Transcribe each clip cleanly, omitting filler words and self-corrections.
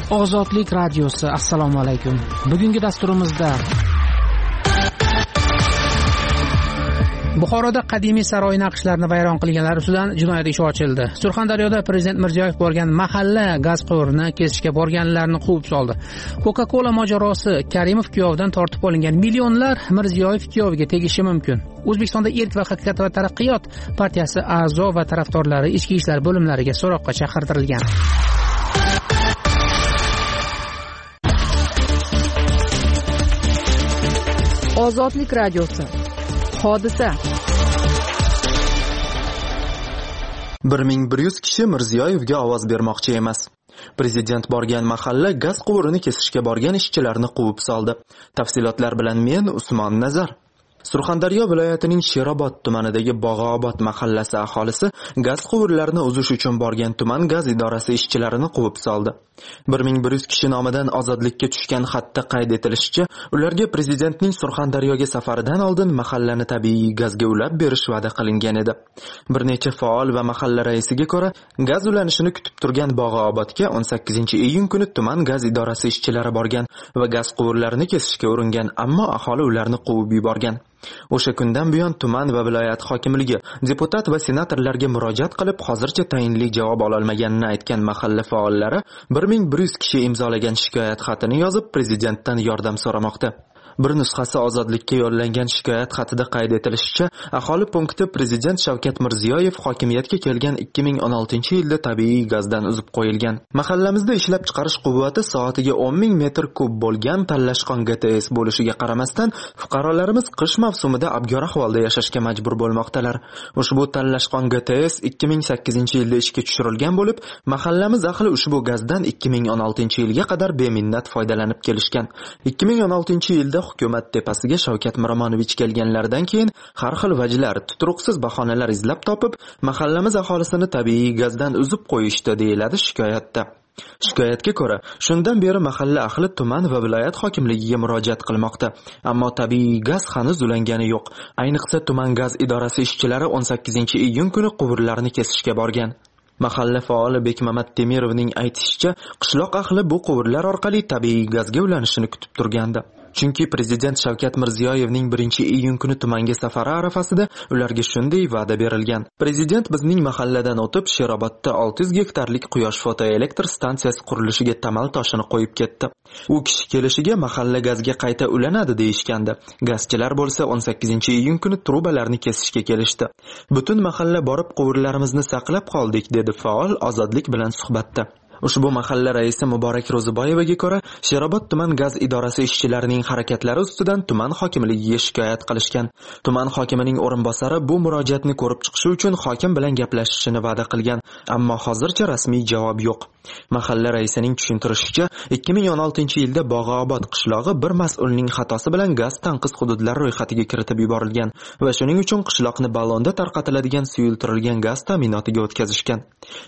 Ozodlik radiosi, assalomu alaykum. Bugungi dasturimizda Buxoroda qadimiy saroy naqshlarini vayron qilganlar ustidan jinoyat ishi ochildi. Surxondaryoda Prezident Mirziyoyev borgan mahalla gaz quvurini kesishga borganlarni quvib soldi. Coca-Cola mojarosi: Karimov kuyovidan tortib olingan millionlar Mirziyoyev kuyoviga tegishi mumkin. O'zbekistonda Erk va haqiqat va taraqqiyot partiyasi a'zo va tarafdorlari ichki ishlar bo'limlariga so'roqqa chaqirtirilgan. Ozodlik radiosi. Hodisa. 1100 kishi Mirziyoyevga ovoz bermoqchi emas. Prezident borgan mahalla gaz quvurini kesishga borgan ishchilarni quvib soldi. Tafsilotlar bilan men Usmon Nazar. Surxondaryo viloyatining Sherobod tumanidagi Bog'obod mahallasi aholisi gaz quvurlarini uzish uchun borgan tuman gaz idorasi ishchilarini quvib soldi. 1100 kishi nomidan Ozodlikka tushgan xatda qayd etilishicha, ularga prezidentning Surxondaryoga safaridan oldin mahallani tabiiy gazga ulab berish va'da qilingan edi. Bir necha faol va mahalla raisiga ko'ra, gaz ulanishini kutib turgan Bog'obodga 18-iyun kuni tuman gaz idorasi ishchilari borgan va gaz quvurlarini kesishga uringan, ammo aholi ularni quvib yuborgan. O'sha kundan buyon tuman va viloyat hokimligi deputat va senatorlarga murojaat qilib, hozircha tayinli javob ololmaganini aytgan mahalla faollari 1100 kishi imzolagan shikoyat xatini yozib prezidentdan yordam so'ramoqda. Bir nusxasi Ozodlikka yo'llangan shikoyat xatida qayd etilishicha, aholi punkti Prezident Shavkat Mirziyoyev hokimiyatga kelgan 2016-yilda tabiiy gazdan uzib qo'yilgan. Mahallamizda ishlab chiqarish quvvati soatiga 10,000 metr kub bo'lgan Tallashqon GTS bo'lishiga qaramasdan, fuqarolarimiz qish mavsumida abgor ahvolda yashashga majbur bo'lmoqdalar. Ushbu Tallashqon GTS 2008-yilda ishga tushirilgan bo'lib, mahallamiz ahli ushbu gazdan 2016-yilga qadar beminnat foydalanib kelishgan. 2016-yilda hukumat tepasiga Shavkat Miromonovich kelganlaridan keyin har xil vajlar, tuturuqsiz bahonalar izlab topib, mahallamiz aholisini tabiiy gazdan uzib qo'yishdi, deyiladi shikoyatda. Shikoyatga ko'ra, shundan beri mahalla ahli tuman va viloyat hokimligiga murojaat qilmoqda, ammo tabiiy gaz hanuz ulangani yo'q. Ayniqsa tuman gaz idorasi ishchilari 18-iyun kuni quvurlarni kesishga borgan. Mahalla faoli Bekmamat Temirovning aytishicha, qishloq ahli bu quvurlar orqali tabiiy gazga ulanishini kutib turgandi. Chunki Prezident Shavkat Mirziyoyevning 1-iyun kuni tumanga safari arafasida ularga shunday va'da berilgan. Prezident bizning mahalladan o'tib Sherobodda 600 gektarlik quyosh fotoelektr stansiyasi qurilishiga tamal toshini qo'yib ketdi. U kishi kelishiga mahalla gazga qayta ulanadi deyishgandi. Gazchilar bo'lsa 18-iyun kuni trubalarni kesishga kelishdi. Butun mahalla borib quvurlarimizni saqlab qoldik, dedi faol Ozodlik bilan suhbatda. Ushbu mahalla raisi Muborak Ro'ziboyevaga ko'ra, Sherobod tuman gaz idorasi ishchilarining harakatlari ustidan tuman hokimligiga shikoyat qilishgan. Tuman hokimining o'rinbosari bu murojaatni ko'rib chiqishi uchun hokim bilan gaplashishini va'da qilgan, ammo hozircha rasmiy javob yo'q. Mahalla raisining tushuntirishicha, 2016-yilda Bog'obod qishlog'i bir mas'ulning xatosi bilan gaz tanqis hududlar ro'yxatiga kiritib yuborilgan va shuning uchun qishloqni ballonda tarqatiladigan suyultirilgan gaz ta'minotiga o'tkazishgan.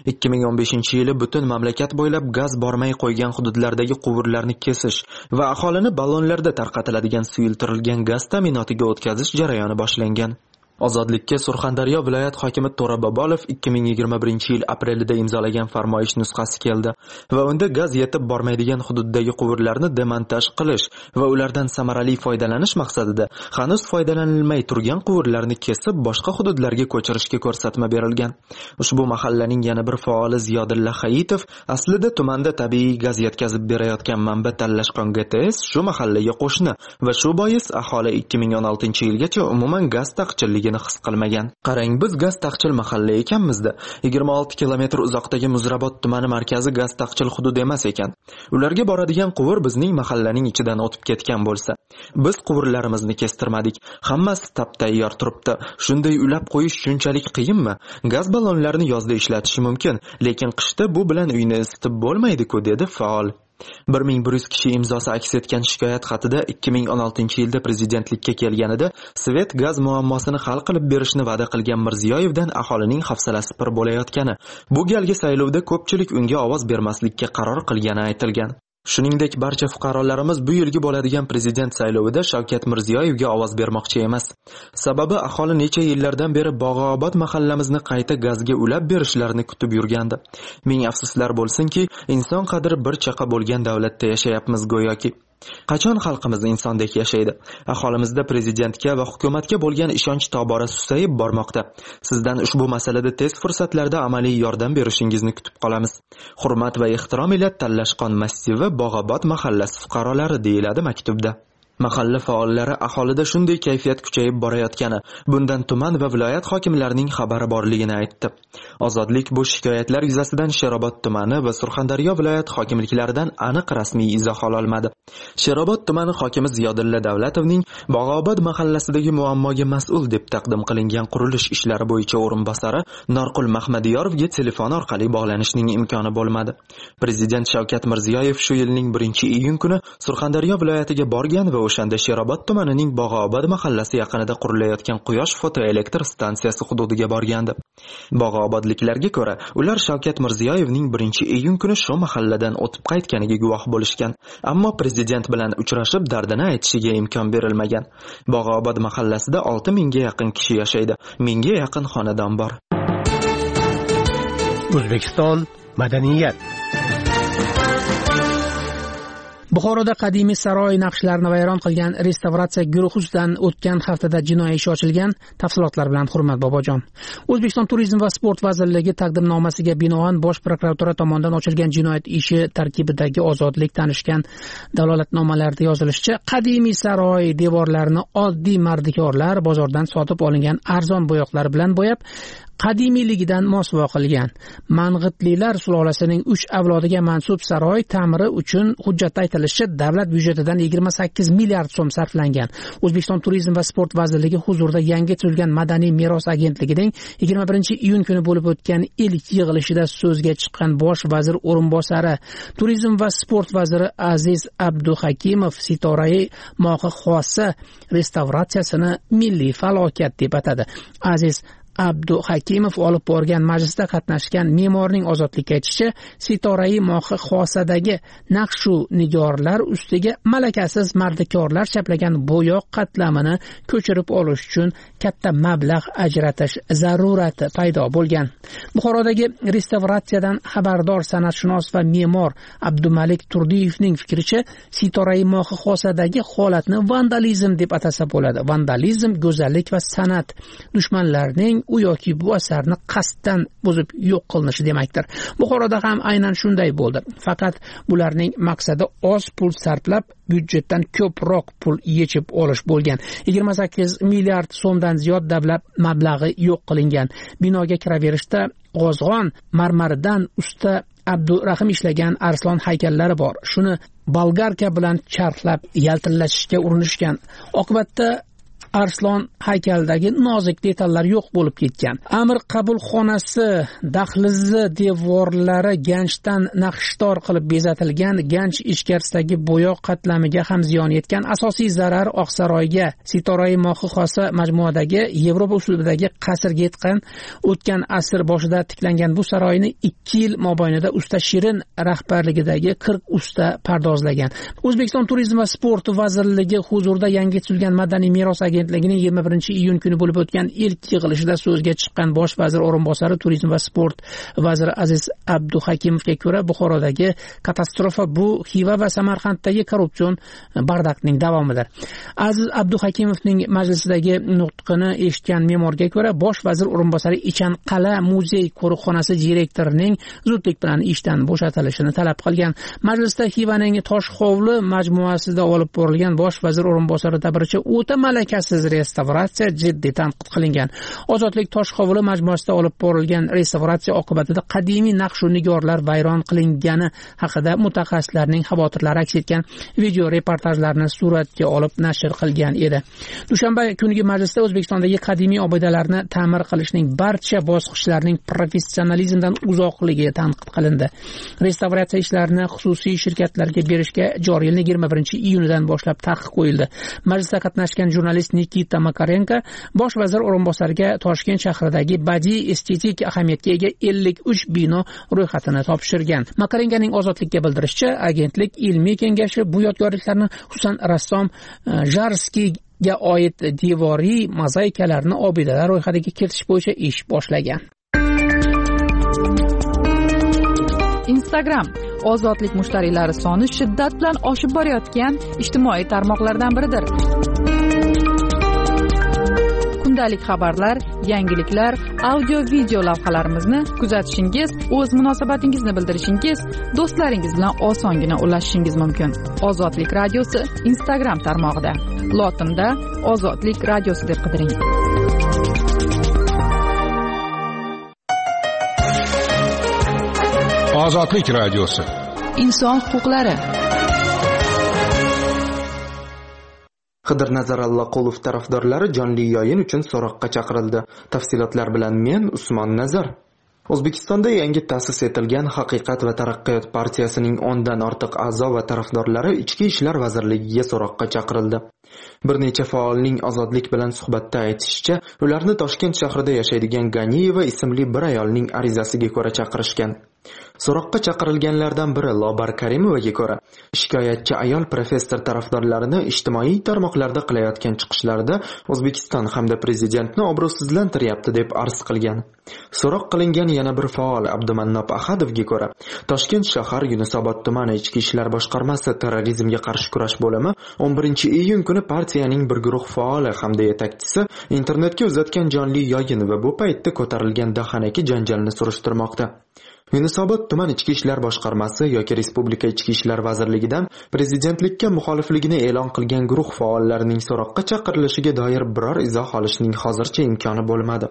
2015-yili butun mamlakat bo'ylab gaz bormay qo'ygan hududlardagi quvurlarni kesish va aholini ballonlarda tarqatiladigan suyultirilgan gaz ta'minotiga o'tkazish jarayoni boshlangan. Ozodlikka Surxondaryo viloyat hokimi To'ra Bobolov 2021-yil aprelida imzolagan farmoyish nusxasi keldi va unda gaz yetib bormaydigan hududdagi quvurlarni demontaj qilish va ulardan samarali foydalanish maqsadida hanuz foydalanilmay turgan quvurlarni kesib boshqa hududlarga ko'chirishga ko'rsatma berilgan. Ushbu mahallaning yana bir faoli Ziyodilla Hayitov aslida tumanda tabiiy gaz yetkazib berayotgan manba Tallashqon GTS shu mahallaga qo'shni va shu bois aholi 2016-yilgacha umuman gaz taqchilligini his qilmagan. Qarang, biz gaz taqchil mahalla ekanmizda. 26 kilometr uzoqdagi Muzrabot tumani markazi gaz taqchil hudud emas ekan. Ularga boradigan quvur bizning mahallaning ichidan o'tib ketgan bo'lsa, biz quvurlarimizni kestirmadik. Hammasi tap-tayyor turibdi. Shunday ulab qo'yish shunchalik qiyinmi? Gaz ballonlarini yozda ishlatish mumkin, lekin qishda bu bilan uyni isitib bo'lmaydi-ku, dedi faol. 1100 kishi imzosi aks etgan shikoyat xatida 2016-yilda prezidentlikka kelganida Svet gaz muammosini hal qilib berishni va'da qilgan Mirziyoyevdan aholining hafsalasi pir bo'layotgani, bu galgi saylovda ko'pchilik unga ovoz bermaslikka qaror qilgani aytilgan. Shuningdek, barcha fuqarolarimiz bu yilgi bo'ladigan prezident saylovida Shavkat Mirziyoyevga ovoz bermoqchi emas. Sababi aholi necha yillardan beri Bog'obod mahallamizni qayta gazga ulab berishlarini kutib yurgandi. Ming afsuslar bo'lsinki, inson qadri bir chaqa bo'lgan davlatda yashayapmiz go'yoki. Qachon xalqimiz insondek yashaydi? Aholimizda prezidentga va hukumatga bo'lgan ishonch tobora susayib bormoqda. Sizdan ushbu masalada tez fursatlarda amaliy yordam berishingizni kutib qolamiz. Hurmat va ehtirom ila Tallashqon massivi Bog'obod mahallasi fuqarolari, deyiladi maktubda. Mahalla faollari aholida shunday kayfiyat kuchayib borayotgani, bundan tuman va viloyat hokimlarining xabari borligini aytdi. Ozodlik bu shikoyatlar yuzasidan Sherobod tumani va Surxondaryo viloyat hokimliklaridan aniq rasmiy izoh ololmadi. Sherobod tumani hokimi Ziyodulla Davlatovning Bog'obod mahallasidagi muammoga mas'ul deb taqdim qilingan qurilish ishlari bo'yicha o'rinbosari Norqul Mahmadiyorovga telefon orqali bog'lanishning imkoni bo'lmadi. Prezident Shavkat Mirziyoyev shu yilning 1-iyun kuni Surxondaryo viloyatiga borgan va o'shanda Sherobod tumanining Bog'obod mahallasi yaqinida qurilayotgan quyosh fotoelektr stansiyasi hududiga borgandi. Bog'obodliklarga ko'ra, ular Shavkat Mirziyoyevning 1-iyun kuni shu mahalladan o'tib qaytganiga guvoh bo'lishgan, ammo prezident bilan uchrashib dardini aytishiga imkon berilmagan. Bog'obod mahallasida 6000 ga yaqin kishi yashaydi, 1000 ga yaqin xonadon bor. O'zbekiston madaniyat. Buxoroda qadimiy saroy naqshlarini vayron qilgan restavratsiya guruhi ustidan o'tgan haftada jinoiy ish ochilgan. Tafsilotlar bilan Hurmat Bobojon. O'zbekiston Turizm va sport vazirligi taqdimnomasiga binoan Bosh prokuratura tomonidan ochilgan jinoyat ishi tarkibidagi ozodlik tanishgan dalolatnomalarda yozilishicha, qadimiy saroy devorlarini oddiy mardikorlar bozordan sotib olingan arzon bo'yoqlar bilan bo'yab, qadimiyligidan mosuvo qilgan. Mang'itlilar sulolasining 3 avlodiga mansub saroy ta'miri uchun hujjatda aytilishicha davlat byudjetidan 28 milliard so'm sarflangan. O'zbekiston Turizm va sport vazirligi huzurida yangi tuzilgan Madaniy meros agentligining 21-iyun kuni bo'lib o'tgan ilk yig'ilishida so'zga chiqqan bosh vazir o'rinbosari, Turizm va sport vaziri Aziz Abduhakimov Sitorai Mohi Xossa restavratsiyasini milliy falokat deb atadi. Aziz Abduhakimov olib borgan majlisda qatnashgan me'morning ozodlikka aytishicha, Sitorai Mohi Xosadagi naqshu nigorlar ustiga malakasiz mardikorlar chaplagan bo'yoq qatlamini ko'chirib olish uchun katta mablag' ajratish zarurati paydo bo'lgan. Buxorodagi restavratsiyadan xabardor san'atshunos va me'mor Abdumalik Turdiyevning fikricha, Sitorai Mohi Xosadagi holatni vandalizm deb atasa bo'ladi. Vandalizm go'zallik va san'at dushmanlarining u yoki bu asarni qasddan buzib yo'q qilinishi demakdir. Buxoroda ham aynan shunday bo'ldi. Faqat bularning maqsadi oz pul sarflab, byudjetdan ko'proq pul yechib olish bo'lgan. 28 milliard so'mdan ziyod davlat mablag'i yo'q qilingan. Binoga kiraverishda g'ozg'on marmaridan usta Abdurahim ishlagan arslon haykallari bor. Shuni bolgarka bilan charxlab yaltillashishga urinishgan. Oqibatda arslon haykaldagi nozik detallar yo'q bo'lib ketgan. Amir qabulxonasi dahlizi devorlari ganchdan naqshdor qilib bezatilgan. Ganch ichkarisidagi bo'yoq qatlamiga ham ziyon yetgan. Asosiy zarar Oqsaroyga, Sitorai Mohi Xosa majmuadagi Yevropa usulidagi qasrga yetgan. O'tgan asr boshida tiklangan bu saroyni 2 yil mobaynida usta Shirin rahbarligidagi 40 usta pardozlagan. O'zbekiston Turizm va sport vazirligi huzurida yangi tuzilgan Madaniy meros agentligining 21-iyun kuni bo'lib o'tgan ilk yig'ilishida so'zga chiqqan bosh vazir o'rinbosari Turizm va sport vaziri Aziz Abduhakimovga ko'ra, Buxorodagi katastrofa bu Xiva va Samarqanddagi korrupsion bardaqning davomidir. Aziz Abduhakimovning majlisidagi nutqini eshitgan me'morga ko'ra, bosh vazir o'rinbosari Ichanqal'a muzey qo'riqxonasi direktorining zudlik bilan ishdan bo'shatilishini talab qilgan. Majlisda Xivaning Toshhovli majmuasida olib borilgan bosh vazir o'rinbosari ta'biricha o'ta malakasiz restavratsiya jiddiy tanqid qilingan. Ozodlik Toshhovli majmuasida olib borilgan restavratsiya oqibatida qadimiy naqsh va nigorlar vayron qilingani haqida mutaxassislarning xavotirlari aks etgan video reportajlarni suratga olib nashr qilgan edi. Dushanba kungi majlisda O'zbekistondagi qadimiy obidalarni ta'mir qilishning barcha bosqichlarining professionalizmdan uzoqligi tanqid qilindi. Restavratsiya ishlarini xususiy shirkatlarga berishga joriy yilning 21-iyunidan boshlab taqiq qo'yildi. Majlisda qatnashgan jurnalist Nikita Makarenko bosh vazir o'rinbosariga Toshkent shahridagi badiiy estetik ahamiyatga ega 53 bino ro'yxatini topshirgan. Makarenkoning Ozodlikka bildirishicha, agentlik ilmiy kengashi bu yodgorliklarni, xususan rassom Jarskiyga oid devoriy mozaikalarni obidalar ro'yxatiga kiritish bo'yicha ish boshlagan. Instagram ozodlik mushtariylari soni shiddat bilan oshib borayotgan ijtimoiy tarmoqlardan biridir. Kundalik xabarlar, yangiliklar, audio-video lavhalarimizni kuzatishingiz, o'z munosabatingizni bildirishingiz, do'stlaringiz bilan osongina ulashishingiz mumkin. Ozodlik radiosi Instagram tarmog'ida. Lotinda Ozodlik radiosi deb qidiring. Ozodlik radiosi. Inson huquqlari. Qidirnazar Allaqulov tarafdorlari jonli yo'yin uchun so'roqqa chaqirildi. Tafsilotlar bilan men Usmon Nazar. O'zbekistonda yangi ta'sis etilgan Haqiqat va taraqqiyot partiyasining 10 dan ortiq a'zo va tarafdorlari Ichki ishlar vazirligiga so'roqqa chaqirildi. Bir necha faolning Ozodlik bilan suhbatda aytishicha, ularni Toshkent shahrida yashaydigan Ganiyeva ismli bir ayolning arizasiga ko'ra chaqirishgan. So'roqqa chaqirilganlardan biri Lobar Karimovaga ko'ra, shikoyatchi ayol professor tarafdorlarini ijtimoiy tarmoqlarda qilayotgan chiqishlarida O'zbekiston hamda prezidentni obro'sizlantiryapti deb arz qilgan. So'roq qilingan yana bir faol Abdumannop Ahadovga ko'ra, Toshkent shahar Yunusobod tumani Ichki ishlar boshqarmasi terrorizmga qarshi kurash bo'limi 11-iyun kuni partiyaning bir guruh faoli hamda yetakchisi internetga uzatgan jonli yo'yin va bu paytda ko'tarilgan dahanaki janjalni surishtirmoqda. Yunusobod tuman Ichki ishlar boshqarmasi yoki Respublika Ichki ishlar vazirligidan prezidentlikka muxolifligini e'lon qilgan guruh faollarining so'roqqa chaqirilishiga doir biror izoh olishning hozircha imkoni bo'lmadi.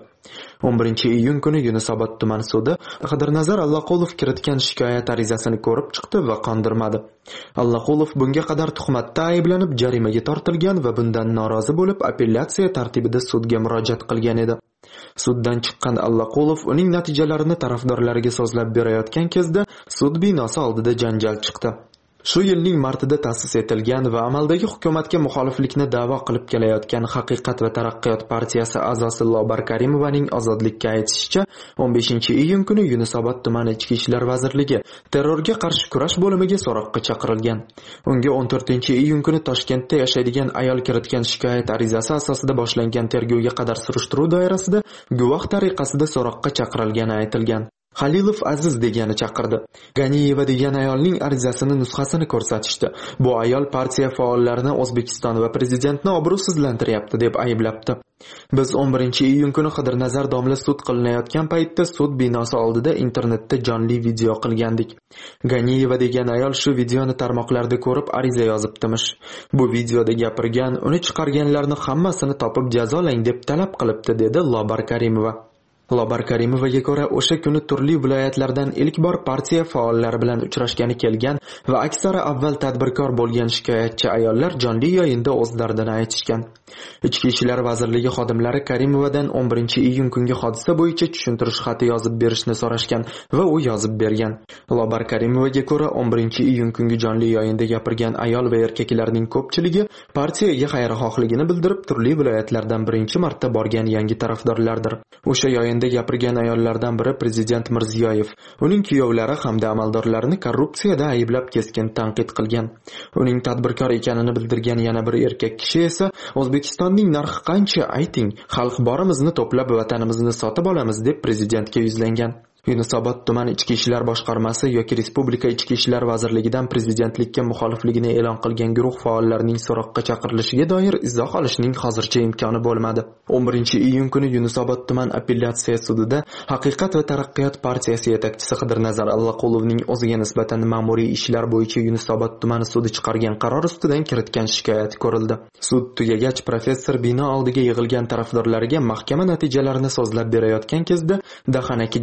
11-iyun kuni Yunusobod tuman sudi Qidirnazar Allaqulov kiritgan shikoyat arizasini ko'rib chiqdi va qondirmadi. Allaqulov bunga qadar tuhmatda ayblanib jarimaga tortilgan va bundan norozi bo'lib apellyatsiya tartibida sudga murojaat qilgan edi. Suddan chiqqan Allaqulov uning natijalarini tarafdorlariga so'zlab berayotgan kezda sud binosi oldida janjal chiqdi. Shu yilning martida ta'sis etilgan va amaldagi hukumatga muxoliflikni da'vo qilib kelayotgan Haqiqat va taraqqiyot partiyasi a'zosi Lobar Karimovaning Ozodlikka aytishicha, 15-iyun kuni Yunusobod tumani Ichki ishlar vazirligi terrorga qarshi kurash bo'limiga so'roqqa chaqirilgan. Unga 14-iyun kuni Toshkentda yashaydigan ayol kiritgan shikoyat arizasi asosida boshlangan tergovga qadar surishtiruv doirasida guvoh tariqasida so'roqqa chaqirilgani aytilgan. Halilov Aziz degani chaqirdi. Ganiyeva degan ayolning arizasini nusxasini ko'rsatishdi. Bu ayol partiya faollarini O'zbekiston va prezidentni obro'sizlantiryapti deb ayblabdi. Biz 11-iyun kuni Qidirnazar domla sud qilinayotgan paytda sud binosi oldida internetda jonli video qilgandik. Ganiyeva degan ayol shu videoni tarmoqlarda ko'rib ariza yozibdimish. Bu videoda gapirgan, uni chiqarganlarni hammasini topib jazolang deb talab qilibdi, dedi Lobar Karimova. Lobar Karimovaga ko'ra, o'sha kuni turli viloyatlardan ilk bor partiya faollari bilan uchrashgani kelgan va aksari avval tadbirkor bo'lgan shikoyatchi ayollar jonli yo'yinda o'z dardini aytishgan. Ichki ishlar vazirligi xodimlari Karimovadan 11-iyun kungi hodisa bo'yicha tushuntirish xati yozib berishni so'rashgan va u yozib bergan. Lobar Karimovaga ko'ra, 11-iyun kungi jonli yo'yinda gapirgan ayol va erkaklarning ko'pchiligi partiyaga xayrixohligini bildirib, turli viloyatlardan birinchi marta borgan yangi tarafdorlardir. O'sha yo'yin gapirgan ayollardan biri prezident Mirziyoyev, uning kuyovlari hamda amaldorlarini korrupsiyada ayblab keskin tanqid qilgan. Uning tadbirkor ekanini bildirgan yana bir erkak kishi esa O'zbekistonning narxi qancha ayting, xalq borimizni to'plab vatanimizni sotib olamiz deb prezidentga yuzlangan. Yunusobod tumani Ichki ishlar boshqarmasi yoki Respublika Ichki ishlar vazirligidan prezidentlikka muxolifligini e'lon qilgan guruh faollarining so'roqqa chaqirilishiga doir izoh olishning hozircha imkoni bo'lmadi. 11-iyun kuni Yunusobod tuman apellyatsiya sudida Haqiqat va taraqqiyot partiyasi yetakchisi Qidirnazar Allaqulovning o'ziga nisbatan ma'muriy ishlar bo'yicha Yunusobod tumani sudi chiqargan qaror ustidan kiritgan shikoyat ko'rildi. Sud tugagach, professor bino oldiga yig'ilgan tarafdorlariga mahkama natijalarini so'zlab berayotgan kezda dahanaki janjal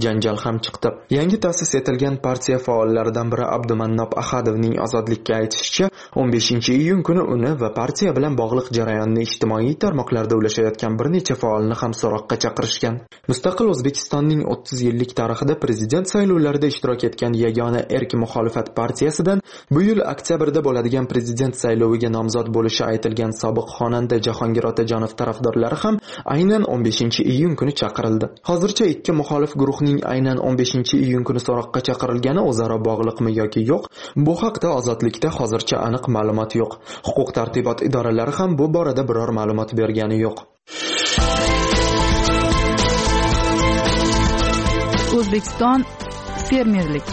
ham chiqdi. Yangi ta'sis etilgan partiya faollaridan biri Abdumannob Ahadovning Ozodlikka aytishicha, 15-iyun kuni uni va partiya bilan bog'liq jarayonni ijtimoiy tarmoqlarda ulashayotgan bir necha faolni ham so'roqqa chaqirishgan. Mustaqil O'zbekistonning 30 yillik tarixida prezident saylovlarida ishtirok etgan yagona erk muxolifat partiyasidan bu yil oktyabrda bo'ladigan prezident sayloviga nomzod bo'lishi aytilgan sobiq xonanda Jahongir Otajonov tarafdorlari ham aynan 15-iyun kuni chaqirildi. Hozircha ikki muxolif guruhning aynan 15-iyun kuni so'roqqa chaqirilgani o'zaro bog'liqmi yoki yo'q, bu haqda Ozodlikda hozircha aniq ma'lumot yo'q. Huquq-tartibot idoralari ham bu borada biror ma'lumot bergani yo'q. O'zbekiston fermerlik.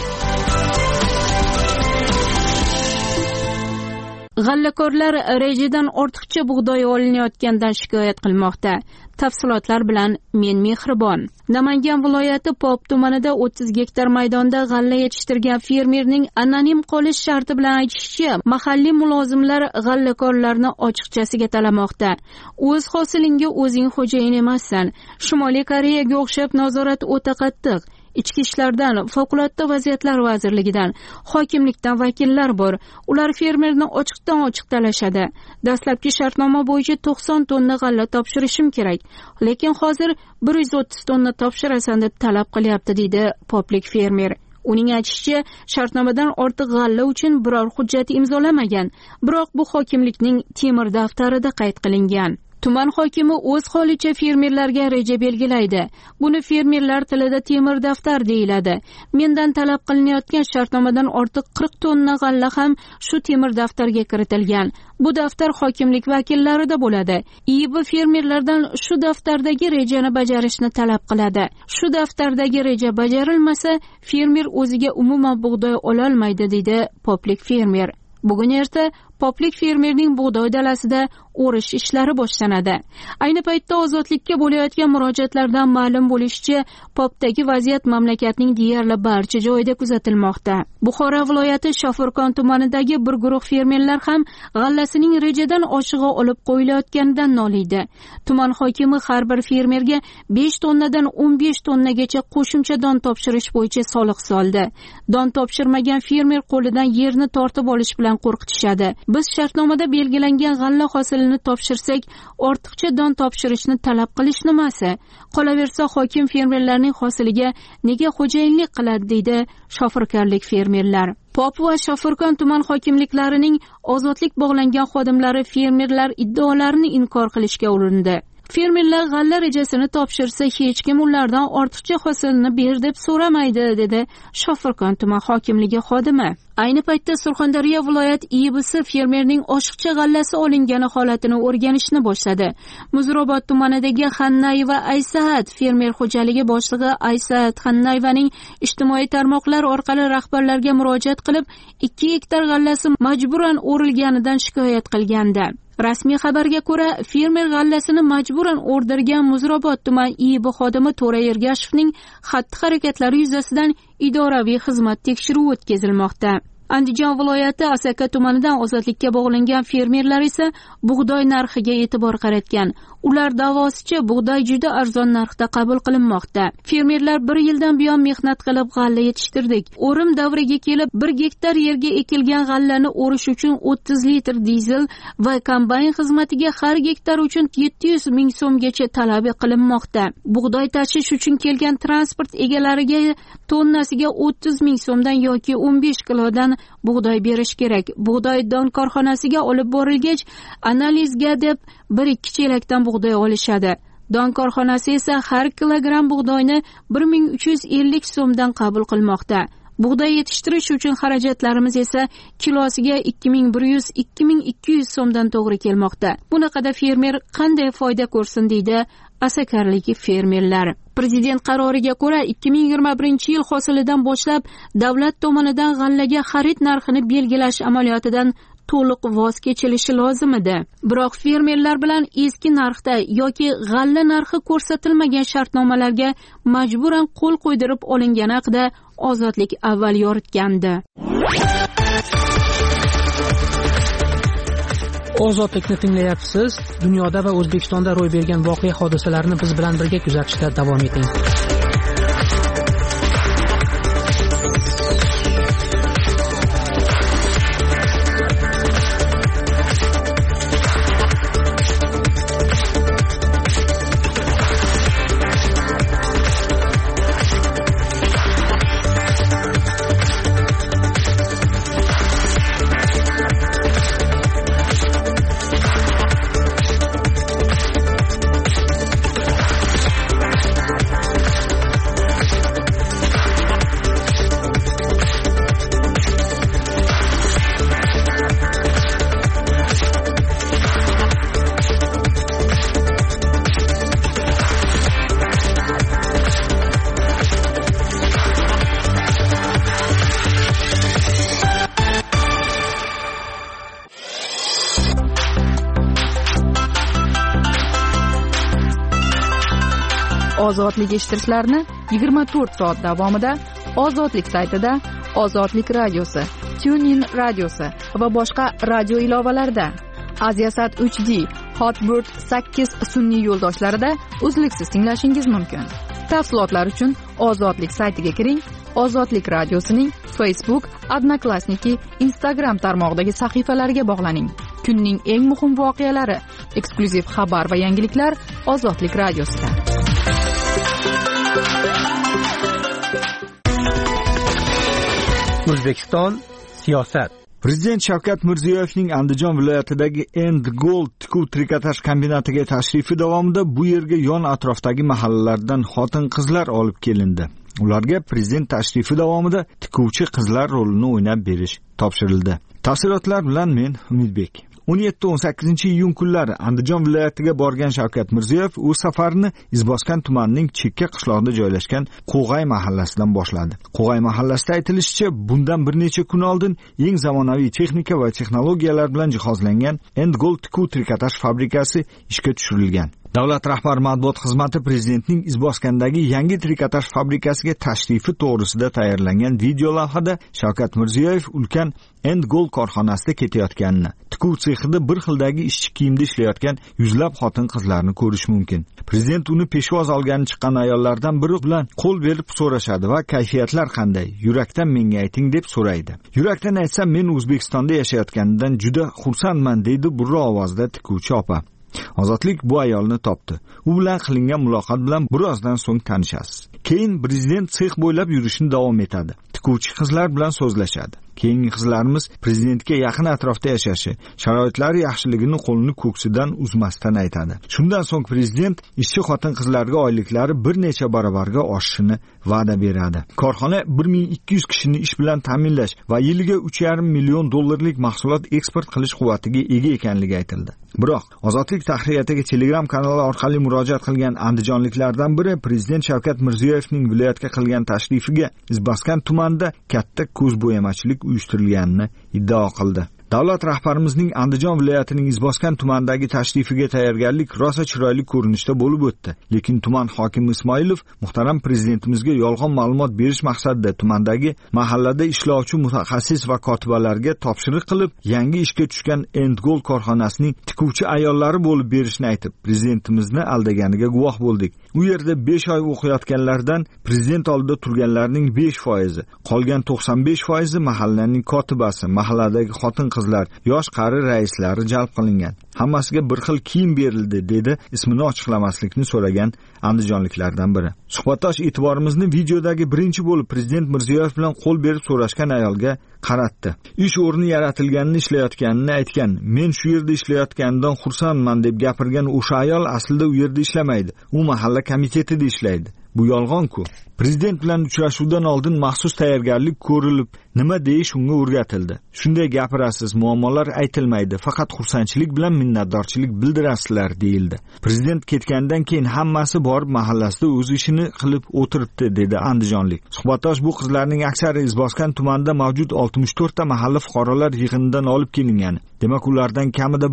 G'allakorlar rejadan ortiqcha bug'doy olinayotganidan shikoyat qilmoqda. Tafsilotlar bilan men Mehribon. Namangan viloyati Pop tumanida 30 gektar maydonda g'alla yetishtirgan fermerning anonim qolish sharti bilan aytishicha, mahalliy mulozimlar g'allakorlarni ochiqchasiga talamoqda. O'z hosilingga o'zing xo'jayin emassan. Shimoliy Koreyaga o'xshab nazorat o'ta qattiq. Ichki ishlardan, favqulodda vaziyatlar vazirligidan, hokimlikdan vakillar bor. Ular fermerni ochiqdan-ochiq talashadi. Dastlabki shartnoma bo'yicha 90 tonna g'alla topshirishim kerak, lekin hozir 130 tonna topshirasan deb talab qilyapti, deydi poplik fermer. Uning aytishicha, shartnomadan ortiq g'alla uchun biror hujjat imzolamagan, biroq bu hokimlikning temir daftarida qayd qilingan. Tuman hokimi o'z holicha fermerlarga reja belgilaydi. Buni fermerlar tilida temir daftar deyiladi. Mendan talab qilinayotgan shartnomadan ortiq 40 tonna g'alla ham shu temir daftarga kiritilgan. Bu daftar hokimlik vakillarida bo'ladi. IIB fermerlardan shu daftardagi rejani bajarishni talab qiladi. Shu daftardagi reja bajarilmasa, fermer o'ziga umuman bug'doy ola olmaydi, deydi poplik fermer. Bugun erta poplik fermerning bug'doy dalasida o'rish ishlari boshlanadi. Ayni paytda Ozodlikka bo'layotgan murojaatlardan ma'lum bo'lishicha, popdagi vaziyat mamlakatning deyarli barcha joyida kuzatilmoqda. Buxoro viloyati Shofirkon tumanidagi bir guruh fermerlar ham g'allasining rejadan oshig'i olib qo'yilayotganidan noliydi. Tuman hokimi har bir fermerga 5 tonnadan 15 tonnagacha qo'shimcha don topshirish bo'yicha soliq soldi. Don topshirmagan fermer qo'lidan yerni tortib olish bilan qo'rqitishadi. Biz shartnomada belgilangan g'alla hosilini topshirsak, ortiqcha don topshirishni talab qilish nimasi? Qolaversa, hokim fermerlarning hosiliga nega xo'jayinlik qiladi, deydi shofirkorlik fermerlar. Pop va Shofirkon tuman hokimliklarining ozodlik bog'langan xodimlari fermerlar iddaolarini inkor qilishga urindi. Fermerlar g'alla rejasini topshirsa, hech kim ulardan ortiqcha hosilni ber deb so'ramaydi, dedi Shofirkon tuman hokimligi xodimi. Ayni paytda Surxondaryo viloyat IIBsi fermerning oshiqcha g'allasi olingani holatini o'rganishni boshladi. Muzrobod tumanidagi Xannayeva Aysaat fermer xo'jaligi boshlig'i Aysaat Xannayvaning ijtimoiy tarmoqlar orqali rahbarlarga murojaat qilib, 2 gektar g'allasi majburan o'rilganidan shikoyat qilgandi. Rasmiy xabarga ko'ra, fermer g'allasini majburan o'rdirgan Muzrobod tuman IIB xodimi To'ra Ergashevning xatti-harakatlari yuzasidan idoraviy xizmat tekshiruvi o'tkazilmoqda. Andijon viloyati Asaka tumanidan ozodlikka bog'langan fermerlar esa bug'doy narxiga e'tibor qaratgan. Ular davosicha bug'doy juda arzon narxda qabul qilinmoqda. Fermerlar 1 yildan buyon mehnat qilib g'alla yetishtirdik. O'rim davriga kelib 1 gektar yerga ekilgan g'allani o'rish uchun 30 litr dizel va kombayn xizmatiga har gektar uchun 700 ming so'mgacha talab qilinmoqda. Bug'doy tashish uchun kelgan transport egalariga tonnasiga 30 ming so'mdan yoki 15 kilodan bug'doy berish kerak. Bug'doy don korxonasiga olib borilgach, analizga deb 1-2 chelakdan bug'doy olishadi. Don korxonasi esa har kilogramm bug'doyni 1350 so'mdan qabul qilmoqda. Bug'doy yetishtirish uchun xarajatlarimiz esa kilosiga 2100-2200 so'mdan to'g'ri kelmoqda. Bunaqada fermer qanday foyda ko'rsin, deydi asakarlik fermerlar. Prezident qaroriga ko'ra 2021-yil hosilidan boshlab davlat tomonidan g'allaga xarid narxini belgilash amaliyotidan to'liq voz kechilishi lozim edi. Biroq fermerlar bilan eski narxda yoki g'alla narxi ko'rsatilmagan shartnomalarga majburan qo'l qo'ydirib olingani haqida Ozodlik avval yoritgandi. Ozodlikni tinglayapsiz. Dunyoda va O'zbekistonda ro'y bergan voqea hodisalarni biz bilan birga kuzatishda davom eting. ozodlik eshittirishlarini 24 soat davomida Ozodlik saytida, Ozodlik radiosi, TuneIn radiosi va boshqa radio ilovalarida, Aziasat 3D, Hotbird 8 sun'iy yo'ldoshlarida uzluksiz tinglashingiz mumkin. Tafsilotlar uchun Ozodlik saytiga kiring. Ozodlik radiosining Facebook, Odnoklassniki, Instagram tarmog'idagi sahifalariga bog'laning. Kunning eng muhim voqealari, eksklyuziv xabar va yangiliklar Ozodlik radiosida. O'zbekiston siyosat. Prezident Shavkat Mirziyoyevning Andijon viloyatidagi End Gold tikuv trikotaj kombinatiga tashrifi davomida bu yerga yon atrofdagi mahallalardan xotin-qizlar olib kelindi. Ularga prezident tashrifi davomida tikuvchi qizlar rolini o'ynab berish topshirildi. Tafsilotlar bilan men Umidbek. 17-18 iyun kunlari Andijon viloyatiga borgan Shavkat Mirziyoyev o'z safarini Izboskan tumanining chekka qishloqida joylashgan Qo'g'ay mahallasidan boshladi. Qo'g'ay mahallasida aytilishicha, bundan bir necha kun oldin eng zamonaviy texnika va texnologiyalar bilan jihozlangan End Gold tikuv trikotaj fabrikasi ishga tushirilgan. Davlat rahbari matbuot xizmati prezidentning Izboskandagi yangi trikotaj fabrikasiga tashrifi to'g'risida tayyorlangan video lavhada Shavkat Mirziyoyev ulkan End Gold korxonasida ketayotganini, tikuv sexida bir xildagi ishchi kiyimda ishlayotgan yuzlab xotin-qizlarni ko'rish mumkin. Prezident uni peshvoz olgani chiqqan ayollardan biri bilan qo'l berib so'rashadi va kayfiyatlar qanday, yurakdan menga ayting deb so'raydi. Yurakdan aytsam, men O'zbekistonda yashayotganimdan juda xursandman deydi burra ovozda tikuvchi opa. Ozodlik bu ayolni topdi. U bilan qilingan muloqot bilan birozdan so'ng tanishasiz. Keyin prezident sex bo'ylab yurishni davom etadi. Tikuvchi qizlar bilan so'zlashadi. Keyingi qizlarimiz prezidentga yaqin atrofda yashashi, sharoitlari yaxshiligini qo'lini ko'ksidan uzmasdan aytadi. Shundan so'ng prezident ishchi xotin-qizlarga oyliklari bir necha barobarga oshishini va'da beradi. Korxona 1200 kishini ish bilan ta'minlash va yiliga 3,5 million dollarlik mahsulot eksport qilish quvvatiga ega ekanligi aytildi. Biroq Ozodlik tahririyatiga Telegram kanali orqali murojaat qilgan andijonliklardan biri prezident Shavkat Mirziyoyevning viloyatga qilgan tashrifiga Izboskan tumanida katta ko'zbo'yamachilik uyushtirilganini iddao qildi. Davlat rahbarimizning Andijon viloyatining Izboskan tumanidagi tashrifiga tayyorgarlik rosa chiroyli ko'rinishda bo'lib o'tdi. Lekin tuman hokimi Ismoilov muhtaram prezidentimizga yolg'on ma'lumot berish maqsadida tumandagi mahallada ishlovchi mutaxassis va kotibalarga topshiriq qilib, yangi ishga tushgan End Gold korxonasining tikuvchi ayollari bo'lib berishni aytib, prezidentimizni aldaganiga guvoh bo'ldik. U yerda 5 oy o'qiyotganlardan prezident oldida turganlarning 5%, qolgan 95% mahallaning kotibasi, mahalladagi xotin-qizlar, yosh qari raislari jalb qilingan. Hammasiga bir xil kiyim berildi, dedi ismini ochiqlamaslikni so'ragan andijonliklardan biri. Suhbatdosh e'tiborimizni videodagi birinchi bo'lib prezident Mirziyoyev bilan qo'l berib so'rashgan ayolga qaratdi. Ish o'rni yaratilganini ishlayotganini aytgan. Men shu yerda ishlayotganidan xursandman deb gapirgan o'sha ayol aslida u yerda ishlamaydi. U mahalla komitetida ishlaydi. Bu yolg'on-ku. Prezident bilan uchrashuvdan oldin maxsus tayyorgarlik ko'rilib, nima deyish unga o'rgatildi. Shunday gapirasiz, muammolar aytilmaydi, faqat xursandchilik bilan minnatdorchilik bildirasizlar, deyildi. Prezident ketgandan keyin hammasi borib mahallasida o'z ishini qilib o'tiribdi, dedi andijonlik. Suhbatdosh bu qizlarning aksari Izboskan tumanida mavjud 64 ta mahalla fuqarolar yig'inidan olib kelingan. Demak, ulardan kamida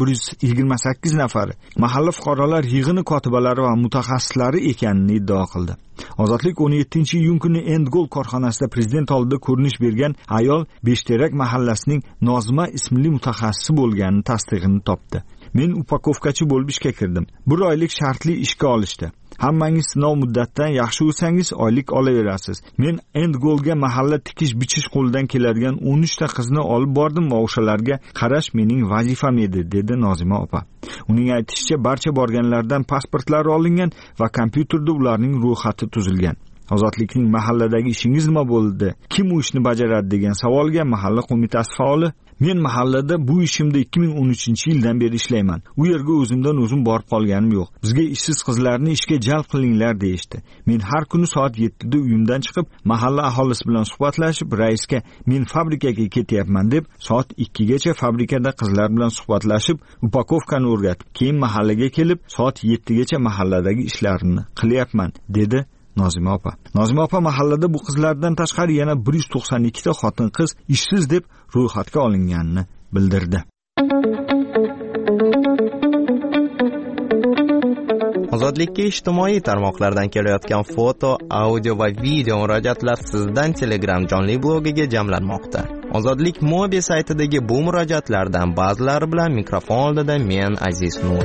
128 nafari mahalla fuqarolar yig'ini kotibalari va mutaxassislari ekanini iddao qildi. Ozodlik 17-iyun kuni End Gold korxonasida prezident oldida ko'rinish bergan ayol Beshterak mahallasining Nozima ismli mutaxassisi bo'lganini tasdig'ini topdi. Men upakovkachi bo'lib ishga kirdim. 1 oylik shartli ishga olishdi. Hammangiz sinov muddatdan yaxshi o'tsangiz oylik olaverasiz. Men End Goldga mahalla tikish bichish qo'lidan keladigan 13 ta qizni olib bordim va o'shalarga qarash mening vazifam edi, dedi Nozima opa. Uning aytishicha, barcha borganlardan pasportlari olingan va kompyuterda ularning ro'yxati tuzilgan. Ozodlikning mahalladagi ishingiz nima bo'ldi? Kim u ishni bajaradi degan savolga mahalla qo'mitasi faoli: men mahallada bu ishimda 2013-yildan beri ishlayman. U yerga o'zimdan o'zim borib qolganim yo'q. Bizga ishsiz qizlarni ishga jalb qilinglar deyishdi. Men har kuni soat 7 da uyimdan chiqib, mahalla aholisi bilan suhbatlashib, raisga men fabrikaga ketyapman deb, soat 2 gacha fabrikada qizlar bilan suhbatlashib, upakovkani o'rgatib, keyin mahallaga kelib, soat 7 gacha mahalladagi ishlarimni qilyapman, dedi Nozima opa. Nozima opa mahallada bu qizlardan tashqari yana 192 ta xotin-qiz ishsiz deb ro'yxatga olinganini bildirdi. Ozodlikka ijtimoiy tarmoqlardan kelayotgan foto, audio va video murojaatlar sizdan Telegram jonli blogiga jamlanmoqda. Ozodlik Mobi saytidagi bu murojaatlardan ba'zilari bilan mikrofon oldida men Aziz Nur.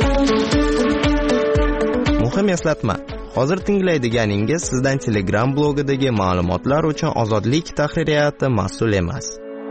Muhim eslatma: hozir tinglaydiganingiz sizdan Telegram blogidagi ma'lumotlar uchun Ozodlik tahririyati mas'ul emas.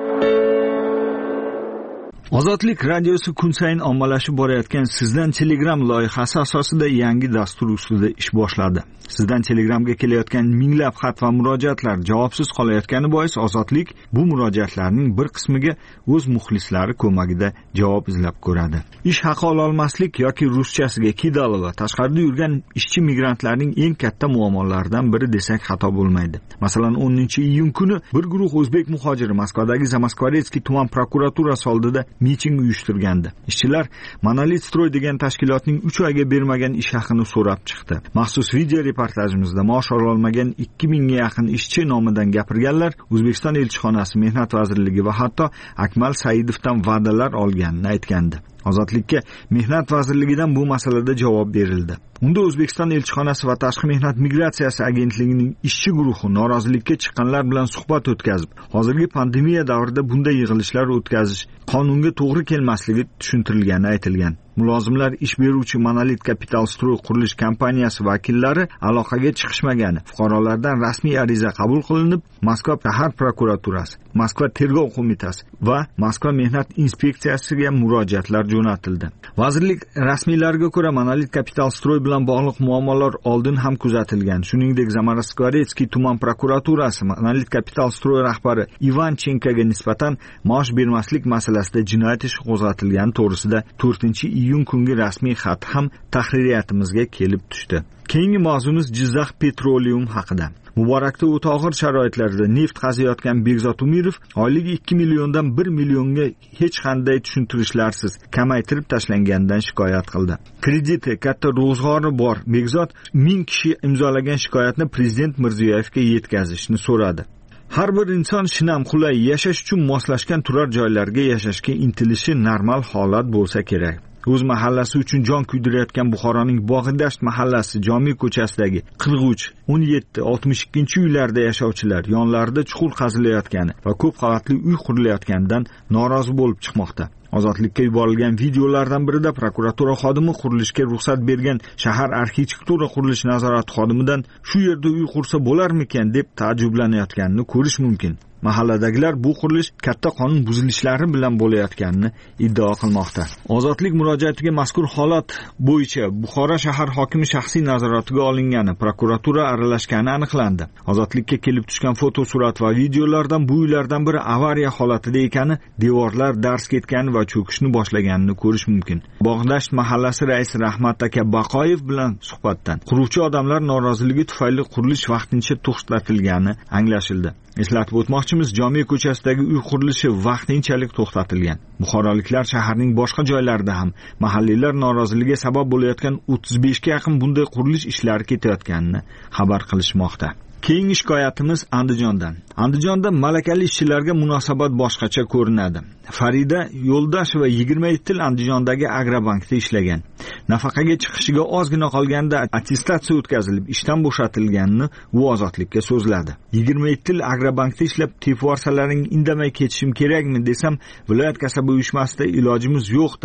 Ozodlik radiosi kun sayin ommalashib borayotgan Sizdan Telegram loyihasi asosida yangi dastur ustida ish boshladi. Sizdan Telegramga kelayotgan minglab xat va murojaatlar javobsiz qolayotgani bois Ozodlik bu murojaatlarning bir qismiga o'z muxlislari ko'magida javob izlab ko'radi. Ish haqi ola olmaslik yoki ruschasiga kidali va tashqarida yurgan ishchi migrantlarning eng katta muammolaridan biri desak xato bo'lmaydi. Masalan, 10-iyun kuni bir guruh o'zbek muhojiri Moskvadagi Zamoskvoretskiy tuman prokuraturasi oldida miting uyushtirgandi. Ishchilar Monolit Stroy degan tashkilotning 3 oyga bermagan ish haqini so'rab chiqdi. Maxsus video reportajimizda maosh ola olmagan 2000 ga yaqin ishchi nomidan gapirganlar O'zbekiston elchixonasi, Mehnat vazirligi va hatto Akmal Saidovdan va'dalar olganini aytgandi. Ozodlikka Mehnat vazirligidan bu masalada javob berildi. Unda O'zbekiston elchixonasi va Tashqi mehnat migratsiyasi agentligining ishchi guruhi norozilikka chiqqanlar bilan suhbat o'tkazib, hozirgi pandemiya davrida bunday yig'ilishlar o'tkazish qonunga to'g'ri kelmasligi tushuntirilgani aytilgan. Mulozimlar ish beruvchi Monolit Capital Stroy qurilish kompaniyasi vakillari aloqaga chiqishmagani, fuqarolardan rasmiy ariza qabul qilinib, Moskva shahar prokuraturasi, Moskva tergov qo'mitasi va Moskva mehnat inspeksiyasiga murojaatlar jo'natildi. Vazirlik rasmiylariga ko'ra, Monolit Capital Stroy bilan bog'liq muammolar oldin ham kuzatilgan. Shuningdek, Zamoskvoretskiy tuman prokuraturasi Monolit Capital Stroy rahbari Ivan Chenkaga nisbatan maosh bermaslik masalasida jinoyat ishi qo'zg'atilgani to'g'risida 4-iyun kungi rasmiy xat ham tahririyatimizga kelib tushdi. Keyingi mavzumiz Jizzax Petroleum haqida. Muborakda o'ta og'ir sharoitlarda neft qaziyotgan Bekzod Umirov oyligi 2 milliondan 1 millionga hech qanday tushuntirishlarsiz kamaytirib tashlanganidan shikoyat qildi. Krediti, katta ro'zg'ori bor Bekzod 1000 kishi imzolagan shikoyatni Prezident Mirziyoyevga yetkazishni so'radi. Har bir inson shinam, qulay, yashash uchun moslashgan turar joylarga yashashga intilishi normal holat bo'lsa kerak. O'z mahallasi uchun jon kuydirayotgan Buxoroning Bog'idasht mahallasi Jomiy ko'chasidagi 43, 17, 62-uylarda yashovchilar yonlarida chuqur qazilayotgani va ko'p qavatli uy qurilayotganidan norozi bo'lib chiqmoqda. Ozodlikka yuborilgan videolardan birida prokuratura xodimi qurilishga ruxsat bergan shahar arxitektura qurilish nazorati xodimidan shu yerda uy qursa bo'larmikan deb taajjublanayotganini ko'rish mumkin. Mahalladagilar bu qurilish katta qonun buzilishlari bilan bo'layotganini iddao qilmoqda. Ozodlik murojaatiga mazkur holat bo'yicha Buxoro shahar hokimi shaxsiy nazoratiga olingani, prokuratura aralashgani aniqlandi. Ozodlikka kelib tushgan foto, surat va videolardan bu uylardan biri avariya holatida ekani, devorlar dars ketgani va cho'kishni boshlaganini ko'rish mumkin. Bog'dasht mahallasi raisi Rahmat aka Baqoyev bilan suhbatdan quruvchi odamlar noroziligi tufayli qurilish vaqtincha to'xtatilgani anglashildi. Eslatib o'tmoqchimiz, Jomiy ko'chasidagi uy qurilishi vaqtinchalik to'xtatilgan. Buxoroliklar shaharning boshqa joylarida ham mahalliylar noroziligiga sabab bo'layotgan 35 ga yaqin bunday qurilish ishlari ketayotganini xabar qilishmoqda. Keyingi shikoyatimiz Andijondan. Andijonda malakali ishchilarga munosabat boshqacha ko'rinadi. Farida Yo'ldasheva 27 yil Andijondagi Agrobankda ishlagan. Nafaqaga chiqishiga ozgina qolganda attestatsiya o'tkazilib, ishdan bo'shatilganini u Ozodlikka so'zladi. 27 yil Agrobankda ishlab, teparsalaring indamay ketishim kerakmi desam, viloyat kasaba uyushmasida ilojimiz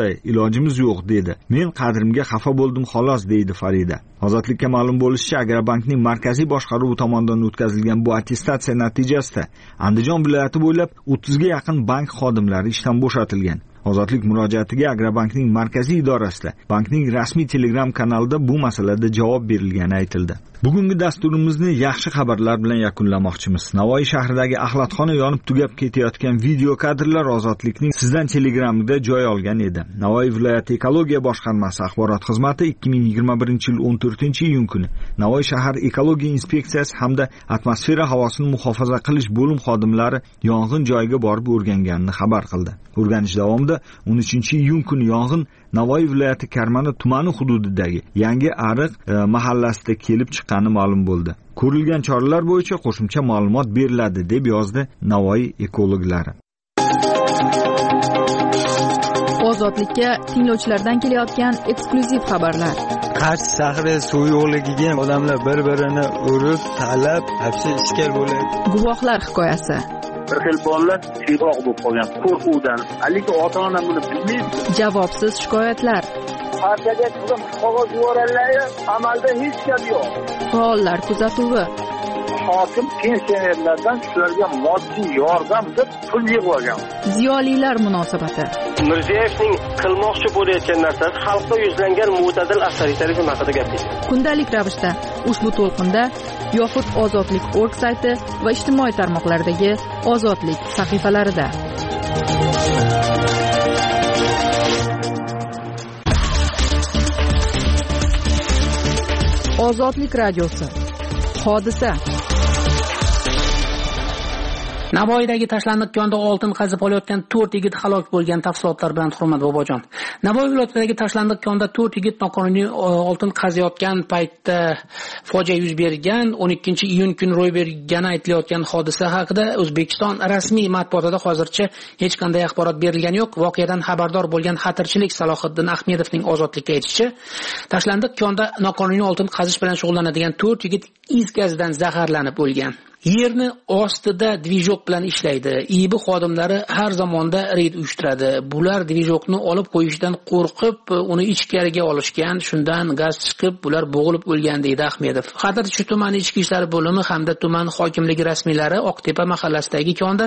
yo'q dedi. Men qadrimga xafa bo'ldim xolos, deydi Farida. Ozodlikka ma'lum bo'lishicha, Agrobankning markaziy boshqaruvi tomonidan o'tkazilgan bu attestatsiya natijasida Andijon viloyati bo'ylab 30 ga yaqin bank xodimlari ishdan bo'shatilgan. Ozodlik murojaatiga Agrobankning markaziy idorasida, bankning rasmiy Telegram kanalida bu masalada javob berilgani aytildi. Bugungi dasturimizni yaxshi xabarlar bilan yakunlamoqchimiz. Navoiy shahridagi axlatxona yonib tugab ketayotgan video kadrlar Ozodlikning Sizdan Telegramida joy olgan edi. Navoiy viloyati ekologiya boshqarmasi axborot xizmati 2021-yil 14-iyun kuni Navoiy shahar ekologiya inspeksiyasi hamda atmosfera havosini muhofaza qilish bo'lim xodimlari yong'in joyiga borib o'rganganini xabar qildi. O'rganish davomida 13-iyun kuni yong'in Navoiy viloyati Karmana tumani hududidagi Yangi Ariq mahallasida kelib chiqqani ma'lum bo'ldi. Ko'rilgan choralar bo'yicha qo'shimcha ma'lumot beriladi, deb yozdi Navoiy ekologlari. Ozodlikka tinglovchilardan kelayotgan eksklyuziv xabarlar. Qarshi shahri suv yo'qligiga odamlar bir-birini urib, talab, hapsi iskal bo'ladi. Guvohlar hikoyasi. Bir xil bolalar chiroq bo'lib qolgan qo'rquvdan. Haligi ota-ona buni bilmaydi. Javobsiz shikoyatlar. Partiyaga qizim qog'oz yuboradilar, amalda hech gap yo'q. Faollar kuzatuvi. Hokim pensionerlardan shularga moddiy yordam deb pul yig'ib olgan. Ziyolilar munosabati. Mirziyoyevning qilmoqchi bo'layotgan narsasi xalqqa yuzlangan mo'tadil avtoritarizm haqida gapirdi. Kundalik ravishda ushbu to'lqinda yoxud Ozodlik.org sayti va ijtimoiy tarmoqlardagi Ozodlik sahifalarida. Ozodlik radiosi. Hodisa. Navoiydagi tashlandiq konda oltin qazib olayotgan 4 yigit halok bo'lgan tafsilotlar bilan Hurmat Bobojon. Navoiy viloyatidagi tashlandiq konda 4 yigit noqonuniy oltin qaziyotgan paytda fojia yuz bergan. 12-iyun kuni ro'y bergani aytilayotgan hodisa haqida O'zbekiston rasmiy matbuotida hozircha hech qanday axborot berilgani yo'q. Voqeadan xabardor bo'lgan xatirchilik Salohiddin Ahmedovning Ozodlikka aytishicha, tashlandiq konda noqonuniy oltin qazish bilan shug'ullanadigan 4 yigit is gazidan zaharlanib o'lgan. Yerni ostida dvijok bilan ishlaydi. IIB xodimlari har zamonda reyd uyushtiradi. Bular dvijokni olib qo'yishdan qo'rqib, uni ichkariga olishgan. Shundan gaz chiqib, bular bo'g'ilib o'lgan deydi Ahmedov. Xatirchi tumani ichki ishlar bo'limi hamda tuman hokimligi rasmiylari Oqtepa mahallasidagi konda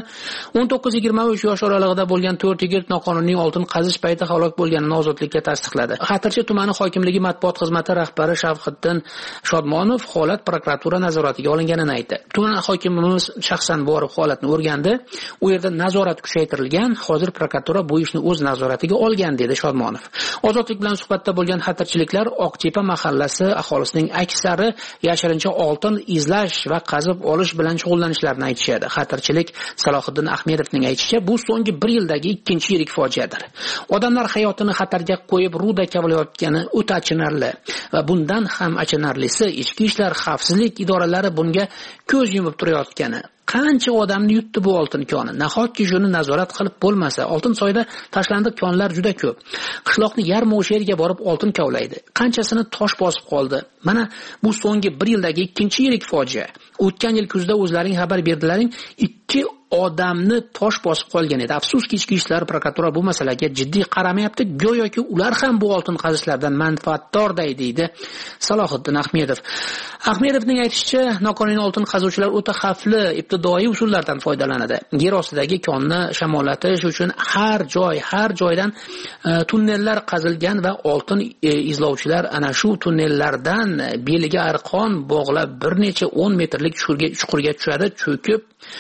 19-23 yosh oralig'ida bo'lgan 4 yigit noqonuniy oltin qazish payti halok bo'lganini Ozodlikka tasdiqladi. Xatirchi tumani hokimligi matbuot xizmati rahbari Shavhiddin Shodmonov holat prokuratura nazoratiga olinganini aytdi. Tuman hokimimiz shaxsan borib holatni o'rgandi. U yerda nazorat kuchaytirilgan. Hozir prokuratura bu ishni o'z nazoratiga olgan dedi Shodmonov. Ozodlik bilan suhbatda bo'lgan xatirchiliklar Oqtepa mahallasi aholisining aksari yashirincha oltin izlash va qazib olish bilan shug'ullanishlarini aytishadi. Xatirchilik Salohiddin Ahmedovning aytishicha, bu so'nggi 1 yildagi ikkinchi yirik fojiadir. Odamlar hayotini xatarga qo'yib ruda kavlayotgani o'ta achinarli va bundan ham achinarlisi ichki ishlar xavfsizlik idoralari bunga ko'z yumib turayotgani. Qancha odamni yutdi bu oltin koni. Nahotki shuni nazorat qilib bo'lmasa, Oltinsoyda tashlandiq konlar juda ko'p. Qishloqni yarmi o'sha yerga borib oltin kavlaydi. Qanchasini tosh bosib qoldi. Mana bu so'nggi 1 yildagi ikkinchi yirik fojia. O'tgan yil kuzda o'zlaring xabar berdilaring, 2 odamni tosh bosib qolgan edi. Afsuski ichki ishlar prokuratura bu masalaga jiddiy qaramayapti. Go'yoki ular ham bu oltin qazishlardan manfaatdorday deydi Salohiddin Ahmedov. Ahmedovning aytishicha, noqonuniy oltin qazuvchilar o'ta xavfli ibtidoiy usullardan foydalanadi. Yer ostidagi konni shamollatish uchun har joydan tunnellar qazilgan va oltin izlovchilar ana shu tunnellardan beliga arqon bog'lab bir necha 10 metrlik chuqurga tushadi, cho'kib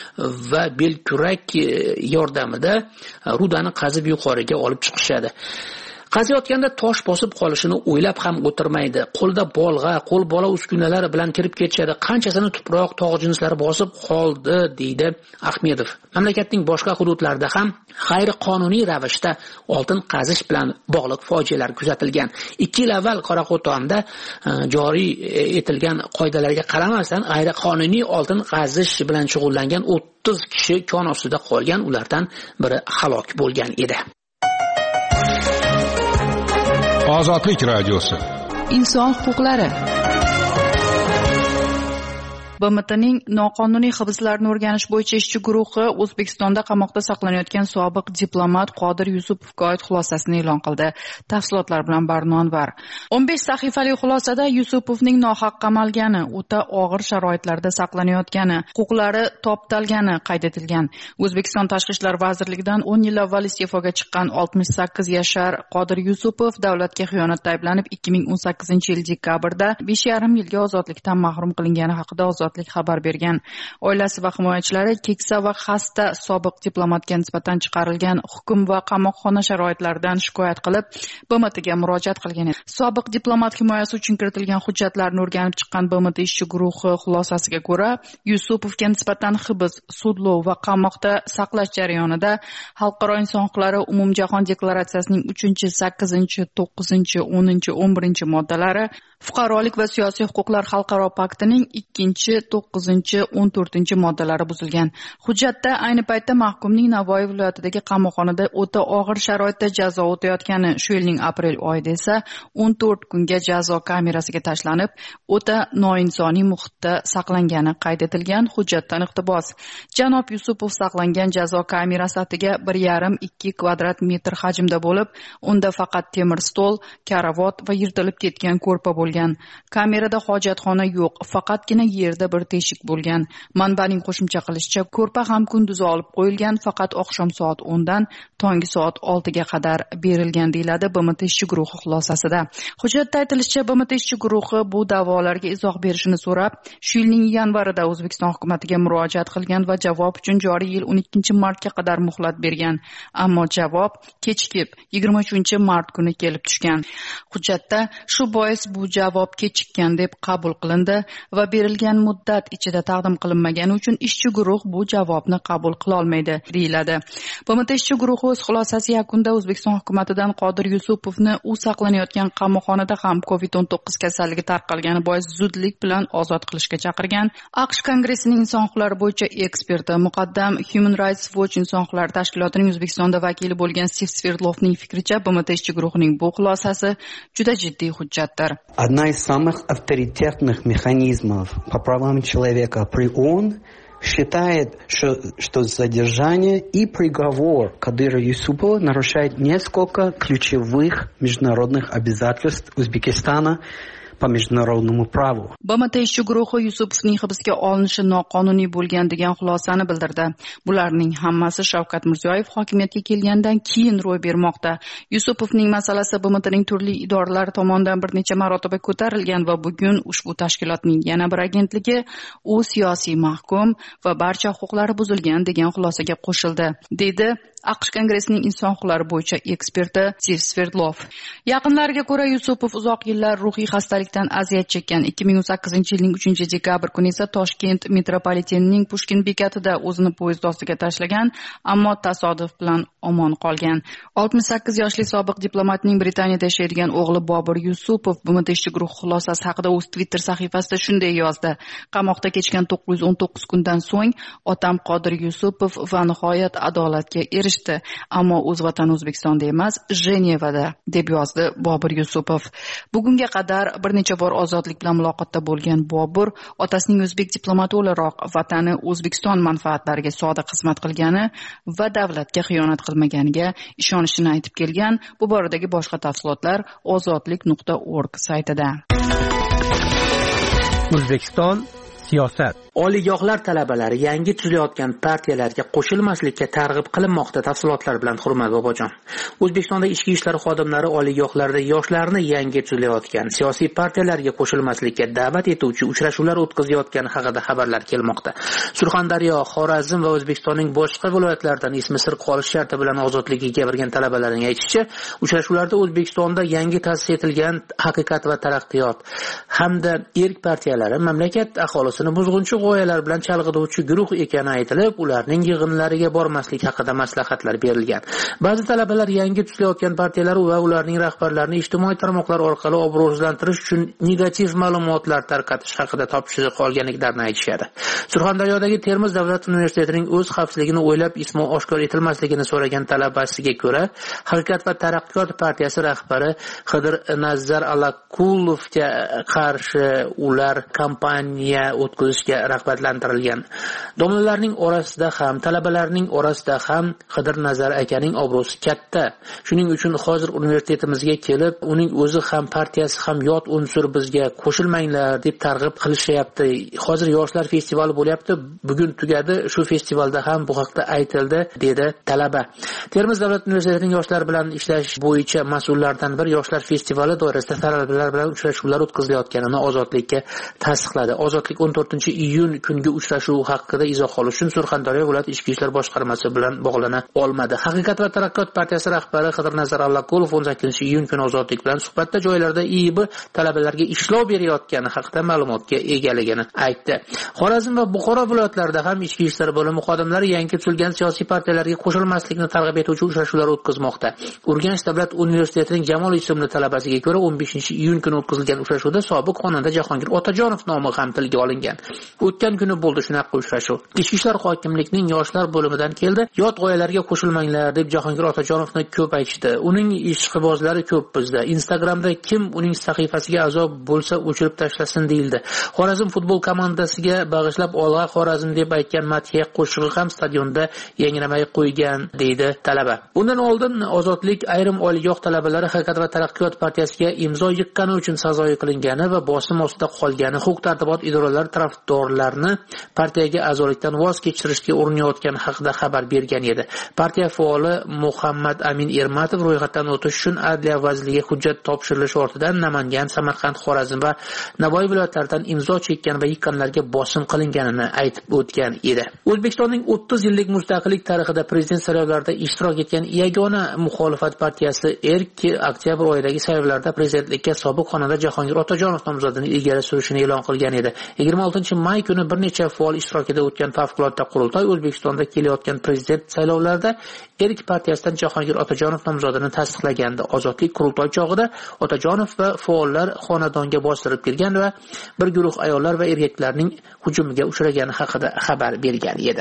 va belkurak yordamida rudani qazib yuqoriga olib chiqishadi. Qaziyotganda tosh bosib qolishini o'ylab ham o'tirmaydi. Qo'lda bolg'a, qo'l bola uskunalar bilan kirib ketishadi. Qanchasini tuproq, tog' jinslari bosib qoldi, deydi Ahmedov. Mamlakatning boshqa hududlarida ham g'ayriqonuniy ravishda oltin qazish bilan bog'liq fojialar kuzatilgan. 2 yil avval Qoraqo'rg'onda joriy etilgan qoidalarga qaramasdan g'ayriqonuniy oltin qazish bilan shug'ullangan 30 kishi kon ostida qolgan, ulardan biri halok bo'lgan edi. Ozodlik radiosi. Inson huquqlari. BMTning noqonuniy hibslarni o'rganish bo'yicha ishchi guruhi O'zbekistonda qamoqda saqlanayotgan sobiq diplomat Qodir Yusupovga oid xulosasini e'lon qildi. Tafsilotlar bilan Barno Anvar. 15 sahifali xulosada Yusupovning nohaq qamalgani, o'ta og'ir sharoitlarda saqlanayotgani, huquqlari toptalgani qayd etilgan. O'zbekiston Tashqi ishlar vazirligidan 10 yil avval iste'foga chiqqan 68 yashar Qodir Yusupov davlatga xiyonatda ayblanib 2018-yil dekabrda 5,5 yilga ozodlikdan mahrum qilingani haqida Ozodlik xabar bergan. Oilasi va himoyachilari keksa va xasta sobiq diplomatga nisbatan chiqarilgan hukm va qamoqxona sharoitlaridan shikoyat qilib, BMTga murojaat qilgan edi. Sobiq diplomat himoyasi uchun kiritilgan hujjatlarni o'rganib chiqqan BMT ishchi guruhi xulosasiga ko'ra, Yusupovga nisbatan hibs, sudlov va qamoqda saqlash jarayonida Xalqaro inson huquqlari umumjahon deklaratsiyasining 3, 8, 9, 10, 11 moddalari, Fuqarolik va siyosiy huquqlar xalqaro paktining 2, 9-14 moddalari buzilgan. Hujjatda ayni paytda mahkumning Navoiy viloyatidagi qamoqxonada o'ta og'ir sharoitda jazo o'tayotgani, shu yilning aprel oyida esa 14 kunga jazo kamerasiga tashlanib, o'ta noinsoniy muhitda saqlangani qayd etilgan. Hujjatdan iqtibos: Janob Yusupov saqlangan jazo kamerasi atiga 1,5-2 kvadrat metr hajmda bo'lib, unda faqat temir stol, karavot va yirtilib ketgan ko'rpa bo'lgan. Kamerada hojatxona yo'q, faqatgina yerda bir teshik bo'lgan. Manbaning qo'shimcha qilishicha, ko'rpa ham kunduzi olib qo'yilgan, faqat oqshom soat 10 dan tongi soat 6 ga qadar berilgan, deyiladi BMT ishchi guruhi xulosasida. Hujjatda aytilishicha, BMT ishchi guruhi bu da'volarga izoh berishini so'rab, shu yilning yanvarida O'zbekiston hukumatiga murojaat qilgan va javob uchun joriy yil 12-martga qadar muhlat bergan. Ammo javob kechikib 23-mart kuni kelib tushgan. Hujjatda shu bois bu javob kechikkan deb qabul qilindi va berilgan muddat ichida taqdim qilinmagani uchun ishchi guruh bu javobni qabul qila olmaydi, deyiladi. BMT ishchi guruhi o'z xulosasi yakunida O'zbekiston hukumatidan Qodir Yusupovni u saqlanayotgan qamoqxonada ham COVID-19 kasalligi tarqalgani bois zudlik bilan ozod qilishga chaqirgan. AQSh Kongressining inson huquqlari bo'yicha eksperti, muqaddam Human Rights Watch inson huquqlari tashkilotining O'zbekistonda vakili bo'lgan Steve Sverdlovning fikricha, BMT ishchi guruhining bu xulosasi juda jiddiy hujjatdir. Одна из самых авторитетных механизмов по правам человека при ООН считает, что задержание и приговор Кадыра Юсупова нарушает несколько ключевых международных обязательств Узбекистана по международному праву. BMT ishchi guruhi Yusupovning hibsga olinishi noqonuniy bo'lgan degan xulosani bildirdi. Bularning hammasi Shavkat Mirziyoyev hokimiyatga kelgandan keyin ro'y bermoqda. Yusupovning masalasi BMTning turli idoralari tomonidan bir necha marotaba ko'tarilgan va bugun ushbu tashkilotning yana bir agentligi u siyosiy mahkum va barcha huquqlari buzilgan degan xulosaga qo'shildi, dedi AQSh Kongressining inson huquqlari bo'yicha eksperti Steve Sverdlov. Yaqinlariga ko'ra, Yusupov uzoq yillar ruhiy xastalikdan aziyat chekkan. 2018-yilning 3-dekabr kuni esa Toshkent metropolitenining Pushkin bekatida o'zini poyezd ostiga tashlagan, ammo tasodif bilan omon qolgan. 68 yoshli sobiq diplomatning Britaniyada yashaydigan o'g'li Bobur Yusupov BMT ishchi guruhi xulosasi haqida o'z Twitter sahifasida shunday yozdi: Qamoqda kechgan 919 kundan so'ng otam Qodir Yusupov va nihoyat adolatga erishdi, ammo o'z vatani O'zbekistonda emas, Jenevada, deb yozdi Bobur Yusupov. Bugunga qadar bir necha bor ozodlik bilan muloqotda bo'lgan Bobur otasining o'zbek diplomati o'laroq vatani O'zbekiston manfaatlariga sodiq xizmat qilgani va davlatga xiyonat qilmaganiga ishonishini aytib kelgan. Bu boradagi boshqa tafsilotlar ozodlik.org saytida. O'zbekiston siyosat. Oliygohlar talabalari yangi tuzilayotgan partiyalarga qo'shilmaslikka targ'ib qilinmoqda. Tafsilotlar bilan Hurmat Bobojon. O'zbekistonda ichki ishlar xodimlari oliygohlarda yoshlarni yangi tuzilayotgan siyosiy partiyalarga qo'shilmaslikka da'vat etuvchi uchrashuvlar o'tkazayotgani haqida xabarlar kelmoqda. Surxondaryo, Xorazm va O'zbekistonning boshqa viloyatlaridan ismi sir qolish sharti bilan ozodligiga kirgan talabalarning aytishicha, uchrashuvlarda O'zbekistonda yangi ta'sis etilgan Haqiqat va taraqqiyot hamda erk partiyalari mamlakat aholisini buzg'unchi g'oyalar bilan chalg'ituvchi guruh ekani aytilib, ularning yig'inlariga bormaslik haqida maslahatlar berilgan. Ba'zi talabalar yangi tuzilayotgan partiyalar va ularning rahbarlarini ijtimoiy tarmoqlar orqali obro'sizlantirish uchun negativ ma'lumotlar tarqatish haqida topshiriq olganliklarini aytishadi. Surxondaryodagi Termiz davlat universitetining o'z xavfsizligini o'ylab ismi oshkor etilmasligini so'ragan talabasiga ko'ra, Haqiqat va taraqqiyot partiyasi rahbari Xidir Nazar Alaqulovga qarshi ular kampaniya o'tkazishga rag'batlantirilgan. Domlalarning orasida ham, talabalarning orasida ham Xidir Nazar akaning obro'si katta. Shuning uchun hozir universitetimizga kelib, uning o'zi ham partiyasi ham yot unsur, bizga qo'shilmanglar deb targ'ib qilishyapti. Hozir yoshlar festivali bo'lyapti. Bugun tugadi. Shu festivalda ham bu haqda aytildi, dedi talaba. Termiz davlat universitetining yoshlar bilan ishlash bo'yicha mas'ullardan bir yoshlar festivali doirasida talabalar bilan uchrashuvlar o'tkazilayotganini Ozodlikka tasdiqladi. Ozodlik 14-iyun iyun kungi uchrashuv haqida izoh olish uchun Surxondaryo viloyat ichki ishlar boshqarmasi bilan bog'lana olmadi. Haqiqat va taraqqiyot partiyasi rahbari Qidirnazar Allaqulov 18-iyun kuni Ozodlik bilan suhbatda joylarda IIB talabalarga ishlov berayotgani haqida ma'lumotga egaligini aytdi. Xorazm va Buxoro viloyatlarida ham ichki ishlar bo'limi xodimlari yangi tuzilgan siyosiy partiyalarga qo'shilmaslikni targ'ib etuvchi uchrashuvlar o'tkazmoqda. Urganch davlat universitetining Jamol ismli talabasiga ko'ra 15-iyun kuni o'tkazilgan uchrashuvda sobiq xonanda Jahongir Otajonov nomi ham tilga olingan. O'tgan kuni bo'ldi shunaqa uchrashuv. Ichki ishlar hokimlikning yoshlar bo'limidan keldi. Yot g'oyalarga qo'shilmanglar deb Jahongir Otajonovni ko'p aytishdi. Uning ishqibozlari ko'p bizda. Instagramda kim uning sahifasiga a'zo bo'lsa o'chirib tashlasin deyildi. Xorazm futbol komandasiga bag'ishlab Olg'a Xorazm deb aytgan madhiya qo'shig'i ham stadionda yangramay qo'ygan deydi talaba. Bundan oldin Ozodlik ayrim oliygoh talabalari Haqiqat va taraqqiyot partiyasiga imzo yiqqani uchun sazoyi qilingani va bosim ostida qolgani huquq-tartibot idoralari tarafdorlarni partiyaga a'zolikdan voz kechirishga urinayotgani haqida xabar bergan edi. Partiya faoli Muhammad Amin Ermatov ro'yxatdan o'tish uchun Adliya vaziriga hujjat topshirilishi ortidan Namangan, Samarqand, Xorazm va Navoiy viloyatlaridan imzo chekkan va yiqqanlarga bosim qilinganini aytib o'tgan edi. O'zbekistonning 30 yillik mustaqillik tarixida prezident saylovlarida ishtirok etgan yagona muxolifat partiyasi ERK oktyabr oyidagi saylovlarda prezidentlikka sobiq xonanda Jahongir Otajonov nomzodini ilgari surishini e'lon qilgan edi. 26-may kuni bir necha faol ishtirokida o'tgan favqulodda qurultoy O'zbekistonda kelayotgan prezident saylovlarida ERK partiyasidan Jahongir Otajonov nomzodini tasdiqlagandi. Ozodlik qurultoy chog'ida Otajonov va faollar xonadonga bostirib kirgan va bir guruh ayollar va erkaklarning hujumiga uchragani haqida xabar bergan edi.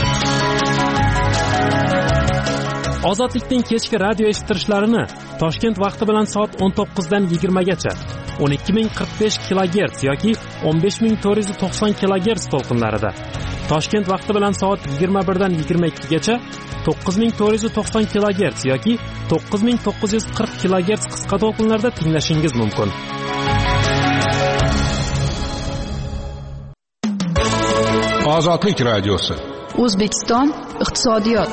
Ozodlikning kechki radio eshittirishlarini Toshkent vaqti bilan soat 19 dan 20 gacha 12045 kHz yoki 15490 kHz to'lqinlarida, Toshkent vaqti bilan soat 21 dan 22 gacha 9490 kHz yoki 9940 kHz qisqa to'lqinlarda tinglashingiz mumkin. Ozodlik radiosi. O'zbekiston iqtisodiyot.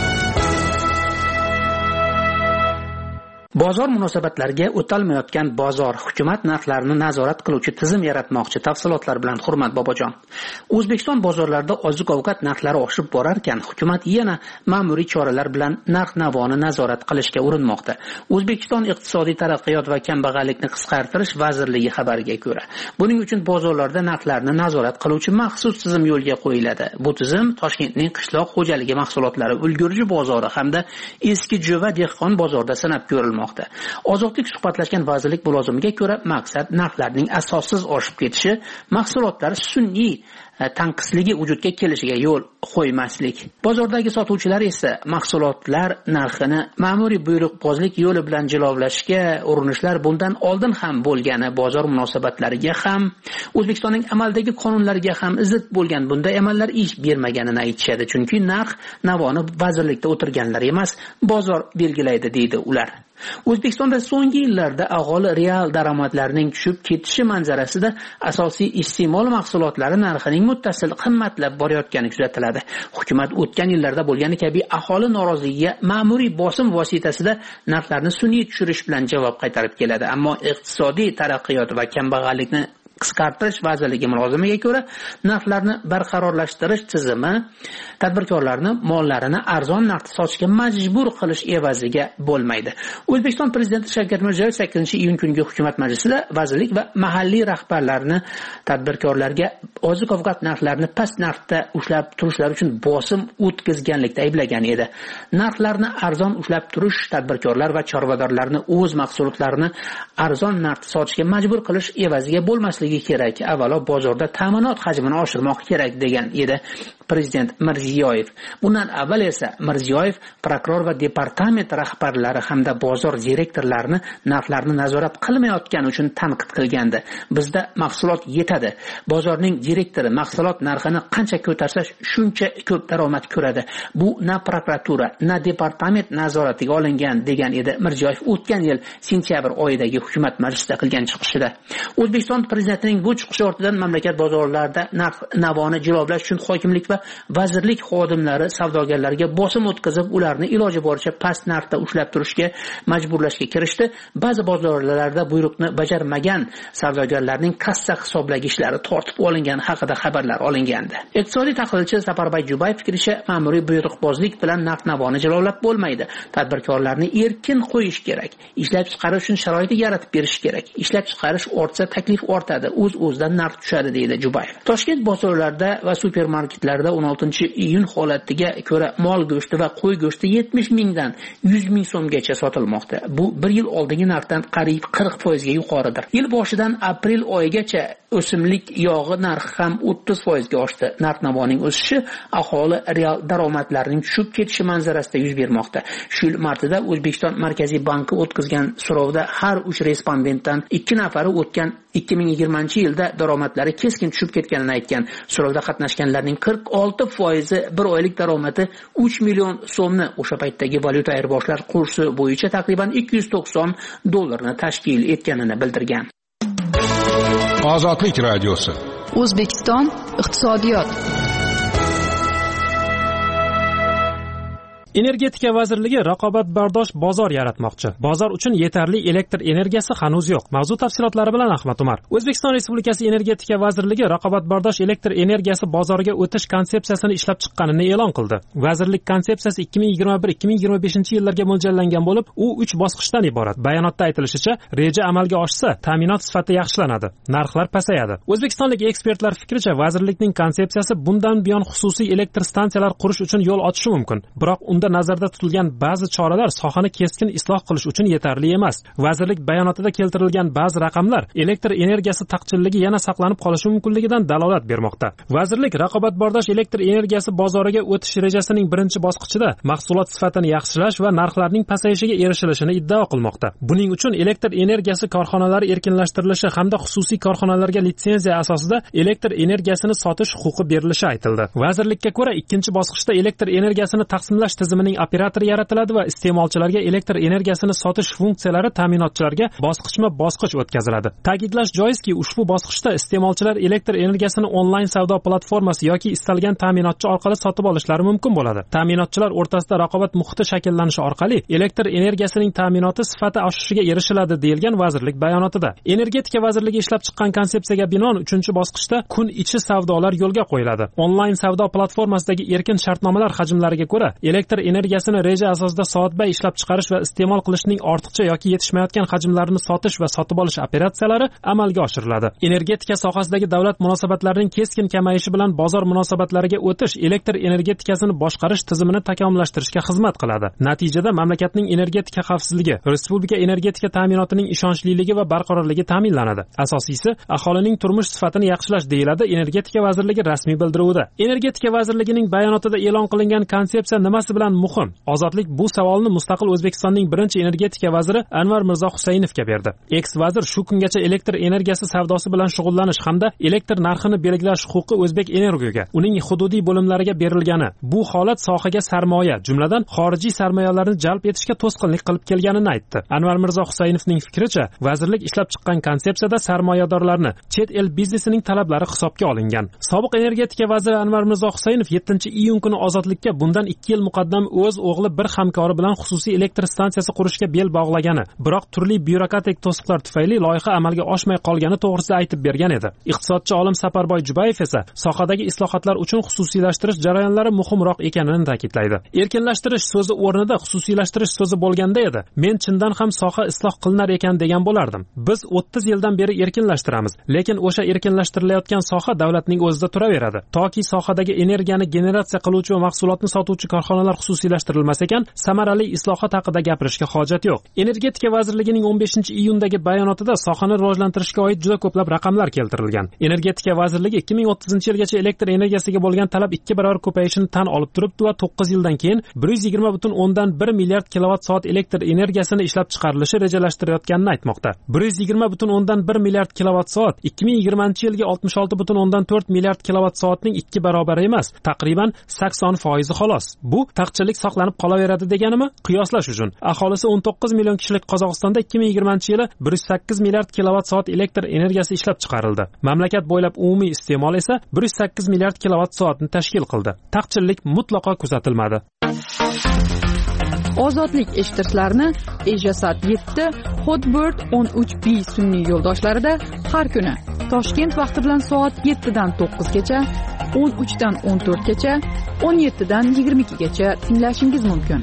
Bozor munosabatlariga o'talmayotgan bozor, hukumat narxlarini nazorat qiluvchi tizim yaratmoqchi. Tafsilotlar bilan Hurmat Bobojon. O'zbekiston bozorlarida oziq-ovqat narxlari oshib borar ekan, hukumat yana ma'muriy choralar bilan narx-navoni nazorat qilishga urinmoqda. O'zbekiston iqtisodiy taraqqiyot va kambag'allikni qisqartirish vazirligi xabariga ko'ra, buning uchun bozorlarda narxlarni nazorat qiluvchi maxsus tizim yo'lga qo'yiladi. Bu tizim Toshkentning qishloq xo'jaligi mahsulotlari ulgurji bozori hamda eski Jo'va dehqon bozorida sanab ko'rilmoqda. Ozodlik suhbatlashgan vazirlik mulozimiga ko'ra, maqsad narxlarning asossiz oshib ketishi, mahsulotlar sun'iy tanqisligi vujudga kelishiga yo'l qo'ymaslik. Bozordagi sotuvchilar esa mahsulotlar narxini ma'muriy buyruqbozlik yo'li bilan jilovlashga urinishlar bundan oldin ham bo'lgani, bozor munosabatlariga ham, O'zbekistonning amaldagi qonunlariga ham zid bo'lgan bunday amallar ish bermaganini aytishadi. Chunki narx navoni vazirlikda o'tirganlar emas, bozor belgilaydi deydi ular. O'zbekistonda so'nggi yillarda aholi real daromadlarining tushib ketishi manzarasida asosiy iste'mol mahsulotlari narxining muttasil qimmatlab borayotgani kuzatiladi. Hukumat o'tgan yillarda bo'lgani kabi aholi noroziligiga ma'muriy bosim vositasida narxlarni sun'iy tushirish bilan javob qaytarib keladi. Ammo iqtisodiy taraqqiyot va kambag'allikni qisqartirish vazirligi mulozimiga ko'ra, narxlarni barqarorlashtirish tizimi tadbirkorlarni mollarini arzon narxda sotishga majbur qilish evaziga bo'lmaydi. O'zbekiston prezidenti Shavkat Mirziyoyev 8-iyun kungi hukumat majlisida vazirlik va mahalliy rahbarlarni tadbirkorlarga oziq-ovqat narxlarini past narxda ushlab turishlari uchun bosim o'tkazganlikda ayblagan edi. Narxlarni arzon ushlab turish tadbirkorlar va chorvadorlarni o'z mahsulotlarini arzon narxda sotishga majbur qilish evaziga bo'lmasligi kerak. Avvalo bozorda ta'minot hajmini oshirmoq kerak degan edi prezident Mirziyoyev. Bundan avval esa Mirziyoyev prokuror va departament rahbarlari hamda bozor direktorlarini narxlarni nazorat qilmayotgani uchun tanqid qilgandi. Bizda mahsulot yetadi. Bozorning direktori mahsulot narxini qancha ko'tarsa shuncha ko'p daromad ko'radi. Bu na prokuratura, na departament nazoratiga olingan degan edi Mirziyoyev o'tgan yil sentyabr oyidagi hukumat majlisida qilgan chiqishida. O'zbekiston prezidentining bu chiqishi ortidan mamlakat bozorlarida narx navoni jilovlash uchun hokimlik va vazirlik xodimlari savdogarlarga bosim o'tkazib, ularni iloji boricha past narxda ushlab turishga majburlashga kirishdi. Ba'zi bozorlarda buyruqni bajarmagan savdogarlarning kassa hisoblagiчлari tortib olingani haqida xabarlar olingandi. Iqtisodiy tahlilchi Saparboy Jubayev fikricha, ma'muriy buyruqbozlik bilan narx-navoni jilovlab bo'lmaydi. Tadbirkorlarni erkin qo'yish kerak. Ishlab chiqarish uchun sharoit yaratib berish kerak. Ishlab chiqarish ortsa, taklif ortadi, o'z-o'zidan narx tushadi, deydi Jubayev. Toshkent bozorlarida va supermarketlarda 16-iyun holatiga ko'ra mol go'shti va qo'y go'shti 70 mingdan 100 ming so'mgacha sotilmoqda. Bu 1 yil oldingi narxdan qariyb 40% ga yuqoridir. Yil boshidan aprel oyigacha o'simlik yog'i narxi ham 30% ga oshdi. Narx-navoning o'sishi aholi real daromadlarining tushib ketishi manzarasida yuz bermoqda. Shu yil martida O'zbekiston Markaziy banki o'tkazgan so'rovda har 3 respondentdan 2 nafari o'tgan 2020-yilda daromadlari keskin tushib ketganini aytgan. So'rovda qatnashganlarning 46% bir oylik daromadi 3 million so'mni, o'sha paytdagi valyuta ayirboshlash kursi bo'yicha taqriban $290 tashkil etganini bildirgan. Ozodlik radiosi. O'zbekiston iqtisodiyot. Energetika vazirligi raqobatbardosh bozor yaratmoqchi. Bozor uchun yetarli elektr energiyasi hanuz yo'q. Mavzu tafsilotlari bilan Ahmad Umar. O'zbekiston Respublikasi Energetika vazirligi raqobatbardosh elektr energiyasi bozoriga o'tish konsepsiyasini ishlab chiqqanini e'lon qildi. Vazirlik konsepsiyasi 2021-2025 yillarga mo'ljallangan bo'lib, u 3 bosqichdan iborat. Bayonotda aytilishicha, reja amalga oshsa, ta'minot sifati yaxshilanadi, narxlar pasayadi. O'zbekistonlik ekspertlar fikricha, vazirlikning konsepsiyasi bundan buyon xususiy elektr stansiyalar qurish uchun yo'l ochishi mumkin. Biroq unda nazarda tutilgan ba'zi choralar sohani keskin isloh qilish uchun yetarli emas. Vazirlik bayonotida keltirilgan ba'zi raqamlar elektr energiyasi taqchilligi yana saqlanib qolishi mumkinligidan dalolat bermoqda. Vazirlik raqobatbardosh elektr energiyasi bozoriga o'tish rejasining birinchi bosqichida mahsulot sifatini yaxshilash va narxlarning pasayishiga erishilishini iddao qilmoqda. Buning uchun elektr energiyasi korxonalari erkinlashtirilishi hamda xususiy korxonalarga litsenziya asosida elektr energiyasini sotish huquqi berilishi aytildi. Vazirlikka ko'ra, ikkinchi bosqichda elektr energiyasini taqsimlash tizimining operatori yaratiladi va iste'molchilarga elektr energiyasini sotish funksiyalari ta'minotchilarga bosqichma-bosqich o'tkaziladi. Ta'kidlash joizki, ushbu bosqichda iste'molchilar elektr energiyasini onlayn savdo platformasi yoki istalgan ta'minotchi orqali sotib olishlari mumkin bo'ladi. Ta'minotchilar o'rtasida raqobat muhiti shakllanishi orqali elektr energiyasining ta'minoti sifati oshishiga erishiladi, deyilgan vazirlik bayonotida. Energetika vazirligi ishlab chiqqan konsepsiyaga binoan 3-bosqichda kun ichi savdolar yo'lga qo'yiladi. Onlayn savdo platformasidagi erkin shartnomalar hajmlariga ko'ra, elektr energiyasini reja asosida soatbay ishlab chiqarish va iste'mol qilishning ortiqcha yoki yetishmayotgan hajmlarini sotish va sotib olish operatsiyalari amalga oshiriladi. Energetika sohasidagi davlat munosabatlarining keskin kamayishi bilan bozor munosabatlariga o'tish elektr energetikasini boshqarish tizimini takomillashtirishga xizmat qiladi. Natijada mamlakatning energetika xavfsizligi, respublika energetika ta'minotining ishonchliligi va barqarorligi ta'minlanadi. Asosiysi, aholining turmush sifatini yaxshilash, deyiladi Energetika vazirligi rasmiy bildiruvida. Energetika vazirligining bayonotida e'lon qilingan konsepsiya nimasi bilan muhim? Ozodlik bu savolni mustaqil O'zbekistonning birinchi energetika vaziri Anvar Mirzo Husaynovga berdi. Eks-vazir shu kungacha elektr energiyasi savdosi bilan shug'ullanish hamda elektr narxini belgilash huquqi O'zbek Energoga, uning hududiy bo'limlariga berilgani, bu holat sohaga sarmoya, jumladan xorijiy sarmoyalarni jalb etishga to'sqinlik qilib kelganini aytdi. Anvar Mirzo Husaynovning fikricha, vazirlik ishlab chiqqan konsepsiyada sarmoyadorlarni, chet el biznesining talablari hisobga olingan. Sobiq energetika vaziri Anvar Mirzo Husaynov 7-iyun kuni Ozodlikka bundan 2 yil muqaddam o'z o'g'li bir hamkori bilan xususiy elektr stansiyasi qurishga bel bog'lagani, biroq turli byurokratik to'siqlar tufayli loyiha amalga oshmay qolgani to'g'risida aytib bergan edi. Iqtisodchi olim Saparboy Jubayev esa sohadagi islohotlar uchun xususiylashtirish jarayonlari muhimroq ekanini ta'kidlaydi. Erkinlashtirish so'zi o'rnida xususiylashtirish so'zi bo'lganda edi, men chindan ham soha isloh qilinar ekan degan bo'lardim. Biz 30 yildan beri erkinlashtiramiz, lekin o'sha erkinlashtirilayotgan soha davlatning o'zida turaveradi. Toki sohadagi energiyani generatsiya qiluvchi va mahsulotni sotuvchi korxonalar xususiylashtirilmas ekan, samarali islohot haqida gapirishga hojat yo'q. Energetika vazirligining 15-iyundagi bayonotida sohani rivojlantirishga oid juda ko'plab raqamlar keltirilgan. Energetika vazirligi 2030-yilgacha elektr energiyasiga bo'lgan talab 2 barobar ko'payishini tan olib turibdi va 9 yildan keyin 120,1 milliard kilovat-soat elektr energiyasini ishlab chiqarilishi rejalashtirayotganini aytmoqda. 120,1 milliard kilovat-soat 2020-yilga 66,4 milliard kilovat-soatning 2 barobari emas, taqriban 80% xolos. Bu taqchillik saqlanib qolaveradi deganimi? Qiyoslash uchun aholisi 19 million kishilik Qozog'istonda 2020-yili 108 milliard kilovatt-soat elektr energiyasi ishlab chiqarildi. Mamlakat bo'ylab umumiy iste'mol esa 108 milliard kilovatt-soatni tashkil qildi. Taqchillik mutlaqo kuzatilmadi. Ozodlik eshittirishlarni Asiasat 7, Hotbird 13B sun'iy yo'ldoshlarida har kuni Toshkent vaqti bilan soat 7 dan 9 gacha, 13 dan 14 gacha, 17 dan 22 gacha tinglashingiz mumkin.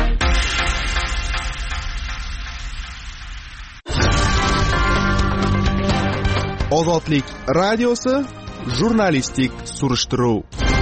Ozodlik radiosi jurnalistik surishtiruv.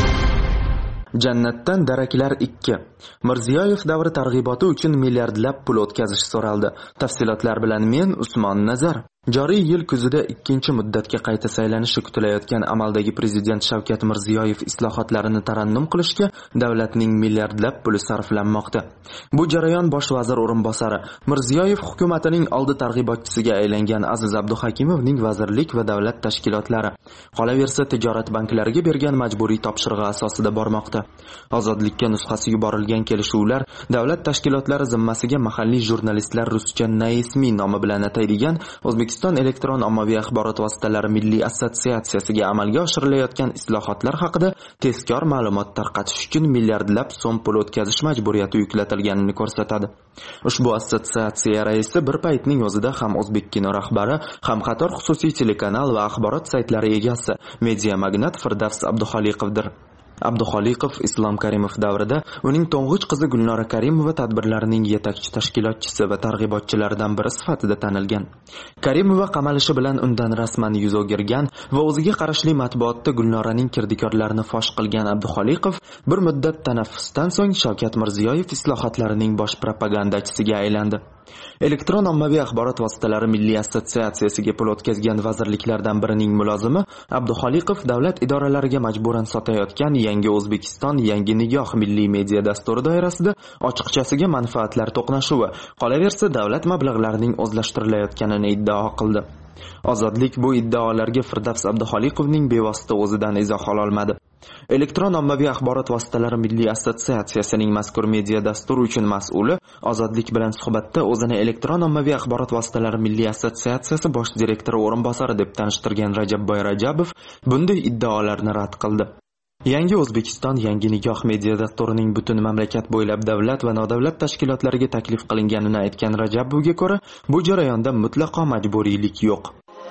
Jannatdan daraklar 2. Mirziyoyev davri targ'iboti uchun milliardlab pul o'tkazish so'raldi. Tafsilotlar bilan men Usmon Nazar. Joriy yil kuzida 2-muddatga qayta saylanishi kutilayotgan amaldagi prezident Shavkat Mirziyoyev islohotlarini tarannum qilishga davlatning milliardlab puli sarflanmoqda. Bu jarayon bosh vazir o'rinbosari Mirziyoyev hukumatining oldi targ'ibotchisiga aylangan Aziz Abduhakimovning vazirlik va davlat tashkilotlari, qolaversa tijorat banklariga bergan majburiy topshirig'i asosida bormoqda. Ozodlikka nusxasi yuborilgan kelishuvlar davlat tashkilotlari zimmasiga mahalliy jurnalistlar ruscha naismi nomi bilan ataydigan O'zbekiston elektron ommaviy axborot vositalari milliy assotsiatsiyasiga amalga oshirilayotgan islohotlar haqida tezkor ma'lumot tarqatish uchun milliardlab so'm pul o'tkazish majburiyati yuklatilganini ko'rsatadi. Ushbu assotsiatsiya raisi bir paytning o'zida ham O'zbekkino rahbari, ham qator xususiy telekanal va axborot saytlari egasi, media magnat Firdavs Abduxoliqovdir. Abduxoliqov Islom Karimov davrida uning to'ng'ich qizi Gulnora Karimova tadbirlarining yetakchi tashkilotchisi va targ'ibotchilaridan biri sifatida tanilgan. Karimova qamalishi bilan undan rasman yuz o'girgan va o'ziga qarashli matbuotda Gulnoraning kirdikorlarini fosh qilgan Abduxoliqov bir muddat tanaffusdan so'ng Shavkat Mirziyoyev islohotlarining bosh propagandachisiga aylandi. Elektron ommaviy axborot vositalari milliy assotsiatsiyasiga pul o'tkazgan vazirliklardan birining mulozimi Abduxoliqov davlat idoralariga majburan sotayotgan Yangi O'zbekiston, Yangi Nigoh milliy media dasturi doirasida ochiqchasiga manfaatlar to'qnashuvi, qolaversa davlat mablag'larining o'zlashtirilayotganini iddao qildi. Ozodlik bu iddaolarga Firdavs Abduxoliqovning bevosita o'zidan izoh ola olmadi. Elektron ommaviy axborot vositalari milliy assotsiatsiyasining mazkur media dasturi uchun mas'uli Ozodlik bilan suhbatda o'zini elektron ommaviy axborot vositalari milliy assotsiatsiyasi bosh direktori o'rinbosari deb tanishtirgan Rajabboy Rajabov bunday iddaolarni rad qildi. Yangi O'zbekiston, Yangi Nigoh media dasturining butun mamlakat bo'ylab davlat va nodavlat tashkilotlariga taklif qilinganini aytgan Rajabovga ko'ra, bu jarayonda mutlaqo majburiylik yo'q.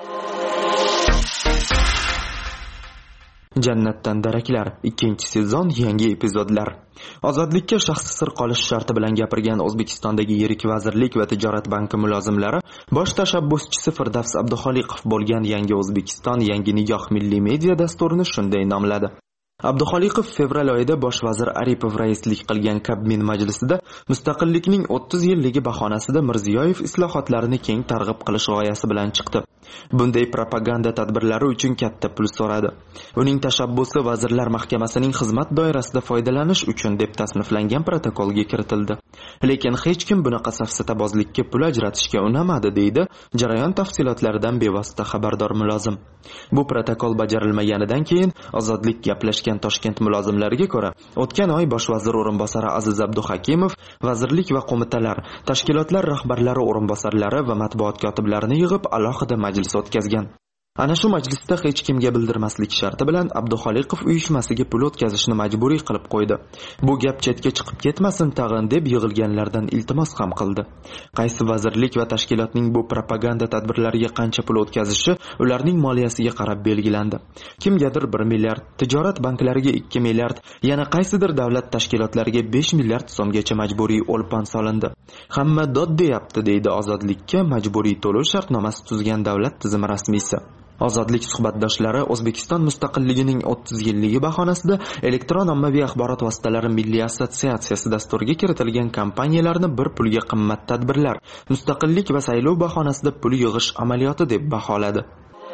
Jannatdan daraklar 2-sezon yangi epizodlar. Ozodlikka shaxsi sir qolish sharti bilan gapirgan O'zbekistondagi yirik vazirlik va tijorat banki mulozimlari bosh tashabbuschisi Firdavs Abduxoliqov bo'lgan Yangi O'zbekiston, Yangi Nigoh milliy media dasturini shunday nomladi. Abduxoliqov fevral oyida bosh vazir Aripov raislik qilgan Kabmin majlisida mustaqillikning 30 yilligi bahonasida Mirziyoyev islohotlarini keng targ'ib qilish g'oyasi bilan chiqdi. Bunday propaganda tadbirlari uchun katta pul so'radi. Uning tashabbusi Vazirlar Mahkamasining xizmat doirasida foydalanish uchun deb tasniflangan protokolga kiritildi. Lekin hech kim bunaqa safsatabozlikka pul ajratishga unamadi, deydi jarayon tafsilotlaridan bevosita xabardor mulozim. Bu protokol bajarilmaganidan keyin Ozodlik gaplashgan Toshkent mulozimlariga ko'ra, o'tgan oy bosh vazir o'rinbosari Aziz Abduhakimov vazirlik va qo'mitalar, tashkilotlar rahbarlari o'rinbosarlari va matbuot kotiblarini yig'ib alohida majlis o'tkazgan. Ana shu majlisda hech kimga bildirmaslik sharti bilan Abduxoliqov uyushmasiga pul o'tkazishni majburiy qilib qo'ydi. Bu gap chetga chiqib ketmasin tag'in deb yig'ilganlardan iltimos ham qildi. Qaysi vazirlik va tashkilotning bu propaganda tadbirlariga qancha pul o'tkazishi ularning moliyasiga qarab belgilandi. Kimgadir 1 milliard, tijorat banklariga 2 milliard, yana qaysidir davlat tashkilotlariga 5 milliard so'mgacha majburiy o'lpon solindi. Hamma dod deyapti, deydi Ozodlikka majburiy to'lov shartnomasi tuzgan davlat tizimi rasmiysi. Ozodlik suhbatdoshlari O'zbekiston mustaqilligining 30 yilligi bahonasida elektron ommaviy axborot vositalari milliy assotsiatsiyasi dasturiga kiritilgan kompaniyalarni bir pulga qimmat tadbirlar, mustaqillik va saylov bahonasida pul yig'ish amaliyoti deb baholadi.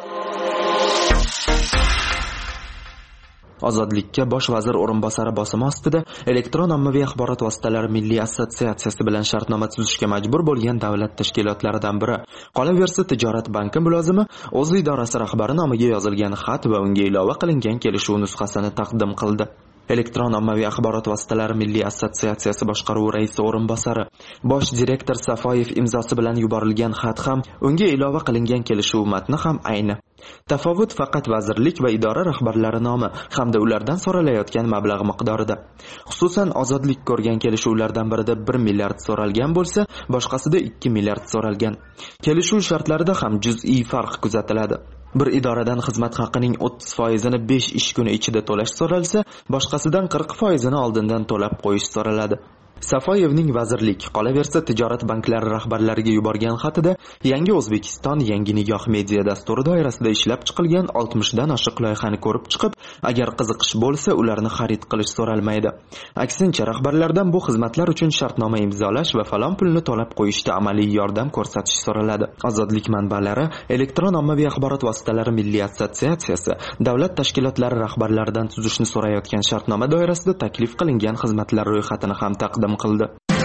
Ozodlikka bosh vazir o'rinbosari bosimi ostida elektron ommaviy axborot vositalari milliy assotsiatsiyasi bilan shartnoma tuzishga majbur bo'lgan davlat tashkilotlaridan biri, qolaversa tijorat banki mulozimi o'z idorasi rahbari nomiga yozilgan xat va unga ilova qilingan kelishuv nusxasini taqdim qildi. Elektron ommaviy axborot vositalari milliy assotsiatsiyasi boshqaruvi raisi o'rinbosari bosh direktor Safoyev imzosi bilan yuborilgan xat ham, unga ilova qilingan kelishuv matni ham ayni. Tafovut faqat vazirlik va idora rahbarlari nomi hamda ulardan so'ralayotgan mablag' miqdorida. Xususan, ozodlik ko'rgan kelishuvlardan birida 1 milliard so'ralgan bo'lsa, boshqasida 2 milliard so'ralgan. Kelishuv shartlarida ham juz'iy farq kuzatiladi. Bir idoradan xizmat haqining 30%ni 5 ish kuni ichida to'lash so'ralsa, boshqasidan 40%ni oldindan to'lab qo'yish so'raladi. Safoyevning vazirlik, qolaversa tijorat banklari rahbarlariga yuborgan xatida Yangi O'zbekiston Yangi nigoh media dasturi doirasida ishlab chiqilgan 60 dan oshiq loyihani ko'rib chiqib, agar qiziqish bo'lsa, ularni xarid qilish so'ralmaydi. Aksincha, rahbarlardan bu xizmatlar uchun shartnoma imzolash va falon pulni to'lab qo'yishda amaliy yordam ko'rsatish so'raladi. Ozodlik manbalari Elektron ommaviy axborot vositalari milliy assotsiatsiyasi davlat tashkilotlari rahbarlaridan tuzishni so'rayotgan shartnoma doirasida taklif qilingan xizmatlar ro'yxatini ham taqdim qildi.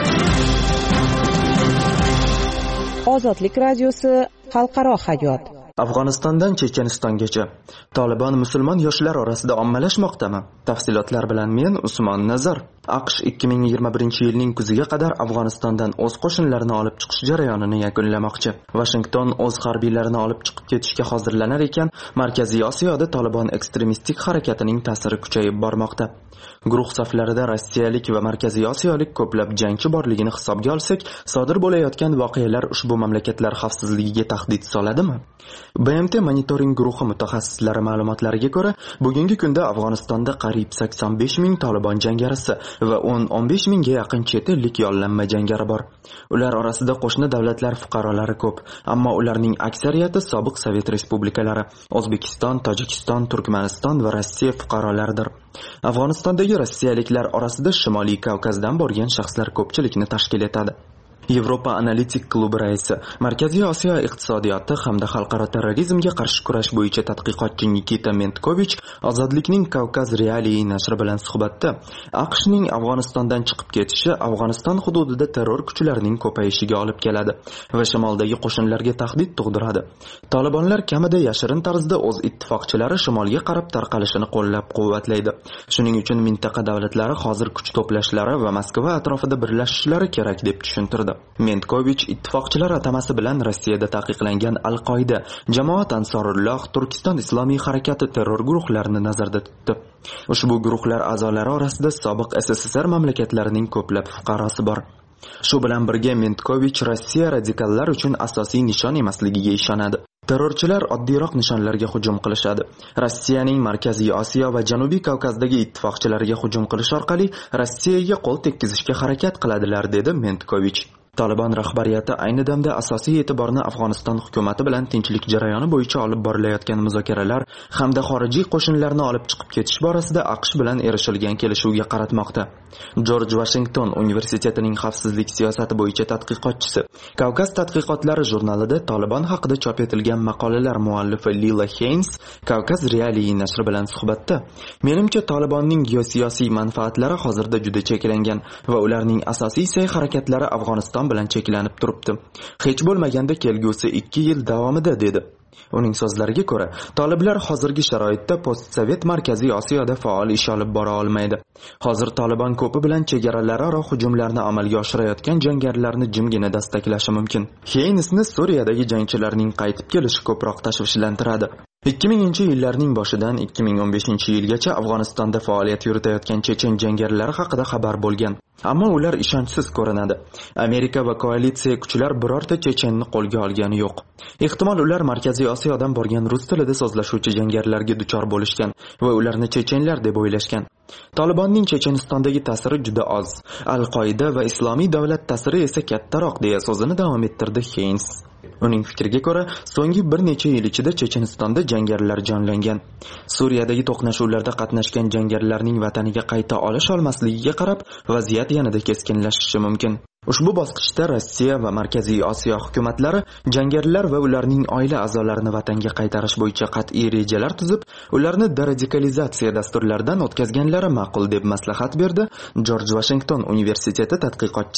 Ozodlik radiosi xalqaro hayot. Afg'onistondan Chechenistongacha Taliban musulmon yoshlar orasida ommalashmoqdami? Tafsilotlar bilan men Usmon Nazar. AQSh 2021-yilning kuziga qadar Afg'onistondan o'z qo'shinlarini olib chiqish jarayonini yakunlamoqchi. Washington o'z harbiylarini olib chiqib ketishga hozirlanar ekan, Markaziy Osiyoda Taliban ekstremistik harakatining ta'siri kuchayib bormoqda. Guruh saflarida rossiyalik va Markaziy Osiyolik ko'plab jangchi borligini hisobga olsak, sodir bo'layotgan voqealar ushbu mamlakatlar xavfsizligiga tahdid soladimi? BMT monitoring guruhi mutaxassislari ma'lumotlariga ko'ra, bugungi kunda Afg'onistonda qariyb 85 ming Taliban jangarisi va 10-15 mingga yaqin chet ellik yollanma jangari bor. Ular orasida qo'shni davlatlar fuqarolari ko'p, ammo ularning aksariyati sobiq Sovet respublikalari, O'zbekiston, Tojikiston, Turkmaniston va Rossiya fuqarolaridir. Afg'onistondagi rossiyaliklar orasida Shimoliy Kavkazdan borgan shaxslar ko'pchilikni tashkil etadi. Yevropa analitik klubi raisi, Markaziy Osiyo iqtisodiyoti hamda xalqaro terrorizmga qarshi kurash bo'yicha tadqiqotchi Nikita Mentkovich Ozodlikning Kavkaz Realii nashri bilan suhbatda AQShning Afg'onistondan chiqib ketishi Afg'oniston hududida terror kuchlarining ko'payishiga olib keladi va shimoldagi qo'shinlarga tahdid tug'diradi. Talibanlar kamida yashirin tarzda o'z ittifoqchilari shimolga qarab tarqalishini qo'llab-quvvatlaydi. Shuning uchun mintaqa davlatlari hozir kuch to'plashlari va Moskva atrofida birlashishlari kerak deb tushuntirdi. Mentkovich ittifoqchilar atamasi bilan Rossiyada taqiqlangan Al-Qoida, Jamoat Ansorulloh, Turkiston islomiy harakati terror guruhlarini nazarda tutdi. Ushbu guruhlar a'zolari orasida sobiq SSSR mamlakatlarining ko'plab fuqarosi bor. Shu bilan birga Mentkovich Rossiya radikallar uchun asosiy nishon emasligiga ishonadi. Terrorchilar oddiyroq nishonlarga hujum qilishadi. Rossiyaning Markaziy Osiyo va Janubiy Kavkazdagi ittifoqchilariga hujum qilish orqali Rossiyaga qo'l tekkizishga harakat qiladilar, dedi Mentkovich. Taliban rahbariyati ayni damda asosiy e'tiborni Afg'oniston hukumati bilan tinchlik jarayoni bo'yicha olib borilayotgan muzokaralar hamda xorijiy qo'shinlarni olib chiqib ketish borasida AQSh bilan erishilgan kelishuvga qaratmoqda. George Washington universitetining xavfsizlik siyosati bo'yicha tadqiqotchisi, Kavkaz tadqiqotlari jurnalida Taliban haqida chop etilgan maqolalar muallifi Lila Haynes Kavkaz Realii nashri bilan suhbatda, menimcha Talibanning geosiyosiy manfaatlari hozirda juda cheklangan va ularning asosiy sa'y-harakatlari Afg'oniston bilan cheklanib turibdi. Hech bo'lmaganda kelgusi 2 yil davomida, dedi. Uning so'zlariga ko'ra, toliblar hozirgi sharoitda postsovet Markaziy Osiyoda faol ish olib bora olmaydi. Hozir Taliban ko'pi bilan chegaralararo hujumlarni amalga oshirayotgan jangarilarni jimgina dastaklashi mumkin. Haynesni Suriyadagi jangchilarning qaytib kelishi ko'proq tashvishlantiradi. 2000-yillarning boshidan 2015-yilgacha Afg'onistonda faoliyat yuritayotgan chechen jangarilari haqida xabar bo'lgan. Ammo ular ishonchsiz ko'rinadi. Amerika va koalitsiya kuchlar birorta chechenni qo'lga olgani yo'q. Ehtimol ular Markaziy Osiyodan borgan rus tilida so'zlashuvchi jangarilarga duchor bo'lishgan va ularni chechenlar deb o'ylashgan. Talibanning Chechenistondagi ta'siri juda oz. Al-Qoida va Islomiy davlat ta'siri esa kattaroq, deya so'zini davom ettirdi Haynes. Uning fikriga ko'ra, so'nggi bir necha yil ichida Chechenistonda jangarilar jonlangan. Suriyadagi to'qnashuvlarda qatnashgan jangarilarning vataniga qayta olish olmasligiga qarab, vaziyat yanada keskinlashishi mumkin. Ushbu bosqichda Rossiya va Markaziy Osiyo hukumatlari jangarilar va ularning oila a'zolarini vatanga qaytarish bo'yicha qat'iy rejalar tuzib, ularni deradikalizatsiya dasturlaridan o'tkazganlari ma'qul, deb maslahat berdi George Washington universiteti tadqiqotchisi.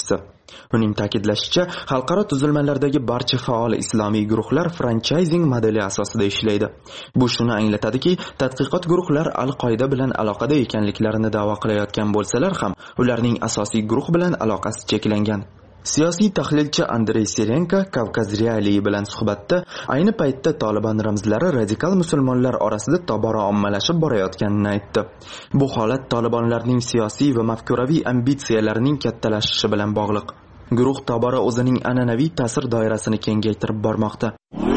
Uning ta'kidlashicha, xalqaro tuzilmalardagi barcha faol islomiy guruhlar franchising modeli asosida ishlaydi. Bu shuni anglatadiki, tadqiqot guruhlar Al-Qoida bilan aloqada ekanliklarini da'vo qilayotgan bo'lsalar ham, ularning asosiy guruh bilan aloqasi cheklangan. Siyosiy tahlilchi Andrey Serenko Kavkaz Realiy bilan suhbatda ayni paytda Taliban ramzlari radikal musulmonlar orasida tobora ommalashib borayotganini aytdi. Bu holat Talibanlarning siyosiy va mafkuraviy ambitsiyalarining kattalashishi bilan bog'liq. Guruh tobora o'zining an'anaviy ta'sir doirasini kengaytirib bormoqda.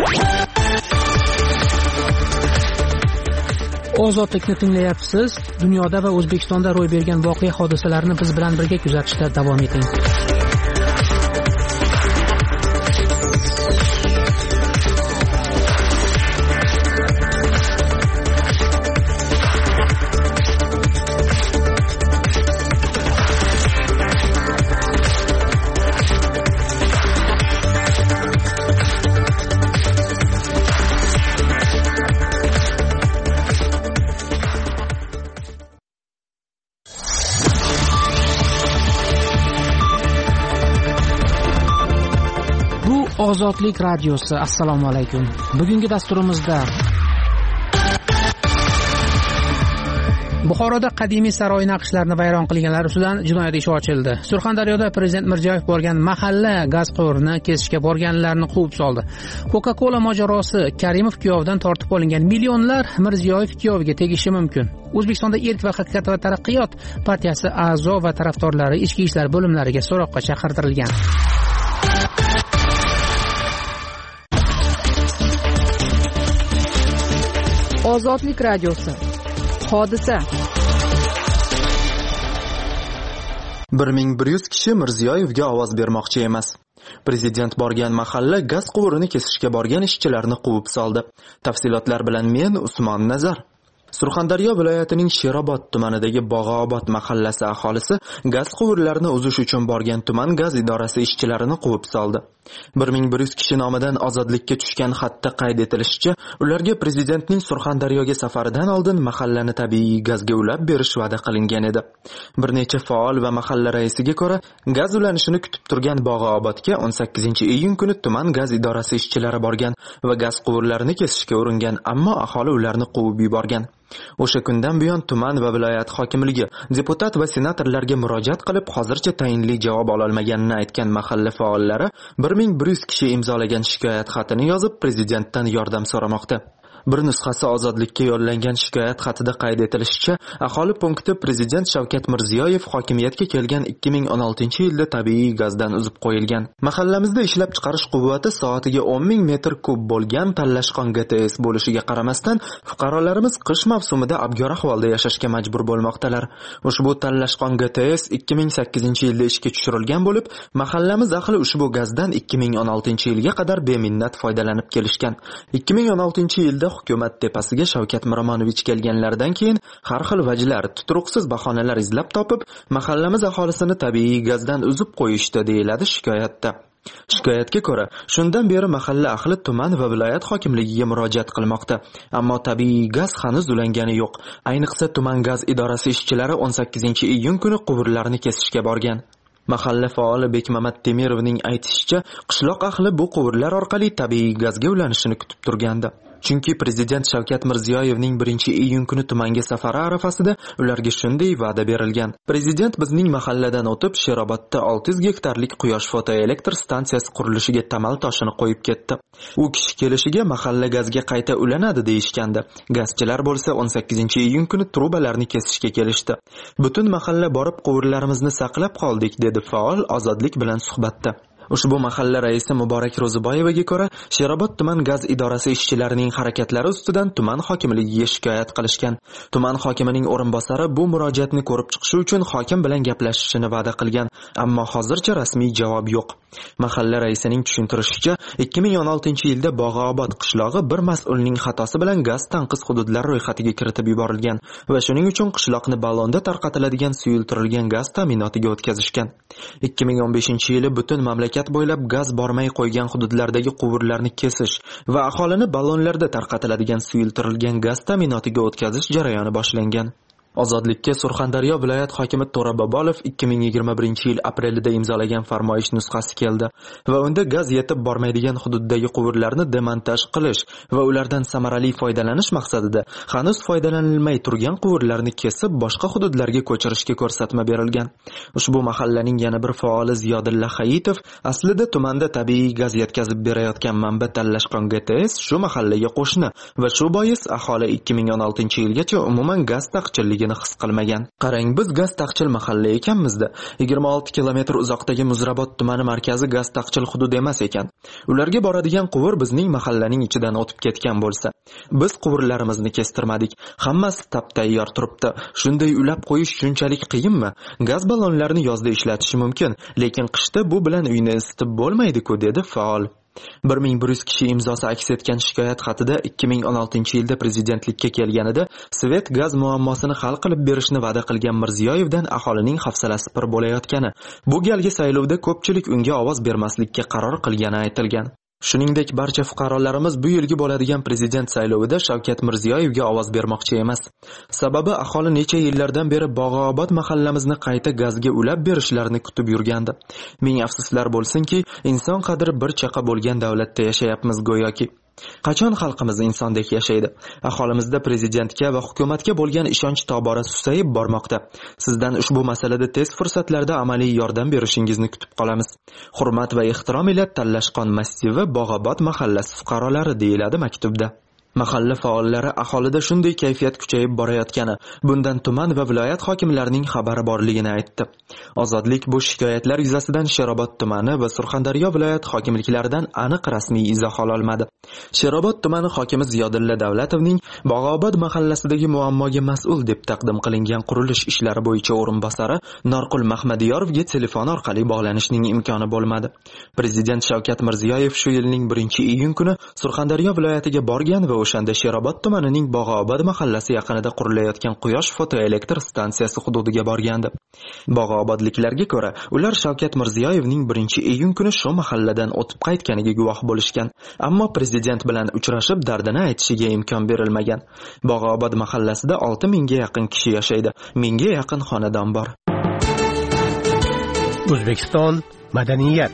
Ozodlikni tinglayapsiz. Dunyoda va O'zbekistonda ro'y bergan voqea hodisalarni biz bilan birga kuzatishda davom eting. Ozodlik radiosi. Assalomu alaykum. Bugungi dasturimizda Buxoroda qadimiy saroy naqshlarini vayron qilganlar ustidan jinoyat ishi ochildi. Surxondaryoda Prezident Mirziyoyev borgan mahalla gaz quvurini kesishga borganlarni quvib soldi. Coca-Cola mojarosi: Karimov kuyovidan tortib olingan millionlar Mirziyoyev kuyoviga tegishi mumkin. O'zbekistonda Erk va haqiqat va taraqqiyot partiyasi a'zo va tarafdorlari ichki ishlar bo'limlariga so'roqqa chaqirtirilgan. Ozodlik radiosi. Hodisa. 1100 kishi Mirziyoyevga ovoz bermoqchi emas. Prezident borgan mahalla gaz quvurini kesishga borgan ishchilarni quvib soldi. Tafsilotlar bilan men Usmon Nazar. Surxondaryo viloyatining Sherobod tumanidagi Bog'obod mahallasi aholisi gaz quvurlarini uzish uchun borgan tuman gaz idorasi ishchilarini quvib soldi. 1100 kishi nomidan Ozodlikka tushgan xatda qayd etilishicha, ularga prezidentning Surxondaryoga safaridan oldin mahallani tabiiy gazga ulab berish va'da qilingan edi. Bir necha faol va mahalla raisiga ko'ra, gaz ulanishini kutib turgan Bog'obodga 18-iyun kuni tuman gaz idorasi ishchilari borgan va gaz quvurlarini kesishga uringan, ammo aholi ularni quvib yuborgan. O'sha kundan buyon tuman va viloyat hokimligi deputat va senatorlarga murojaat qilib, hozircha tayinli javob ololmaganini aytgan mahalla faollari 1100 kishi imzolagan shikoyat xatini yozib prezidentdan yordam so'ramoqda. Bir nusxasi Ozodlikka yo'llangan shikoyat xatida qayd etilishicha, aholi punkti Prezident Shavkat Mirziyoyev hokimiyatga kelgan 2016-yilda tabiiy gazdan uzib qo'yilgan. Mahallamizda ishlab chiqarish quvvati soatiga 10,000 metr kub bo'lgan Tallashqon GTS bo'lishiga qaramasdan, fuqarolarimiz qish mavsumida abgor ahvolda yashashga majbur bo'lmoqdalar. Ushbu Tallashqon GTS 2008-yilda ishga tushirilgan bo'lib, mahallamiz ahli ushbu gazdan 2016-yilga qadar beminnat foydalanib kelishgan. 2016-yilda hukumat tepasiga Shavkat Miromonovich kelganlaridan keyin har xil vajlar, tuturuqsiz bahonalar izlab topib, mahallamiz aholisini tabiiy gazdan uzib qo'yishdi, deyiladi shikoyatda. Shikoyatga ko'ra, shundan beri mahalla ahli tuman va viloyat hokimligiga murojaat qilmoqda, ammo tabiiy gaz hanuz ulangani yo'q. Ayniqsa tuman gaz idorasi ishchilari 18-iyun kuni quvurlarni kesishga borgan. Mahalla faoli Bekmamat Temirovning aytishicha, qishloq ahli bu quvurlar orqali tabiiy gazga ulanishini kutib turgandi. Chunki Prezident Shavkat Mirziyoyevning 1-iyun kuni tumanga safari arafasida ularga shunday va'da berilgan. Prezident bizning mahalladan o'tib, Sherobodda 600 gektarlik quyosh fotoelektr stansiyasi qurilishiga tamal toshini qo'yib ketdi. U kishi kelishiga mahalla gazga qayta ulanadi deyishgandi. Gazchilar bo'lsa 18-iyun kuni trubalarni kesishga kelishdi. Butun mahalla borib quvurlarimizni saqlab qoldik, dedi faol Ozodlik bilan suhbatda. Ushbu mahalla raisi Muborak Ro'ziboyevaga ko'ra, Sherobod tuman gaz idorasi ishchilarining harakatlari ustidan tuman hokimligiga shikoyat qilishgan. Tuman hokimining o'rinbosari bu murojaatni ko'rib chiqishi uchun hokim bilan gaplashishini va'da qilgan, ammo hozircha rasmiy javob yo'q. Mahalla raisining tushuntirishicha, 2016-yilda Bog'obod qishlog'i bir mas'ulning xatosi bilan gaz tanqis hududlar ro'yxatiga kiritib yuborilgan va shuning uchun qishloqni ballonda tarqatiladigan suyultirilgan gaz ta'minotiga o'tkazishgan. 2015-yili butun mamlakat bo'ylab gaz bormay qo'ygan hududlardagi quvurlarni kesish va aholini ballonlarda tarqatiladigan suyultirilgan gaz ta'minotiga o'tkazish jarayoni boshlangan. Ozodlikka Surxondaryo viloyat hokimi To'ra Bobolov 2021-yil aprelida imzolagan farmoyish nusxasi keldi va unda gaz yetib bormaydigan hududdagi quvurlarni demontaj qilish va ulardan samarali foydalanish maqsadida hanuz foydalanilmay turgan quvurlarni kesib boshqa hududlarga ko'chirishga ko'rsatma berilgan. Ushbu mahallaning yana bir faoli Ziyodilla Hayitov aslida tumanda tabiiy gaz yetkazib berayotgan manba tanlashgan GTS shu mahallaga qo'shni va shu bois aholi 2016-yilgacha umuman gaz taqchilligini his qilmagan. Qarang, biz gaz taqchil mahalla ekanmizda. 26 kilometr uzoqdagi Muzrabot tumani markazi gaz taqchil hudud emas ekan. Ularga boradigan quvur bizning mahallaning ichidan o'tib ketgan bo'lsa, biz quvurlarimizni kestirmadik. Hammasi tap-tayyor turibdi. Shunday ulab qo'yish shunchalik qiyinmi? Gaz ballonlarini yozda ishlatish mumkin, lekin qishda bu bilan uyni isitib bo'lmaydi-ku, dedi faol. 1100 kishi imzosi aks etgan shikoyat xatida 2016-yilda prezidentlikka kelganida Svet gaz muammosini hal qilib berishni va'da qilgan Mirziyoyevdan aholining hafsalasi pir bo'layotgani, bu galgi saylovda ko'pchilik unga ovoz bermaslikka qaror qilgani aytilgan. Shuningdek, barcha fuqarolarimiz bu yilgi bo'ladigan prezident saylovida Shavkat Mirziyoyevga ovoz bermoqchi emas. Sababi aholi necha yillardan beri Bog'obod mahallamizni qayta gazga ulab berishlarini kutib yurgandi. Ming afsuslar bo'lsinki, inson qadri bir chaqa bo'lgan davlatda yashayapmiz go'yoki. Qachon xalqimiz insondek yashaydi? Aholimizda prezidentga va hukumatga bo'lgan ishonch tobora susayib bormoqda. Sizdan ushbu masalada tez fursatlarda amaliy yordam berishingizni kutib qolamiz. Hurmat va ehtirom ila Tallashqon massivi Bog'obod mahallasi fuqarolari, deyiladi maktubda. Mahalla faollari aholida shunday kayfiyat kuchayib borayotgani, bundan tuman va viloyat hokimlarining xabari borligini aytdi. Ozodlik bu shikoyatlar yuzasidan Sherobod tumani va Surxondaryo viloyat hokimliklaridan aniq rasmiy izoh ololmadi. Sherobod tumani hokimi Ziyodilla Davlatovning Bog'obod mahallasidagi muammoga mas'ul deb taqdim qilingan qurilish ishlari bo'yicha o'rinbosari Norqul Mahmadiyorovga telefon orqali bog'lanishning imkoni bo'lmadi. Prezident Shavkat Mirziyoyev shu yilning 1-iyun kuni Surxondaryo viloyatiga borgan va o'shanda Sherobod tumanining Bog'obod mahallasi yaqinida qurilayotgan quyosh fotoelektr stansiyasi hududiga borgandi. Bog'obodliklarga ko'ra, ular Shavkat Mirziyoyevning 1-iyun kuni shu mahalladan o'tib qaytganiga guvoh bo'lishgan, ammo prezident bilan uchrashib dardini aytishiga imkon berilmagan. Bog'obod mahallasida 6000 ga yaqin kishi yashaydi, 1000 ga yaqin xonadon bor. O'zbekiston madaniyat.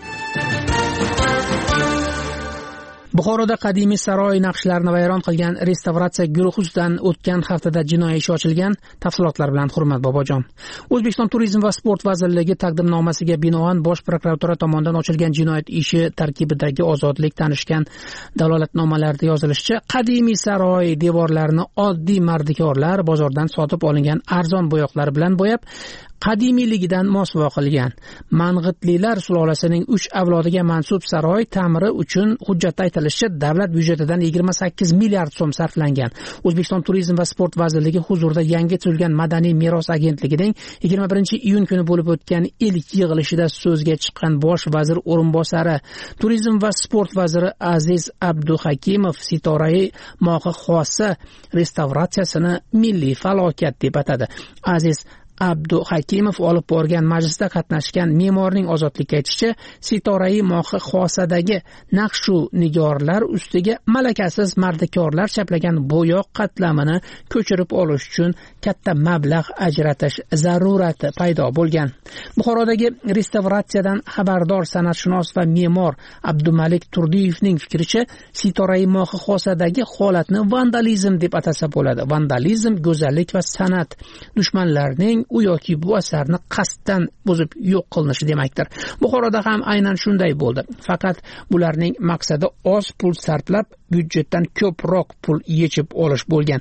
Buxoroda qadimiy saroy naqshlarini vayron qilgan restavratsiya guruhi ustidan o'tgan haftada jinoiy ish ochilgan. Tafsilotlar bilan Hurmat Bobojon. O'zbekiston Turizm va sport vazirligi taqdimnomasiga binoan Bosh prokuratura tomonidan ochilgan jinoyat ishi tarkibidagi ozodlik tanishgan dalolatnomalarda yozilishicha, qadimiy saroy devorlarini oddiy mardikorlar bozordan sotib olingan arzon bo'yoqlar bilan bo'yab, qadimiyligidan mosuvo qilgan. Mang'itlilar sulolasining 3 avlodiga mansub saroy ta'miri uchun hujjatda aytilishicha davlat byudjetidan 28 milliard so'm sarflangan. O'zbekiston Turizm va sport vazirligi huzurida yangi tuzilgan Madaniy meros agentligining 21-iyun kuni bo'lib o'tgan ilk yig'ilishida so'zga chiqqan bosh vazir o'rinbosari, Turizm va sport vaziri Aziz Abduhakimov Sitorai mohi xossa restavratsiyasini milliy falokat deb atadi. Aziz Abduhakimov olib borgan majlisda qatnashgan me'morning Ozodlikka aytishicha, Sitorai mohi xosadagi naqshu nigorlar ustiga malakasiz mardikorlar chaplagan bo'yoq qatlamini ko'chirib olish uchun katta mablag' ajratish zarurati paydo bo'lgan. Buxorodagi restavratsiyadan xabardor san'atshunos va me'mor Abdumalik Turdiyevning fikricha, Sitorai mohi xosadagi holatni vandalizm deb atasa bo'ladi. Vandalizm go'zallik va san'at dushmanlarining u yoki bu asarni qasddan buzib yo'q qilinishi demakdir. Buxoroda ham aynan shunday bo'ldi. Faqat bularning maqsadi oz pul sarflab, byudjetdan ko'proq pul yechib olish bo'lgan.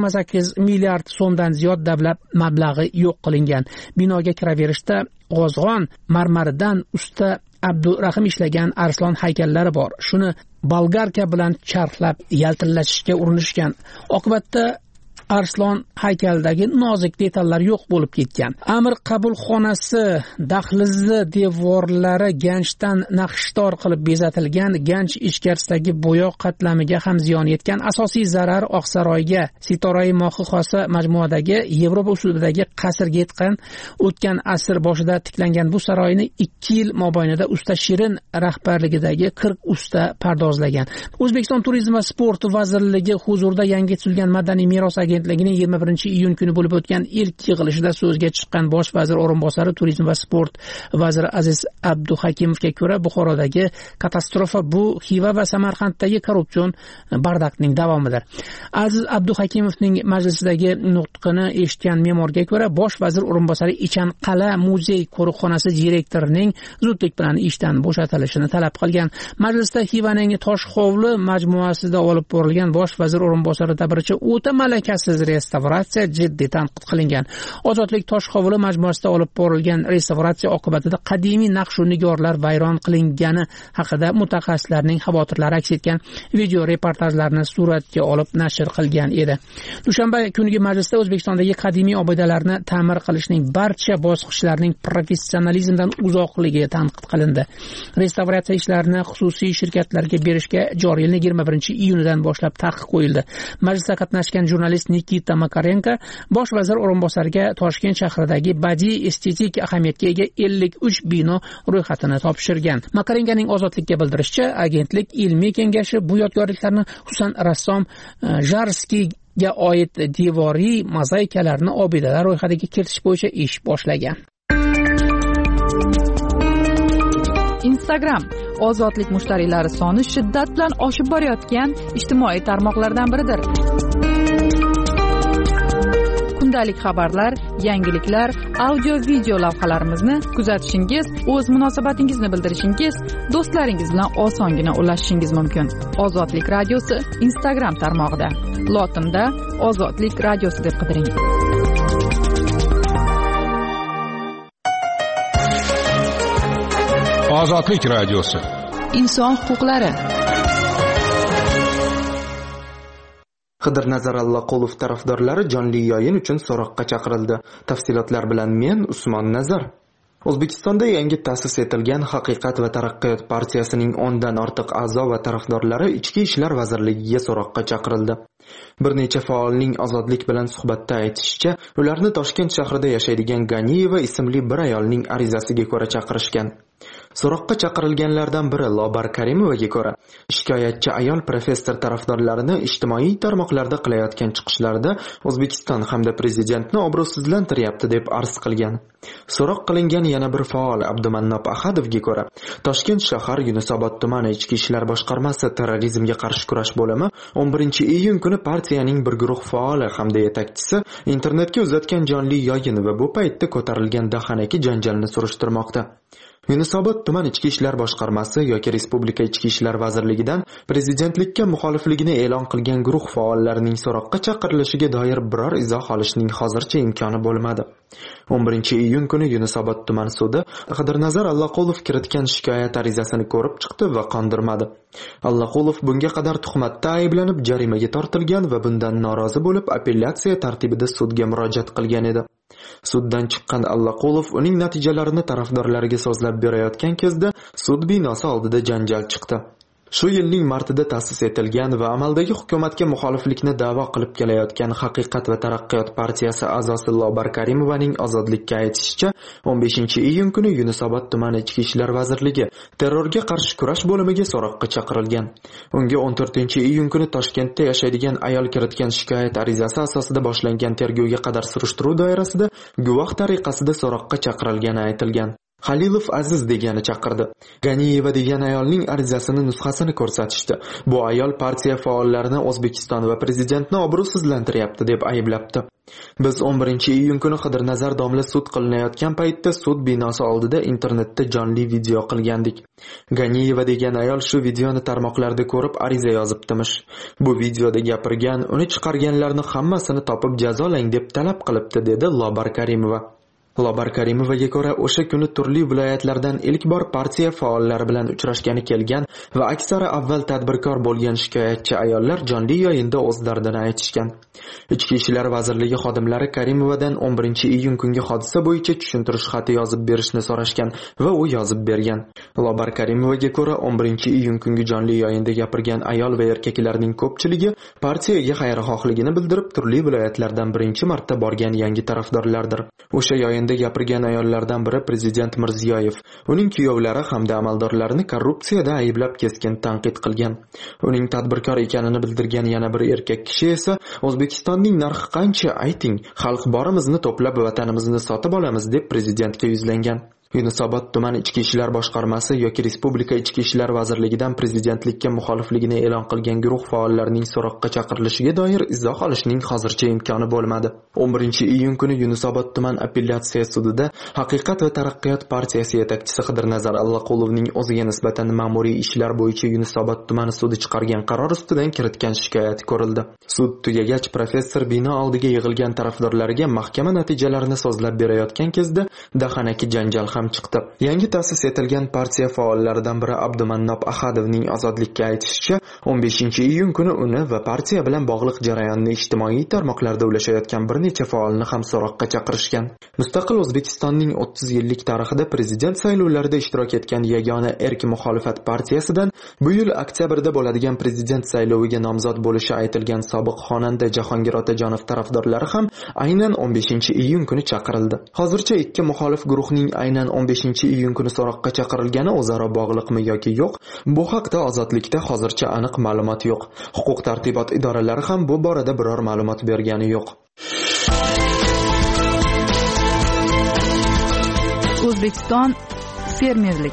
28 milliard so'mdan ziyod davlat mablag'i yo'q qilingan. Binoga kiraverishda g'ozg'on marmaridan usta Abdurahim ishlagan arslon haykallari bor. Shuni bolgarka bilan charxlab yaltillashishga urinishgan. Oqibatda arslon haykaldagi nozik detallar yo'q bo'lib ketgan. Amir qabulxonasi dahlizi devorlari ganchdan naqshdor qilib bezatilgan. Ganch ichkarisidagi bo'yoq qatlamiga ham ziyon yetgan. Asosiy zarar Oqsaroyga, Sitorai mohi xossa majmuadagi Yevropa usulidagi qasrga yetgan. O'tgan asr boshida tiklangan bu saroyni 2 yil mobaynida usta Shirin rahbarligidagi 40 usta pardozlagan. O'zbekiston Turizm va sport vazirligi huzurida yangi tuzilgan Madaniy meros agentligining agentligining 21-iyun kuni bo'lib o'tgan ilk yig'ilishida so'zga chiqqan bosh vazir o'rinbosari turizm va sport vaziri Aziz Abduhakimovga ko'ra, Buxorodagi katastrofa bu Xiva va Samarqanddagi korrupsion bardaqning davomidir. Aziz Abduhakimovning majlisdagi nutqini eshitgan me'morga ko'ra, bosh vazir o'rinbosari Ichan Qala muzey qo'riqxonasi direktorining zudlik bilan ishdan bo'shatilishini talab qilgan. Majlisda Xivaning Toshhovli majmuasida olib borilgan bosh vazir o'rinbosari ta'biricha o'ta malakasiz restavratsiya jiddiy tanqid qilingan. Ozodlik Toshhovli majmuasida olib borilgan restavratsiya oqibatida qadimiy naqsh va nigorlar vayron qilingani haqida mutaxassislarning xavotirlari aks etgan video reportajlarni suratga olib nashr qilgan edi. Dushanba kungi majlisda O'zbekistondagi qadimiy obidalarni ta'mir qilishning barcha bosqichlarining professionalizmdan uzoqligi tanqid qilindi. Restavratsiya ishlarini xususiy shirkatlarga berishga joriy yilning 21-iyunidan boshlab taqiq qo'yildi. Majlisda qatnashgan jurnalist Nikita Makarenko bosh vazir o'rinbosariga Toshkent shahridagi badiiy estetik ahamiyatga ega 53 bino ro'yxatini topshirgan. Makarenkoning Ozodlikka bildirishicha, agentlik ilmiy kengashi bu yodgorliklarni, xususan rassom Jarskiyga oid devoriy mozaikalarni obidalar ro'yxatiga kiritish bo'yicha ish boshlagan. Instagram ozodlik mushtariylari soni shiddat bilan oshib borayotgan ijtimoiy tarmoqlardan biridir. Kundalik xabarlar, yangiliklar, audio-video lavhalarimizni kuzatishingiz, o'z munosabatingizni bildirishingiz, do'stlaringiz bilan osongina ulashishingiz mumkin. Ozodlik radiosi Instagram tarmog'ida. Lotinda Ozodlik radiosi deb qidiring. Ozodlik radiosi. Inson huquqlari. Qidirnazar Allaqulov tarafdorlari jonli yo'yin uchun so'roqqa chaqirildi. Tafsilotlar bilan men Usmon Nazar. O'zbekistonda yangi ta'sis etilgan Haqiqat va taraqqiyot partiyasining 10 dan ortiq a'zo va tarafdorlari Ichki ishlar vazirligiga so'roqqa chaqirildi. Bir necha faolning Ozodlik bilan suhbatda aytishicha, ularni Toshkent shahrida yashaydigan Ganiyeva ismli bir ayolning arizasiga ko'ra chaqirishgan. So'roqqa chaqirilganlardan biri Lobar Karimovaga ko'ra, shikoyatchi ayol professor tarafdorlarini ijtimoiy tarmoqlarda qilayotgan chiqishlarida O'zbekiston hamda prezidentni obro'sizlantiryapti deb arz qilgan. So'roq qilingan yana bir faol Abdumannob Ahadovga ko'ra, Toshkent shahar Yunusobod tumani Ichki ishlar boshqarmasi terrorizmga qarshi kurash bo'limi 11-iyun kuni partiyaning bir guruh faoli hamda yetakchisi internetga uzatgan jonli yo'yin va bu paytda ko'tarilgan dahanaki janjalni surishtirmoqda. Yunusobod tuman Ichki ishlar boshqarmasi yoki Respublika Ichki ishlar vazirligidan prezidentlikka muxolifligini e'lon qilgan guruh faollarining so'roqqa chaqirilishiga doir biror izoh olishning hozircha imkoni bo'lmadi. 11-iyun kuni Yunusobod tuman sudi Qidirnazar Allaqulov kiritgan shikoyat arizasini ko'rib chiqdi va qondirmadi. Allaqulov bunga qadar tuhmatda ayblanib jarimaga tortilgan va bundan norozi bo'lib apellyatsiya tartibida sudga murojaat qilgan edi. Suddan chiqqan Allaqulov uning natijalarini tarafdorlariga so'zlab berayotgan kezda sud binosi oldida janjal chiqdi. Shu yilning martida ta'sis etilgan va amaldagi hukumatga muxoliflikni da'vo qilib kelayotgan Haqiqat va taraqqiyot partiyasi a'zosi Lobar Karimovaning Ozodlikka aytishicha, 15-iyun kuni Yunusobod tumani Ichki ishlar vazirligi terrorga qarshi kurash bo'limiga so'roqqa chaqirilgan. Unga 14-iyun kuni Toshkentda yashaydigan ayol kiritgan shikoyat arizasi asosida boshlangan tergovga qadar surishtiruv doirasida guvoh tariqasida so'roqqa chaqirilgani aytilgan. Halilov Aziz degani chaqirdi. Ganiyeva degan ayolning arizasini nusxasini ko'rsatishdi. Bu ayol partiya faollarini O'zbekiston va prezidentni obro'sizlantiryapti deb ayblabdi. Biz 11-iyun kuni Qidirnazar domla sud qilinayotgan paytda sud binosi oldida internetda jonli video qilgandik. Ganiyeva degan ayol shu videoni tarmoqlarda ko'rib ariza yozibdimish. Bu videoda gapirgan, uni chiqarganlarni hammasini topib jazolang deb talab qilibdi, dedi Lobar Karimova. Lobar Karimovaga ko'ra, o'sha kuni turli viloyatlardan ilk bor partiya faollari bilan uchrashgani kelgan va aksari avval tadbirkor bo'lgan shikoyatchi ayollar jonli yo'yinda o'z dardini aytishgan. Ichki ishlar vazirligi xodimlari Karimovadan 11-iyun kungi hodisa bo'yicha tushuntirish xati yozib berishni so'rashgan va u yozib bergan. Lobar Karimovaga ko'ra, 11-iyun kungi jonli yo'yinda gapirgan ayol va erkaklarning ko'pchiligi partiyaga xayrixohligini bildirib, turli viloyatlardan birinchi marta borgan yangi tarafdorlardir. O'sha yo'yin yig'inda gapirgan ayollardan biri prezident Mirziyoyev. Uning kuyovlari hamda amaldorlarini korrupsiyada ayblab keskin tanqid qilgan. Uning tadbirkor ekanini bildirgan yana bir erkak kishi esa O'zbekistonning narxi qancha ayting, xalq borimizni to'plab vatanimizni sotib olamiz deb prezidentga yuzlangan. Yunusobod tuman ichki ishlar boshqarmasi yoki Respublika ichki ishlar vazirligidan prezidentlikka muxolifligini e'lon qilgan guruh faollarining so'roqqa chaqirilishiga doir izoh olishning hozircha imkoni bo'lmadi. 11-iyun kuni Yunusobod tuman apellyatsiya sudida Haqiqat va taraqqiyot partiyasi yetakchisi Qidirnazar Allaqulovning o'ziga nisbatan ma'muriy ishlar bo'yicha Yunusobod tumani sudi chiqargan qaror ustidan kiritgan shikoyat ko'rildi. Sud tugagach professor bino oldiga yig'ilgan tarafdorlariga mahkama natijalarini so'zlab berayotgan kezda dahanaki janjal chiqdi. Yangi ta'sis etilgan partiya faollaridan biri Abdumannob Ahadovning ozodlikka aytishicha, 15-iyun kuni uni va partiya bilan bog'liq jarayonni ijtimoiy tarmoqlarda ulashayotgan bir necha faolni ham so'roqqa chaqirishgan. Mustaqil O'zbekistonning 30 yillik tarixida prezident saylovlarida ishtirok etgan yagona erk muxolifat partiyasidan bu yil oktyabrda bo'ladigan prezident sayloviga nomzod bo'lishi aytilgan sobiq xonanda Jahongir Otajonov tarafdorlari ham aynan 15-iyun kuni chaqirildi. Hozircha ikki muxolif guruhning aynan 15-iyun kuni so'roqqa chaqirilgani o'zaro bog'liqmi yoki yo'q, bu haqda Ozodlikda hozircha aniq ma'lumot yo'q. Huquq tartibot idoralari ham bu borada biror ma'lumot bergani yo'q. O'zbekiston fermerlik.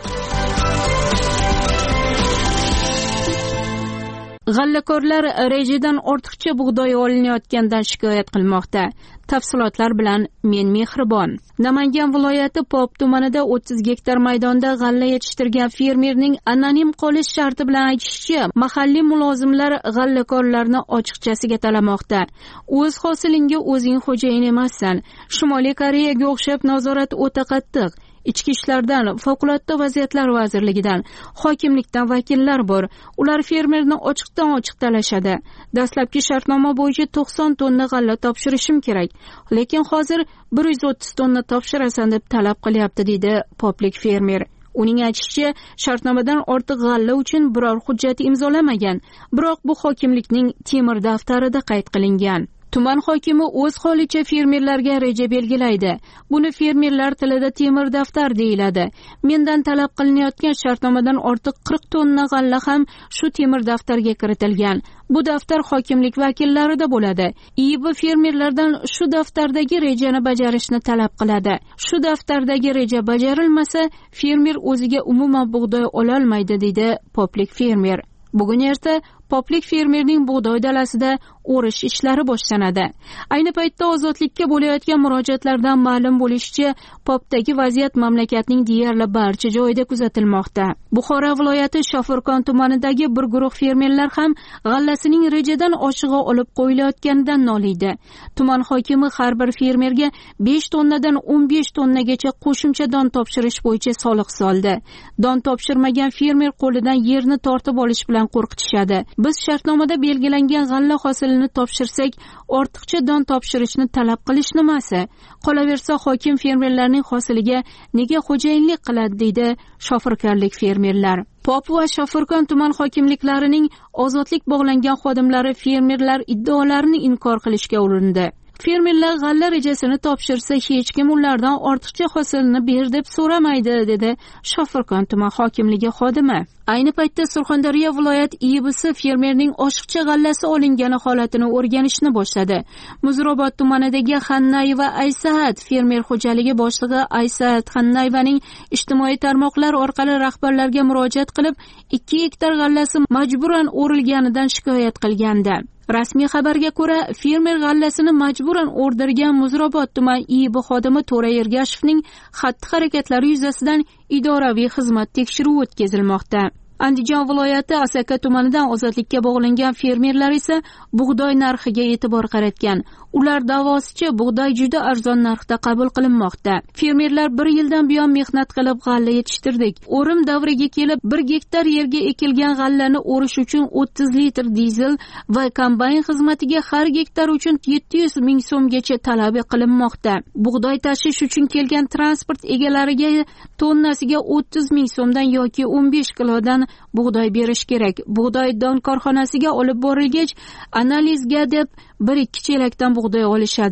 G'allakorlar rejadan ortiqcha bug'doy olinayotgandan shikoyat qilmoqda. Tafsilotlar bilan men Mehribon. Namangan viloyati Pop tumanida 30 gektar maydonda g'alla yetishtirgan fermerning anonim qolish sharti bilan aytishicha, mahalliy mulozimlar g'allakorlarni ochiqchasiga talamoqda. O'z hosilingga o'zing xo'jayin emassan. Shimoliy Koreyaga o'xshab nazorat o'ta qattiq. Ichki ishlardan, favqulodda vaziyatlar vazirligidan, hokimlikdan vakillar bor. Ular fermerni ochiqdan-ochiq talashadi. Dastlabki shartnoma bo'yicha 90 tonna g'alla topshirishim kerak, lekin hozir 130 tonna topshirasan deb talab qilyapti, deydi poplik fermer. Uning aytishicha, shartnomadan ortiq g'alla uchun biror hujjat imzolamagan, biroq bu hokimlikning temir daftarida qayd qilingan. Tuman hokimi o'z holicha fermerlarga reja belgilaydi. Buni fermerlar tilida temir daftar deyiladi. Mendan talab qilinayotgan shartnomadan ortiq 40 tonna g'alla ham shu temir daftarga kiritilgan. Bu daftar hokimlik vakillarida bo'ladi. IIB fermerlardan shu daftardagi rejani bajarishni talab qiladi. Shu daftardagi reja bajarilmasa, fermer o'ziga umuman bug'doy ola olmaydi, deydi poplik fermer. Bugun erta poplik fermerning bug'doy dalasida o'rish ishlari boshlanadi. Ayni paytda ozodlikka bo'layotgan murojaatlardan ma'lum bo'lishicha, popdagi vaziyat mamlakatning deyarli barcha joyida kuzatilmoqda. Buxoro viloyati Shofirkon tumanidagi bir guruh fermerlar ham g'allasining rejadan oshig'i olib qo'yilayotganidan noliydi. Tuman hokimi har bir fermerga 5 tonnadan 15 tonnagacha qo'shimcha don topshirish bo'yicha soliq soldi. Don topshirmagan fermer qo'lidan yerni tortib olish bilan qo'rqitishadi. Biz shartnomada belgilangan g'alla hosilini topshirsak, ortiqcha don topshirishni talab qilish nimasi? Qolaversa, hokim fermerlarning hosiliga nega xo'jayinlik qiladi, deydi shofirkorlik fermerlar. Pop va Shofirkon tuman hokimliklarining ozodlik bog'langan xodimlari fermerlar iddaolarini inkor qilishga urindi. Fermerlar g'alla rejasini topshirsa, hech kim ulardan ortiqcha hosilni ber deb so'ramaydi, dedi Shofirkon tuman hokimligi xodimi. Ayni paytda Surxondaryo viloyat IIBsi fermerning oshiqcha g'allasi olingani holatini o'rganishni boshladi. Muzrobod tumanidagi Xannayeva Aysaat fermer xo'jaligi boshlig'i Aysaat Xannayvaning ijtimoiy tarmoqlar orqali rahbarlarga murojaat qilib, 2 gektar g'allasi majburan o'rilganidan shikoyat qilgandi. Rasmiy xabarga ko'ra, fermer g'allasini majburan o'rdirgan Muzrobod tuman IIB xodimi To'ra Ergashevning xatti-harakatlari yuzasidan idoraviy xizmat tekshiruvi o'tkazilmoqda. Andijon viloyati Asaka tumanidan ozodlikka bog'langan fermerlar esa bug'doy narxiga e'tibor qaratgan. Ular da'vosicha bug'doy juda arzon narxda qabul qilinmoqda. Fermerlar 1 yildan buyon mehnat qilib g'alla yetishtirdik. O'rim davriga kelib 1 gektar yerga ekilgan g'allani o'rish uchun 30 litr dizel va kombayn xizmatiga har gektar uchun 700 ming so'mgacha talab qilinmoqda. Bug'doy tashish uchun kelgan transport egalariga tonnasiga 30 ming so'mdan yoki 15 kilodan bug'doy berish kerak. Bug'doy don korxonasiga olib borilgach, analizga deb 1-2 chelakdan bug'doy olishadi.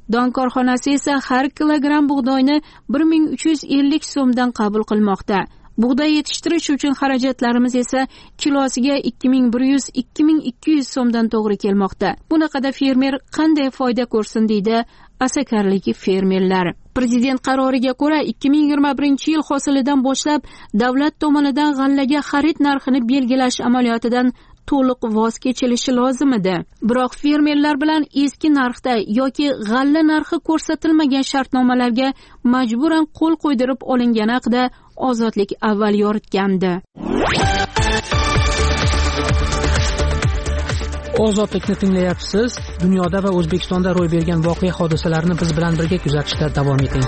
Don korxonasi esa har kilogramm bug'doyni 1350 so'mdan qabul qilmoqda. Bug'doy yetishtirish uchun xarajatlarimiz esa kilosiga 2100-2200 so'mdan to'g'ri kelmoqda. Bunaqada fermer qanday foyda ko'rsin deydi asakarlik fermerlar. Prezident qaroriga ko'ra 2021-yil hosilidan boshlab davlat tomonidan g'allaga xarid narxini belgilash amaliyotidan to'liq voz kechilishi lozim edi. Biroq fermerlar bilan eski narxda yoki g'alla narxi ko'rsatilmagan shartnomalarga majburan qo'l qo'ydirib olingani haqida Ozodlik avval yoritgandi. Ozodlikni tinglayapsiz. Dunyoda va O'zbekistonda ro'y bergan voqea hodisalarni biz bilan birga kuzatishda davom eting.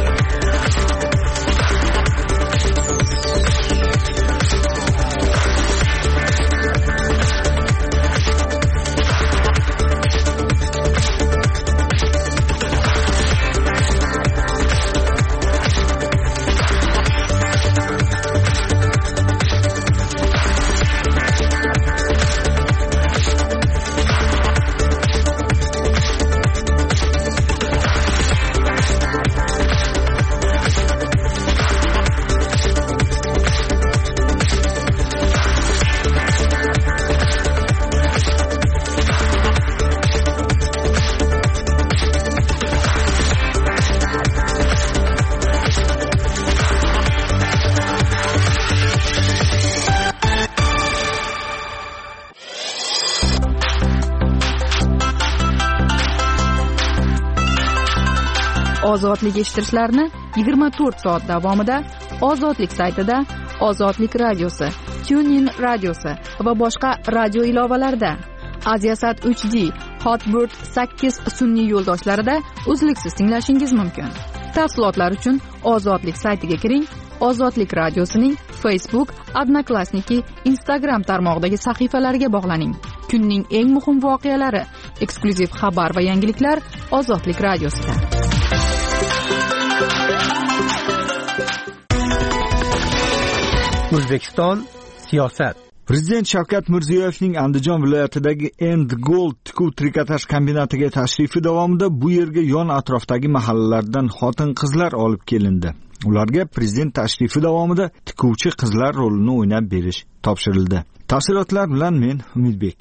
Ozodlik eshittirishlarni 24 soat davomida Ozodlik saytida, Ozodlik radiosi, TuneIn radiosi va boshqa radio ilovalarida, Aziasat 3D, Hotbird 8 sun'iy yo'ldoshlarida uzluksiz tinglashingiz mumkin. Tafsilotlar uchun Ozodlik saytiga kiring. Ozodlik radiosining Facebook, Odnoklassniki, Instagram tarmog'idagi sahifalariga bog'laning. Kunning eng muhim voqealari, eksklyuziv xabar va yangiliklar Ozodlik radiosida. O'zbekiston siyosat. Prezident Shavkat Mirziyoyevning Andijon viloyatidagi End Gold tikuv trikotaj kombinatiga tashrifi davomida bu yerga yon atrofdagi mahallalardan xotin-qizlar olib kelindi. Ularga prezident tashrifi davomida tikuvchi qizlar rolini o'ynab berish topshirildi. Tafsilotlar bilan men Umidbek.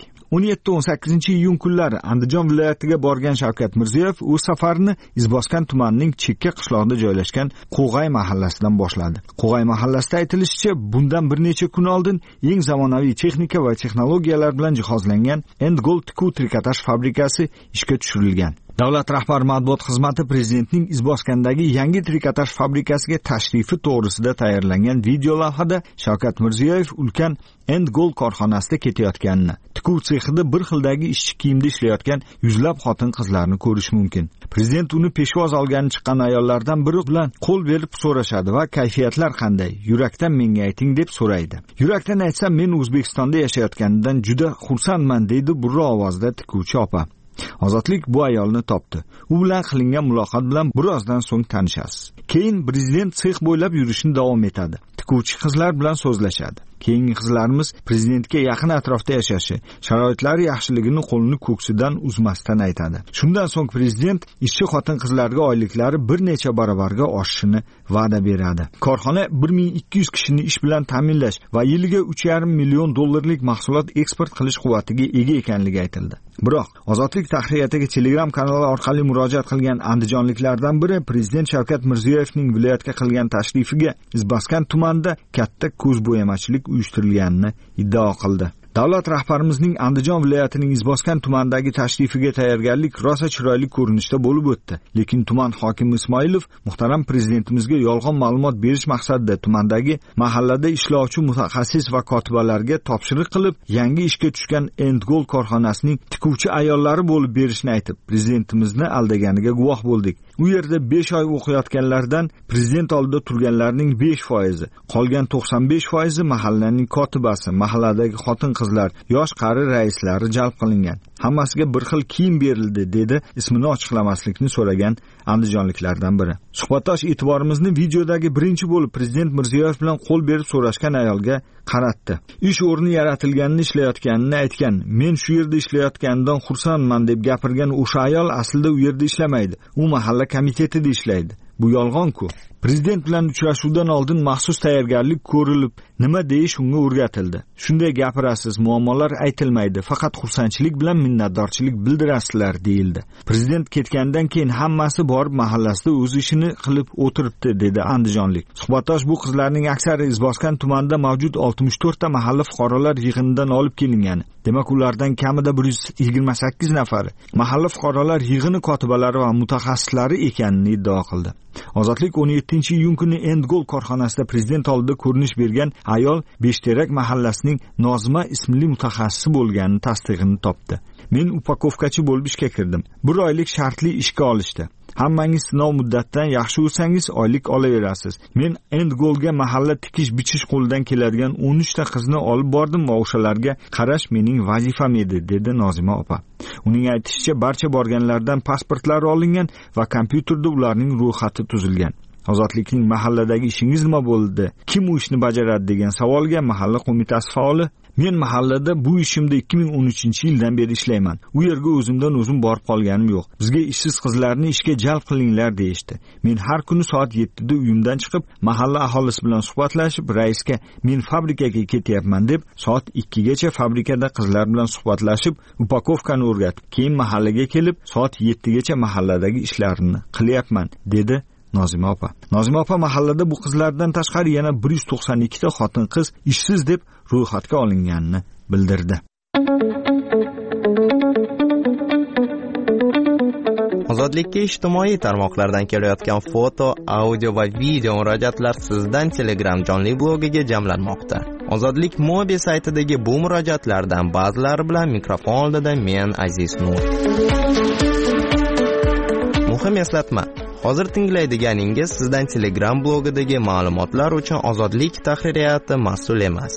17-18 iyun kunlari Andijon viloyatiga borgan Shavkat Mirziyoyev o'z safarini Izboskan tumanining chekka qishlog'ida joylashgan Qo'g'ay mahallasidan boshladi. Qo'g'ay mahallasida aytilishicha, bundan bir necha kun oldin eng zamonaviy texnika va texnologiyalar bilan jihozlangan End Gold tikuv trikotaj fabrikasi ishga tushirilgan. Davlat rahbari matbuot xizmati prezidentning Izboskandagi yangi trikotaj fabrikasiga tashrifi to'g'risida tayyorlangan video lavhada Shavkat Mirziyoyev ulkan End Gold korxonasida ketayotganini, tikuv sexida bir xildagi ishchi kiyimda ishlayotgan yuzlab xotin-qizlarni ko'rish mumkin. Prezident uni peshvoz olgani chiqqan ayollardan biri bilan qo'l berib so'rashadi va kayfiyatlar qanday? Yurakdan menga ayting deb so'raydi. Yurakdan aytsam, men O'zbekistonda yashayotganimdan juda xursandman deydi burra ovozda tikuvchi opa. Ozodlik bu ayolni topdi. U bilan qilingan muloqot bilan birozdan so'ng tanishasiz. Keyin prezident sex bo'ylab yurishni davom etadi. Tikuvchi qizlar bilan so'zlashadi. Keyingi qizlarimiz prezidentga yaqin atrofda yashashi, sharoitlari yaxshiligini qo'lini ko'ksidan uzmasdan aytadi. Shundan so'ng prezident ishchi xotin-qizlarga oyliklari bir necha barobarga oshishini va'da beradi. Korxona 1200 kishini ish bilan ta'minlash va yiliga 3,5 million dollarlik mahsulot eksport qilish quvvatiga ega ekanligi aytildi. Biroq Ozodlik tahririyatiga Telegram kanali orqali murojaat qilgan andijonliklardan biri prezident Shavkat Mirziyoyevning viloyatga qilgan tashrifiga Izboskan tumanida katta ko'zbo'yamachilik uyushtirilganini iddao qildi. Davlat rahbarimizning Andijon viloyatining Izboskan tumanidagi tashrifiga tayyorgarlik rosa chiroyli ko'rinishda bo'lib o'tdi. Lekin tuman hokimi Ismoilov muhtaram prezidentimizga yolg'on ma'lumot berish maqsadida tumandagi mahallada ishlovchi mutaxassis va kotibalarga topshiriq qilib, yangi ishga tushgan End Gold korxonasining tikuvchi ayollari bo'lib berishni aytib, prezidentimizni aldaganiga guvoh bo'ldik. U yerda 5 oy o'qiyotganlardan prezident oldida turganlarning 5%, qolgan 95% mahallaning kotibasi, mahalladagi xotin-qizlar, yosh qari raislari jalb qilingan. hammasiga bir xil kiyim berildi, dedi ismini ochiqlamaslikni so'ragan andijonliklardan biri. Suhbatdosh e'tiborimizni videodagi birinchi bo'lib prezident Mirziyoyev bilan qo'l berib so'rashgan ayolga qaratdi. Ish o'rni yaratilganini ishlayotganini aytgan. Men shu yerda ishlayotganidan xursandman deb gapirgan o'sha ayol aslida u yerda ishlamaydi. U mahalla komitetida ishlaydi. Bu yolg'on-ku. Prezident bilan uchrashuvdan oldin maxsus tayyorgarlik ko'rilib, nima deyish unga o'rgatildi. Shunday gapirasiz, muammolar aytilmaydi, faqat xursandchilik bilan minnatdorchilik bildirasizlar, deyildi. Prezident ketgandan keyin hammasi borib mahallasida o'z ishini qilib o'tiribdi, dedi andijonlik. Suhbatdosh bu qizlarning aksari Izboskan tumanida mavjud 64 ta mahalla fuqarolar yig'inidan olib kelingan. Demak, ulardan kamida 128 nafari mahalla fuqarolar yig'ini kotibalari va mutaxassislari ekanini iddao qildi. Ozodlik 17-iyun kuni Endgol korxonasida prezident oldida ko'rinish bergan ayol Beshterak mahallasining Nozima ismli mutaxassisi bo'lganini tasdig'ini topdi. Men upakovkachi bo'lib ishga kirdim. 1 oylik shartli ishga olishdi. Hammangiz sinov muddatidan yaxshi o'tsangiz oylik olaverasiz. Men Endgolga mahalla tikish bichish qo'lidan keladigan 13 ta qizni olib bordim va o'shalarga qarash mening vazifam edi, dedi Nozima opa. Uning aytishicha, barcha borganlardan pasportlari olingan va kompyuterda ularning ro'yxati tuzilgan. Ozodlikning mahalladagi ishingiz nima bo'ldi? Kim u ishni bajaradi degan savolga mahalla qo'mitasi faoli: men mahallada bu ishimda 2013-yildan beri ishlayman. U yerga o'zimdan o'zim borib qolganim yo'q. Bizga ishsiz qizlarni ishga jalb qilinglar deyishdi. Men har kuni soat 7 da uyimdan chiqib, mahalla aholisi bilan suhbatlashib, raisga men fabrikaga ketyapman deb, soat 2 gacha fabrikada qizlar bilan suhbatlashib, upakovkani o'rgatib, keyin mahallaga kelib, soat 7 gacha mahalladagi ishlarimni qilyapman, dedi Nozima opa. Nozima opa mahallada bu qizlardan tashqari yana 192 ta xotin-qiz ishsiz deb ro'yxatga olinganini bildirdi. Ozodlikka ijtimoiy tarmoqlardan kelayotgan foto, audio va video murojaatlar sizdan Telegram jonli blogiga jamlanmoqda. Ozodlik Mobi saytidagi bu murojaatlardan ba'zilari bilan mikrofon oldida men Aziz Nur. Muhim eslatma: hozir tinglaydiganingiz sizdan Telegram blogidagi ma'lumotlar uchun Ozodlik tahririyati mas'ul emas.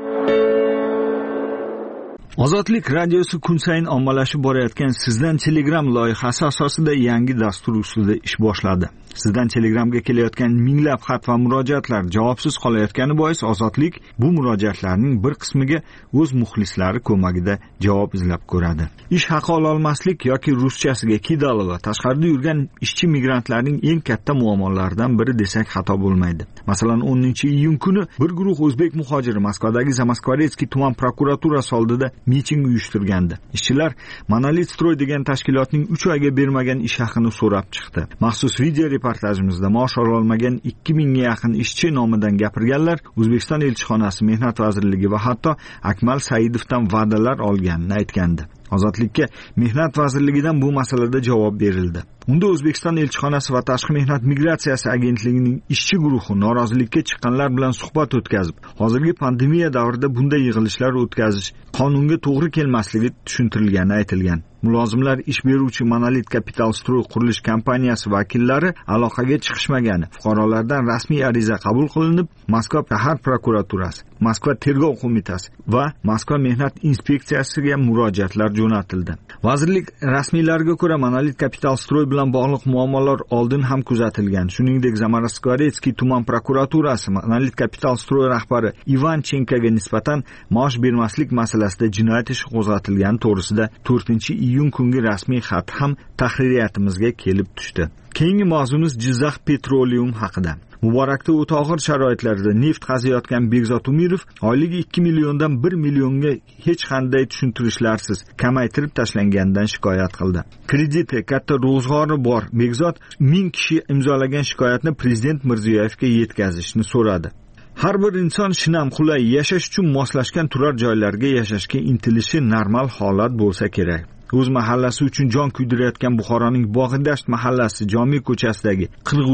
Ozodlik radiosi kun sayin ommalashib borayotgan Sizdan Telegram loyihasi asosida yangi dastur ustida ish boshladi. Sizdan Telegramga kelayotgan minglab xat va murojaatlar javobsiz qolayotgani bois Ozodlik bu murojaatlarning bir qismiga o'z muxlislari ko'magida javob izlab ko'radi. Ish haqi ola olmaslik yoki ruschasiga kidalova tashqarida yurgan ishchi migrantlarning eng katta muammolaridan biri desak xato bo'lmaydi. Masalan, 10-iyun kuni bir guruh o'zbek muhojiri Moskvadagi Zamoskvoretskiy tuman prokuraturasi oldida miting uyushtirgandi. Ishchilar Monolit Stroy degan tashkilotning 3 oyga bermagan ish haqini so'rab chiqdi. Maxsus video reportajimizda maosh ola olmagan 2000 ga yaqin ishchi nomidan gapirganlar O'zbekiston elchixonasi, Mehnat vazirligi va hatto Akmal Saidovdan va'dalar olganini aytgandi. Ozodlikka Mehnat vazirligidan bu masalada javob berildi. Unda O'zbekiston elchixonasi va Tashqi mehnat migratsiyasi agentligining ishchi guruhi norozilikka chiqqanlar bilan suhbat o'tkazib, hozirgi pandemiya davrida bunday yig'ilishlar o'tkazish qonunga to'g'ri kelmasligi tushuntirilgani aytilgan. Mulozimlar ish beruvchi Monolit Capital Stroy qurilish kompaniyasi vakillari aloqaga chiqishmagani, fuqarolardan rasmiy ariza qabul qilinib, Moskva shahar prokuraturasi, Moskva tergov qo'mitasi va Moskva mehnat inspeksiyasiga murojaatlar jo'natildi. Vazirlik rasmiylariga ko'ra, Monolit Capital Stroy bilan bog'liq muammolar oldin ham kuzatilgan. Shuningdek, Zamoskvoretskiy tuman prokuraturasi Monolit Capital Stroy rahbari Ivanchenkoga nisbatan maosh bermaslik masalasida jinoyat ishi qo'zg'atilgani to'g'risida 4-iyun kungi rasmiy xat ham tahririyatimizga kelib tushdi. Keyingi mavzumiz Jizzax Petroleum haqida. Muborakda o'ta og'ir sharoitlarda neft qaziyotgan Begzod Umirov oyligi 2 milliondan 1 millionga hech qanday tushuntirishlarsiz kamaytirib tashlanganidan shikoyat qildi. Krediti, katta ro'zg'ori bor Begzod 1000 kishi imzolagan shikoyatni prezident Mirziyoyevga yetkazishni so'radi. Har bir inson shinam, qulay, yashash uchun moslashgan turar joylarga yashashga intilishi normal holat bo'lsa kerak. O'z mahallasi uchun jon kuydirayotgan Buxoroning Bog'idasht mahallasi Jomiy ko'chasidagi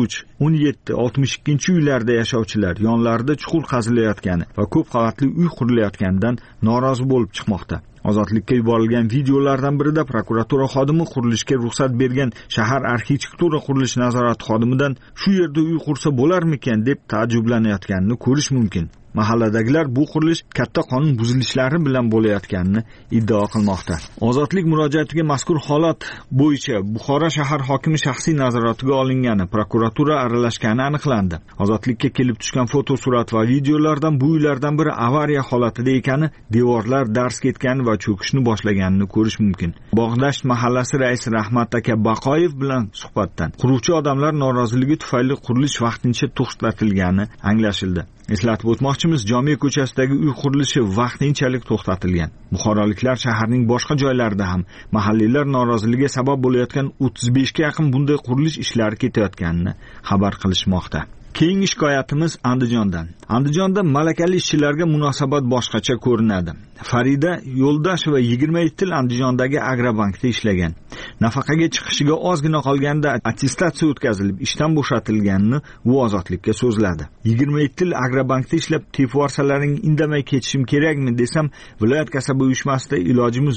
43-17-62-uylarda yashovchilar yonlarida chuqur qazilayotgani va ko'p qavatli uy qurilayotganidan norozi bo'lib chiqmoqda. Ozodlikka yuborilgan videolardan birida prokuratura xodimi qurilishga ruxsat bergan shahar arxitektura qurilish nazorati xodimidan shu yerda uy qursa bo'larmikan deb taajjublanayotganini ko'rish mumkin. Mahalladagilar bu qurilish katta qonun buzilishlari bilan bo'layotganini iddao qilmoqda. Ozodlik murojaatiga mazkur holat bo'yicha Buxoro shahar hokimi shaxsiy nazoratiga olingani, prokuratura aralashgani aniqlandi. Ozodlikka kelib tushgan fotosurat va videolardan bu uylardan biri avariya holatida ekani, devorlar dars ketgan va cho'kishni boshlaganini ko'rish mumkin. Bog'dasht mahallasi raisi Rahmat aka Baqoyev bilan suhbatdan quruvchi odamlar noroziligi tufayli qurilish vaqtincha to'xtatilgani anglashildi. Eslatib o'tmoqchimiz, Jome ko'chasidagi uy qurilishi vaqtinchalik to'xtatilgan. Buxoroliklar shaharning boshqa joylarida ham mahalliylar noroziligiga sabab bo'layotgan 35 ga yaqin bunday qurilish ishlari ketayotganini xabar qilishmoqda. Keyingi shikoyatimiz Andijondan. Andijonda malakali ishchilarga munosabat boshqacha ko'rinadi. Farida Yo'ldasheva 27 yil Andijondagi Agrobankda ishlagan. Nafaqaga chiqishiga ozgina qolganda attestatsiya o'tkazilib, ishdan bo'shatilganini u ozodlikka so'zladi. 27 yil Agrobankda ishlab, teparsalaring indamay ketishim kerakmi desam, viloyat kasaba uyushmasida ilojimiz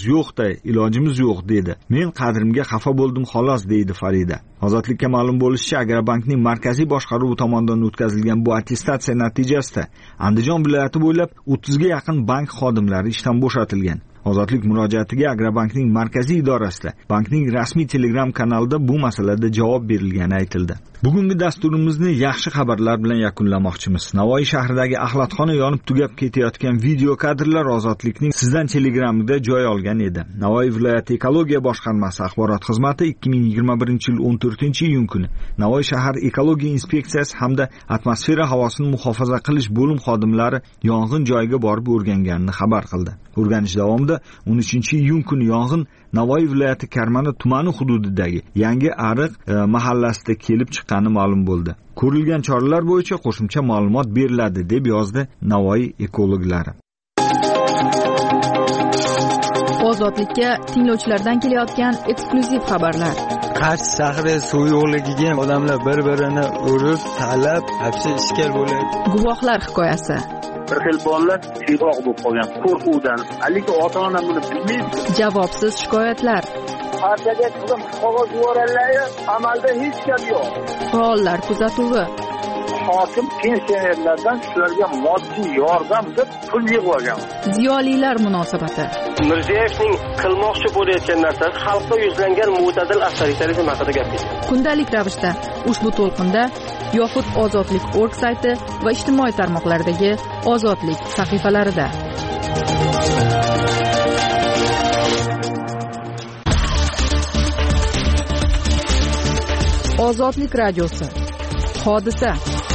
yo'q dedi. Men qadrimga xafa bo'ldim xolos, deydi Farida. Ozodlikka ma'lum bo'lishicha, Agrobankning markaziy boshqaruvi tomonidan o'tkazilgan bu attestatsiya natijasida Andijon viloyati bo'ylab 30 ga yaqin bank xodimlari ishdan bo'shatilgan. Ozodlik murojaatiga Agrobankning markaziy idorasida, bankning rasmiy Telegram kanalida bu masalada javob berilgani aytildi. Bugungi dasturimizni yaxshi xabarlar bilan yakunlamoqchimiz. Navoiy shahridagi axlatxona yonib tugab ketayotgan video kadrlar Ozodlikning sizdan Telegramida joy olgan edi. Navoiy viloyati ekologiya boshqarmasi axborot xizmati 2021-yil 14-iyun kuni Navoiy shahar ekologiya inspeksiyasi hamda atmosfera havosini muhofaza qilish bo'lim xodimlari yong'in joyiga borib o'rganganini xabar qildi. O'rganish davomida 13-iyun kuni yong'in Navoiy viloyati Karmana tumani hududidagi Yangi Ariq mahallasida kelib chiqqani ma'lum bo'ldi. Ko'rilgan choralar bo'yicha qo'shimcha ma'lumot beriladi, deb yozdi Navoiy ekologlari. Ozodlikka tinglovchilardan kelayotgan eksklyuziv xabarlar. Qarshi shahri suv yo'qligiga odamlar bir-birini urib, talab, hapsi ishkal bo'ladi. Guvohlar hikoyasi. Bir xil bolalar siroq bo'lib qolgan qo'rquvdan. Lekin ota-ona buni bilmaydi. Javobsiz shikoyatlar. Partiyaga qizim qog'oz yuborganlar, amalda hech gap yo'q. Faollar kuzatuvi. Hokim pensionerlardan shularga moddiy yordam deb pul yig'ib olgan. Ziyolilar munosabati. Mirziyoyevning qilmoqchi bo'layotgan narsasi xalqqa yuzlangan mo'tadil avtoritarizm haqida gapirdi. Kundalik ravishda ushbu to'lqinda yoxud ozodlik.org sayti va ijtimoiy tarmoqlardagi Ozodlik sahifalarida. Ozodlik radiosi. Hodisa.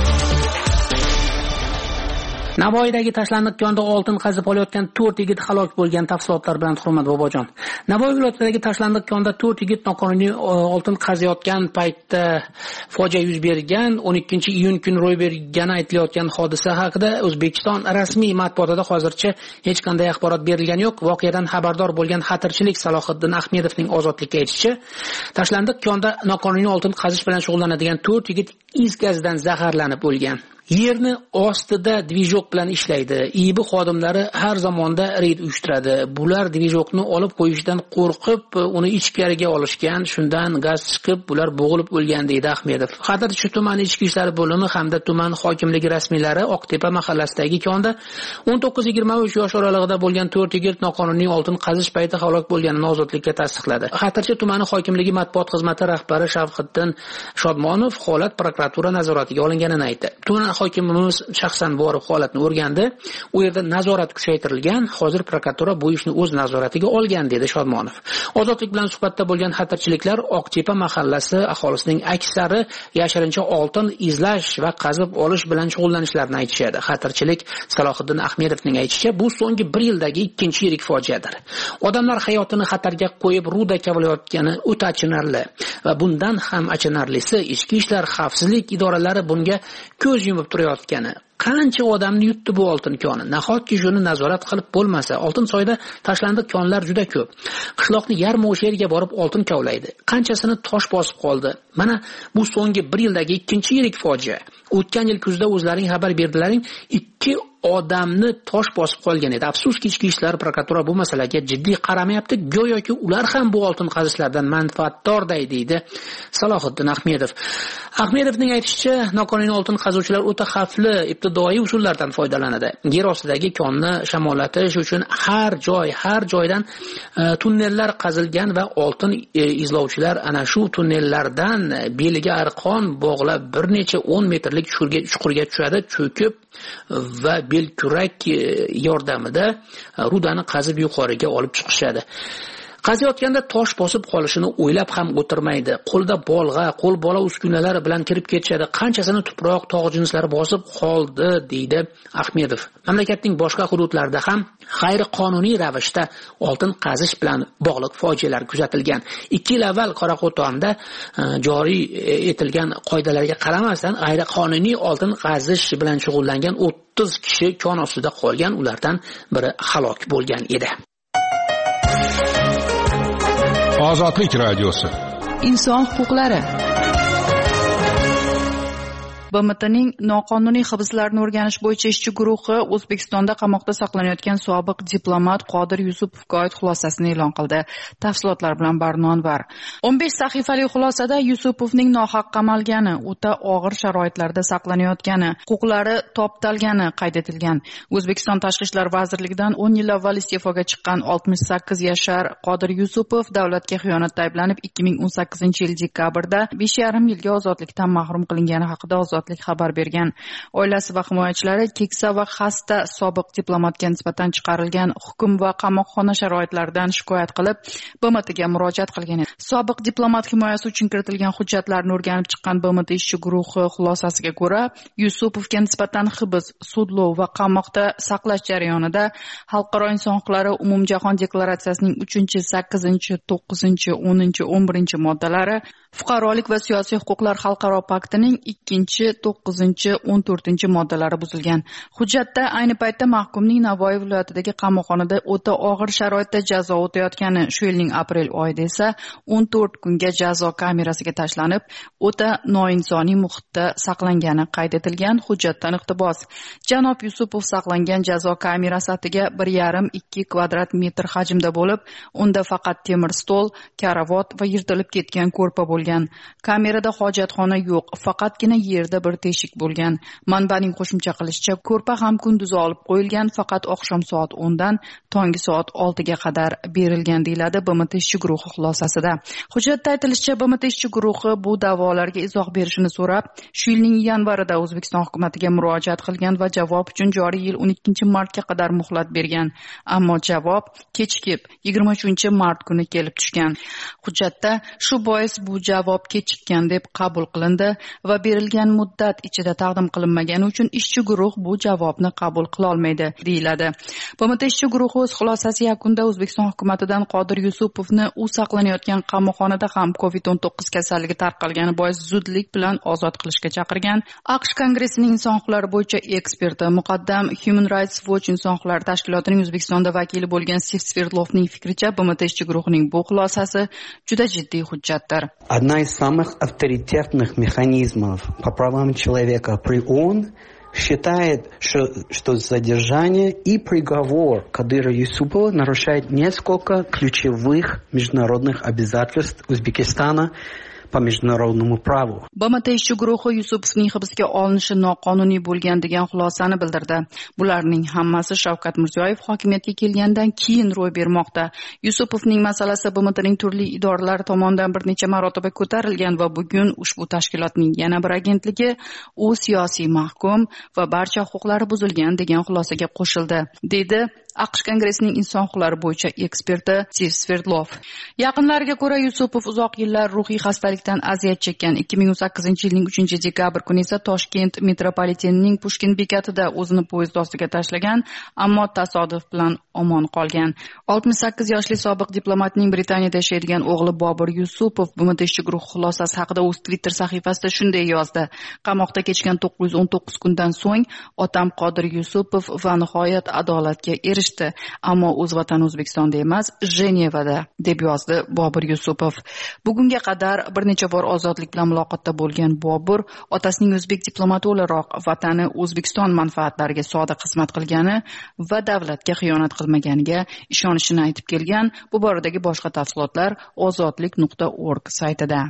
Navoiydagi tashlandiq konda oltin qazib olayotgan 4 yigit halok bo'lgan tafsilotlar bilan Hurmat bobojon. Navoiy viloyatidagi tashlandiq konda 4 yigit noqonuniy oltin qaziyotgan paytda fojia yuz bergan. 12-iyun kuni ro'y bergani aytilayotgan hodisa haqida O'zbekiston rasmiy matbuotida hozircha hech qanday axborot berilgani yo'q. Voqeadan xabardor bo'lgan xatirchilik Salohiddin Ahmedovning Ozodlikka aytishicha, tashlandiq konda noqonuniy oltin qazish bilan shug'ullanadigan 4 yigit is gazidan zaharlanib o'lgan. Yerni ostida dvijok bilan ishlaydi. IIB xodimlari har zamonda reyd uyushtiradi. Bular dvijokni olib qo'yishdan qo'rqib, uni ichkariga olishgan. Shundan gaz chiqib, bular bo'g'ilib o'lgan, deydi Ahmedov. Xatirchi tumani ichki ishlar bo'limi hamda tuman hokimligi rasmiylari Oqtepa mahallasidagi konda 19-23 yosh oralig'ida bo'lgan 4 yigit noqonuniy oltin qazish payti halok bo'lganini Ozodlikka tasdiqladi. Xatirchi tumani hokimligi matbuot xizmati rahbari Shavqiddin Shodmonov holat prokuratura nazoratiga olinganini aytdi. Tuman hokimimiz shaxsan borib holatni o'rgandi. U yerda nazorat kuchaytirilgan. Hozir prokuratura bu ishni o'z nazoratiga olgan, dedi Shodmonov. Ozodlik bilan suhbatda bo'lgan xatirchiliklar Oqtepa mahallasi aholisining aksari yashirincha oltin izlash va qazib olish bilan shug'ullanishlarini aytishadi. Xatirchilik Salohiddin Ahmedovning aytishicha, bu so'nggi 1 yildagi ikkinchi yirik fojiadir. Odamlar hayotini xatarga qo'yib ruda kavlayotgani o'ta achinarli va bundan ham achinarlisi ichki ishlar xavfsizlik idoralari bunga ko'z yumib turayotgani. Qancha odamni yutdi bu oltin koni? Nahotki shuni nazorat qilib bo'lmasa? Oltinsoyda tashlandiq konlar juda ko'p. Qishloqni yarmi o'sha yerga borib oltin kavlaydi. Qanchasini tosh bosib qoldi. Mana bu so'nggi 1 yildagi ikkinchi yirik fojia. O'tgan yil kuzda o'zlaring xabar berdilaring, 2 odamni tosh bosib qolgan edi. Afsuski, ichki ishlar prokuratura bu masalaga jiddiy qaramayapti. Go'yoki ular ham bu oltin qazishlardan manfaatdorday, deydi Salohiddin Ahmedov. Ahmedovning aytishicha, noqonuniy oltin qazuvchilar o'ta xavfli ibtidoiy usullardan foydalanadi. Yer ostidagi konni shamollatish uchun har joydan tunnellar qazilgan va oltin izlovchilar ana shu tunnellardan beliga arqon bog'lab bir necha 10 metrlik chuqurga tushadi, cho'kib va belkurak yordamida rudani qazib yuqoriga olib chiqishadi. Qaziyotganda tosh bosib qolishini o'ylab ham o'tirmaydi. Qo'lda bolg'a, qo'l bola uskunalar bilan kirib ketishadi. Qanchasini tuproq, tog' jinslari bosib qoldi, deydi Ahmedov. Mamlakatning boshqa hududlarida ham g'ayriqonuniy ravishda oltin qazish bilan bog'liq fojialar kuzatilgan. 2 yil avval Qoraqo'rg'onda joriy etilgan qoidalarga qaramasdan g'ayriqonuniy oltin qazish bilan shug'ullangan 30 kishi kon ostida qolgan, ulardan biri halok bo'lgan edi. Ozodlik radiosi. Inson huquqlari. BMTning noqonuniy hibslarni o'rganish bo'yicha ishchi guruhi O'zbekistonda qamoqda saqlanayotgan sobiq diplomat Qodir Yusupovga oid xulosasini e'lon qildi. Tafsilotlar bilan Barnon var. 15 sahifali xulosada Yusupovning nohaq qamalgani, o'ta og'ir sharoitlarda saqlanayotgani, huquqlari toptalgani qayd etilgan. O'zbekiston Tashqi ishlar vazirligidan 10 yil avval iste'foga chiqqan 68 yashar Qodir Yusupov davlatga xiyonatda ayblanib 2018-yil dekabrda 5,5 yilga ozodlikdan mahrum qilingani haqida xabar bergan. Oilasi va himoyachilari keksa va xasta sobiq diplomatga nisbatan chiqarilgan hukm va qamoqxona sharoitlaridan shikoyat qilib, BMTga murojaat qilgan edi. Sobiq diplomat himoyasi uchun kiritilgan hujjatlarni o'rganib chiqqan BMT ishchi guruhi xulosasiga ko'ra, Yusupovga nisbatan hibs, sudlov va qamoqda saqlash jarayonida Xalqaro inson huquqlari umumjahon deklaratsiyasining 3, 8, 9, 10, 11 moddalari, Fuqarolik va siyosiy huquqlar xalqaro paktining 2, 9, 14 moddalari buzilgan. Hujjatda ayni paytda mahkumning Navoiy viloyatidagi qamoqxonada o'ta og'ir sharoitda jazo o'tayotgani, shu yilning aprel oyida esa 14 kunga jazo kamerasiga tashlanib, o'ta noinsoniy muhitda saqlangani qayd etilgan. Hujjatdan iqtibos: Janob Yusupov saqlangan jazo kamerasi atiga 1,5-2 kvadrat metr hajmda bo'lib, unda faqat temir stol, karavot va yirtilib ketgan ko'rpa bo'lgan. Kamerada hojatxona yo'q, faqatgina yerda bir teshik bo'lgan. Manbaning qo'shimcha qilishicha, ko'rpa ham kunduzi olib qo'yilgan, faqat oqshom soat 10 dan tongi soat 6 ga qadar berilgan, deyiladi BMT ishchi guruhi xulosasida. Hujjatda aytilishicha, BMT ishchi guruhi bu da'volarga izoh berishini so'rab, shu yilning yanvarida O'zbekiston hukumatiga murojaat qilgan va javob uchun joriy yil 12-martga qadar muhlat bergan. Ammo javob kechikib 23-mart kuni kelib tushgan. Hujjatda shu bois bu javob kechikkan deb qabul qilindi va berilgan muddat ichida taqdim qilinmagani uchun ishchi guruh bu javobni qabul qila olmaydi, deyiladi. BMT ishchi guruhi o'z xulosasi yakunida O'zbekiston hukumatidan Qodir Yusupovni u saqlanayotgan qamoqxonada ham COVID-19 kasalligi tarqalgani bois zudlik bilan ozod qilishga chaqirgan. AQSh Kongressining inson huquqlari bo'yicha eksperti, muqaddam Human Rights Watch inson huquqlari tashkilotining O'zbekistonda vakili bo'lgan Steve Sverdlovning fikricha, BMT ishchi guruhining bu xulosasi juda jiddiy hujjatdir. Одна из самых авторитетных механизмов по правам человека при ООН считает, что задержание и приговор Кадыра Юсупова нарушает несколько ключевых международных обязательств Узбекистана по международному праву. BMT ishchi guruhi Yusupovning hibsga olinishi noqonuniy bo'lgan degan xulosani bildirdi. Bularning hammasi Shavkat Mirziyoyev hokimiyatga kelgandan keyin ro'y bermoqda. Yusupovning masalasi BMTning turli idoralari tomonidan bir necha marotaba ko'tarilgan va bugun ushbu tashkilotning yana bir agentligi u siyosiy mahkum va barcha huquqlari buzilgan degan xulosaga qo'shildi, dedi AQSh Kongressining inson huquqlari bo'yicha eksperti Steve Sverdlov. Yaqinlariga ko'ra, Yusupov uzoq yillar ruhiy xastalikdan aziyat chekkan. 2018-yilning 3-dekabr kuni esa Toshkent metropolitenining Pushkin bekatida o'zini poyezd ostiga tashlagan, ammo tasodif bilan omon qolgan. 68 yoshli sobiq diplomatning Britaniyada yashaydigan o'g'li Bobur Yusupov BMT ishchi guruhi xulosasi haqida o'z Twitter sahifasida shunday yozdi: Qamoqda kechgan 919 kundan so'ng otam Qodir Yusupov va nihoyat adolatga erishdi. erishdi, ammo o'z vatani O'zbekistonda emas, Jenevada, deb yozdi Bobur Yusupov. Bugunga qadar bir necha bor ozodlik bilan muloqotda bo'lgan Bobur otasining o'zbek diplomati o'laroq vatani O'zbekiston manfaatlariga sodiq xizmat qilgani va davlatga xiyonat qilmaganiga ishonishini aytib kelgan. Bu boradagi boshqa tafsilotlar ozodlik.org saytida.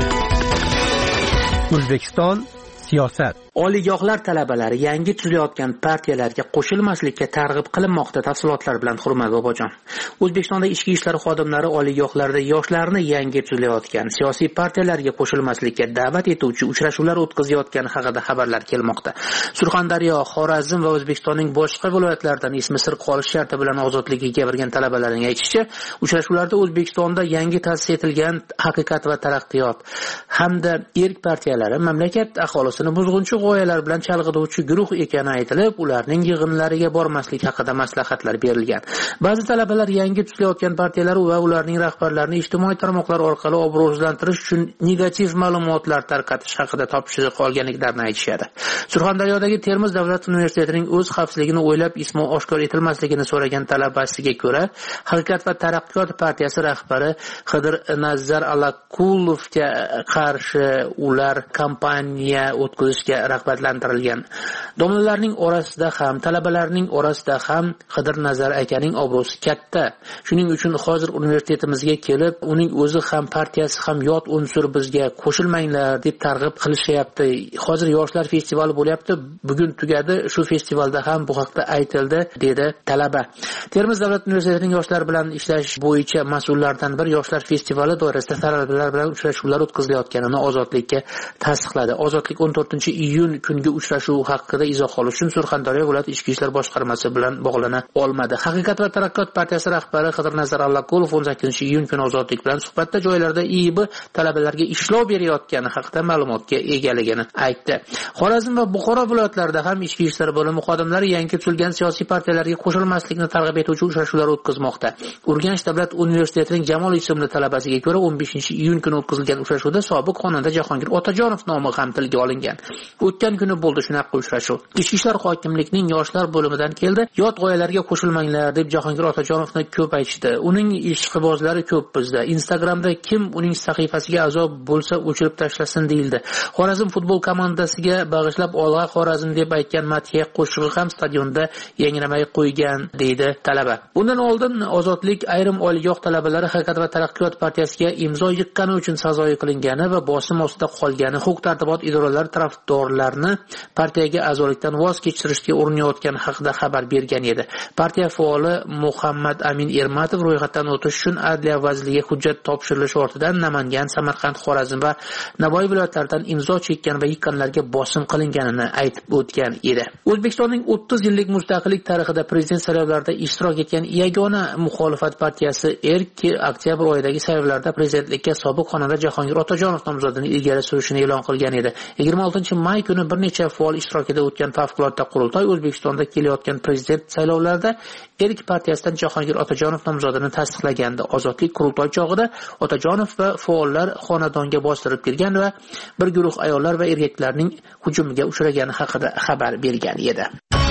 O'zbekiston siyosat. Oliygohlar talabalari yangi tuzilayotgan partiyalarga qo'shilmaslikka targ'ib qilinmoqda. Tafsilotlar bilan Hurmat Bobojon. O'zbekistonda ichki ishlar xodimlari oliygohlarda yoshlarni yangi tuzilayotgan siyosiy partiyalarga qo'shilmaslikka da'vat etuvchi uchrashuvlar o'tkazayotgani haqida xabarlar kelmoqda. Surxondaryo, Xorazm va O'zbekistonning boshqa viloyatlaridan ismi sir qolish sharti bilan ozodligiga kirgan talabalarning aytishicha, uchrashuvlarda O'zbekistonda yangi ta'sis etilgan Haqiqat va taraqqiyot hamda erk partiyalari mamlakat aholisini buzg'unchi g'oyalar bilan chalg'ituvchi guruh ekani aytilib, ularning yig'inlariga bormaslik haqida maslahatlar berilgan. Ba'zi talabalar yangi tuzilayotgan partiyalar va ularning rahbarlarini ijtimoiy tarmoqlar orqali obro'sizlantirish uchun negativ ma'lumotlar tarqatish haqida topshiriq olganliklarini aytishadi. Surxondaryodagi Termiz davlat universitetining o'z xavfsizligini o'ylab ismi oshkor etilmasligini so'ragan talabasiga ko'ra, Haqiqat va taraqqiyot partiyasi rahbari Xidir Nazar Alaqulovga qarshi ular kampaniya o'tkazishga rag'batlantirilgan. Domlalarning orasida ham, talabalarning orasida ham Xidir Nazar akaning obro'si katta. Shuning uchun hozir universitetimizga kelib, uning o'zi ham partiyasi ham yot unsur, bizga qo'shilmanglar deb targ'ib qilishyapti. Hozir yoshlar festivali bo'lyapti. Bugun tugadi. Shu festivalda ham bu haqda aytildi, dedi talaba. Termiz davlat universitetining yoshlar bilan ishlash bo'yicha mas'ullardan bir yoshlar festivali doirasida talabalar bilan uchrashuvlar o'tkazilayotganini Ozodlikka tasdiqladi. Ozodlik 14-iyun kungi uchrashuv haqida izoh olish uchun Surxondaryo viloyat ichki ishlar boshqarmasi bilan bog'lana olmadi. Haqiqat va taraqqiyot partiyasi rahbari Xidir Nazar Allaqulov 18-iyun kuni Ozodlik bilan suhbatda joylarda IIB talabalarga ishlov berayotgani haqida ma'lumotga egaligini aytdi. Xorazm va Buxoro viloyatlarida ham ichki ishlar bo'limi xodimlari yangi tuzilgan siyosiy partiyalarga qo'shilmaslikni targ'ib etuvchi uchrashuvlar o'tkazmoqda. Urganch davlat universitetining Jamol ismli talabasiga ko'ra 15-iyun kuni o'tkazilgan uchrashuvda sobiq xonanda Jahongir Otajonov nomi ham tilga olingan. O'tgan kuni bo'ldi shunaqa uchrashuv. Ichki ishlar hokimlikning yoshlar bo'limidan keldi. Yot g'oyalarga qo'shilmanglar deb Jahongir Otajonovni ko'p aytishdi. Uning ishqibozlari ko'p bizda. Instagramda kim uning sahifasiga a'zo bo'lsa o'chirib tashlasin deyildi. Xorazm futbol komandasiga bag'ishlab Olg'a Xorazm deb aytgan madhiya qo'shig'i ham stadionda yangramay qo'ygan, deydi talaba. Bundan oldin Ozodlik ayrim oliygoh talabalari Haqiqat va taraqqiyot partiyasiga imzo yiqqani uchun sazoyi qilingani va bosim ostida qolgani huquq-tartibot idoralari tarafdorlarni partiyaga a'zolikdan voz kechirishga urinayotgani haqida xabar bergan edi. Partiya faoli Muhammad Amin Ermatov ro'yxatdan o'tish uchun Adliya vaziriga hujjat topshirilishi ortidan Namangan, Samarqand, Xorazm va Navoiy viloyatlaridan imzo chekkan va yiqqanlarga bosim qilinganini aytib o'tgan edi. O'zbekistonning 30 yillik mustaqillik tarixida prezident saylovlarida ishtirok etgan yagona muxolifat partiyasi Erk oktyabr oyidagi saylovlarda prezidentlikka sobiq xonanda Jahongir Otajonov nomzodini ilgari surishini e'lon qilgan edi. 26-may kuni bir necha faol ishtirokida o'tgan favqulodda qurultoy O'zbekistonda kelayotgan prezident saylovlarida Erk partiyasidan Jahongir Otajonov nomzodini tasdiqlagandi. Ozodlik qurultoy chog'ida Otajonov va faollar xonadonga bostirib kirgan va bir guruh ayollar va erkaklarning hujumiga uchragani haqida xabar bergan edi.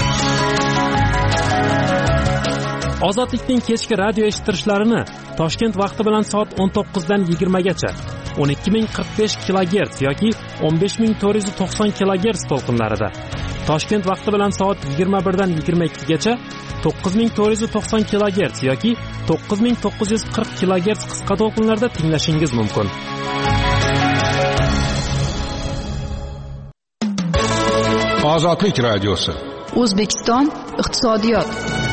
Ozodlikning kechki radio eshittirishlarini Toshkent vaqti bilan soat 19 dan 20 gacha 12045 kHz yoki 15490 kHz to'lqinlarida, Toshkent vaqti bilan soat 21 dan 22 gacha 9490 kHz yoki 9940 kHz qisqa to'lqinlarda tinglashingiz mumkin. Ozodlik radiosi. O'zbekiston iqtisodiyot.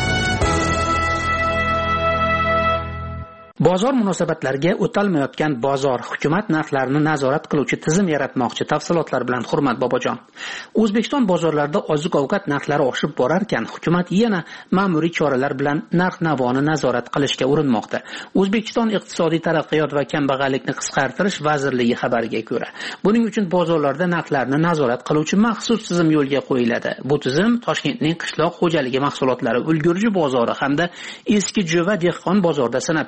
Bozor munosabatlariga o'talmayotgan bozor, hukumat narxlarini nazorat qiluvchi tizim yaratmoqchi. Tafsilotlar bilan Hurmat Bobojon. O'zbekiston bozorlarida oziq-ovqat narxlari oshib borarkan, hukumat yana ma'muriy choralar bilan narx-navoni nazorat qilishga urinmoqda. O'zbekiston iqtisodiy taraqqiyot va kambag'allikni qisqartirish vazirligi xabariga ko'ra, buning uchun bozorlarda narxlarni nazorat qiluvchi maxsus tizim yo'lga qo'yiladi. Bu tizim Toshkentning qishloq xo'jaligi mahsulotlari ulgurji bozori hamda eski Jo'va dehqon bozorida sinab ko'rilmoqda.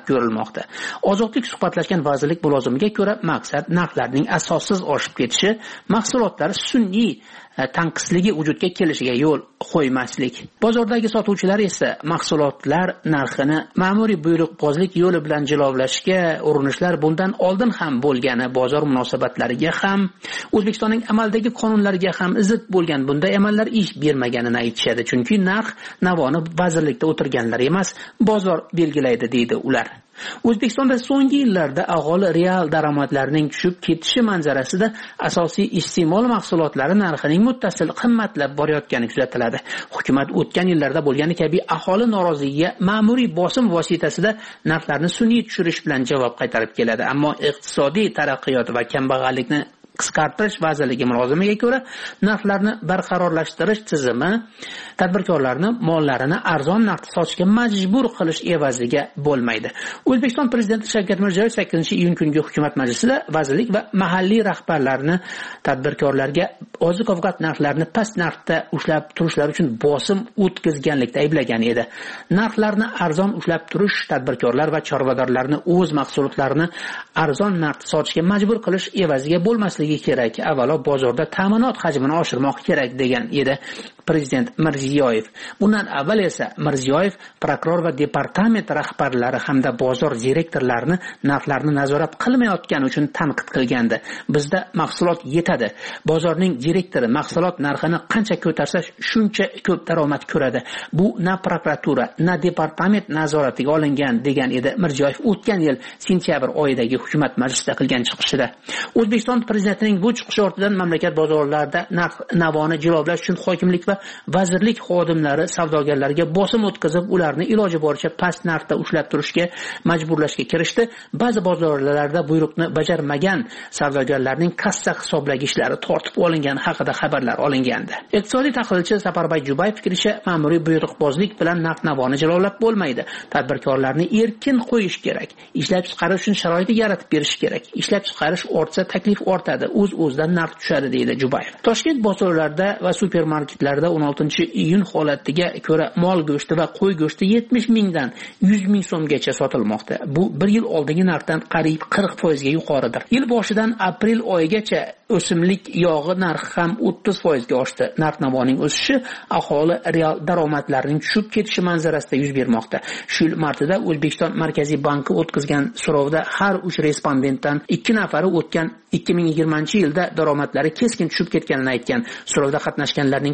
berilmoqda. Ozodlik suhbatlashgan vazirlik mulozimiga ko'ra, maqsad narxlarning asossiz oshib ketishi, mahsulotlar sun'iy tanqisligi vujudga kelishiga yo'l qo'ymaslik. Bozordagi sotuvchilar esa mahsulotlar narxini ma'muriy buyruqbozlik yo'li bilan jilovlashga urinishlar bundan oldin ham bo'lgani, bozor munosabatlariga ham, O'zbekistonning amaldagi qonunlariga ham zid bo'lgan bunday amallar ish bermaganini aytishadi. Chunki narx navoni vazirlikda o'tirganlar emas, bozor belgilaydi deydi ular. O'zbekistonda so'nggi yillarda aholi real daromadlarining tushib ketishi manzarasida asosiy iste'mol mahsulotlari narxining muttasil qimmatlab borayotgani kuzatiladi. Hukumat o'tgan yillarda bo'lgani kabi aholi noroziligiga ma'muriy bosim vositasida narxlarni sun'iy tushirish bilan javob qaytarib keladi. Ammo iqtisodiy taraqqiyot va kambag'allikni qisqartirish vazirligi mulozimiga ko'ra, narxlarni barqarorlashtirish tizimi tadbirkorlarni mollarini arzon narxda sotishga majbur qilish evaziga bo'lmaydi. O'zbekiston prezidenti Shavkat Mirziyoyev 8-iyun kungi hukumat majlisida vazirlik va mahalliy rahbarlarni tadbirkorlarga oziq-ovqat narxlarini past narxda ushlab turishlari uchun bosim o'tkazganlikda ayblagan edi. Narxlarni arzon ushlab turish tadbirkorlar va chorvadorlarni o'z mahsulotlarini arzon narxda sotishga majbur qilish evaziga bo'lmasligi kerak. Avvalo bozorda ta'minot hajmini oshirmoq kerak degan edi prezident Mirziyoyev. Bundan avval esa Mirziyoyev prokuror va departament rahbarlari hamda bozor direktorlarini narxlarni nazorat qilmayotgani uchun tanqid qilgandi. Bizda mahsulot yetadi. Bozorning direktori mahsulot narxini qancha ko'tarsa shuncha ko'p daromad ko'radi. Bu na prokuratura, na departament nazoratiga olingan degan edi Mirziyoyev o'tgan yil sentyabr oyidagi hukumat majlisida qilgan chiqishida. O'zbekiston prezidentining bu chiqishi ortidan mamlakat bozorlarida narx navoni jilovlash uchun hokimlik va vazirlik xodimlari savdogarlarga bosim o'tkazib, ularni iloji boricha past narxda ushlab turishga majburlashga kirishdi. Ba'zi bozorlarda buyruqni bajarmagan savdogarlarning kassa hisoblagichlari tortib olingani haqida xabarlar olingandi. Iqtisodiy tahlilchi Safarboy Jubayev fikricha, ma'muriy buyruqbozlik bilan narx navoni jilovlab bo'lmaydi. Tadbirkorlarni erkin qo'yish kerak. Ishlab chiqarish uchun sharoit yaratib berish kerak. Ishlab chiqarish ortsa, taklif ortadi, o'z-o'zidan narx tushadi deydi Jubayev. Toshkent bozorlarida va supermarketlarda 16-iyun holatiga ko'ra mol go'shti va qo'y go'shti 70 mingdan 100 ming so'mgacha sotilmoqda. Bu 1 yil oldingi narxdan qariyb 40% ga yuqoridir. Yil boshidan aprel oyigacha o'simlik yog'i narxi ham 30% ga oshdi. Narx navoning o'sishi aholi real daromadlarining tushib ketishi manzarasida yuz bermoqda. Shu yil martida O'zbekiston Markaziy banki o'tkazgan so'rovda har 3 respondentdan 2 nafari o'tgan 2020-yilda daromadlari keskin tushib ketganini aytgan. So'rovda qatnashganlarning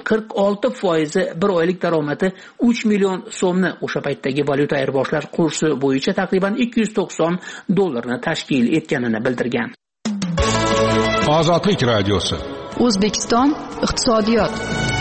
46% bir oylik daromadi 3 million so'mni, o'sha paytdagi valyuta ayirboshlash kursi bo'yicha taqriban $290 tashkil etganini bildirgan. Ozodlik radiosi. O'zbekiston iqtisodiyot.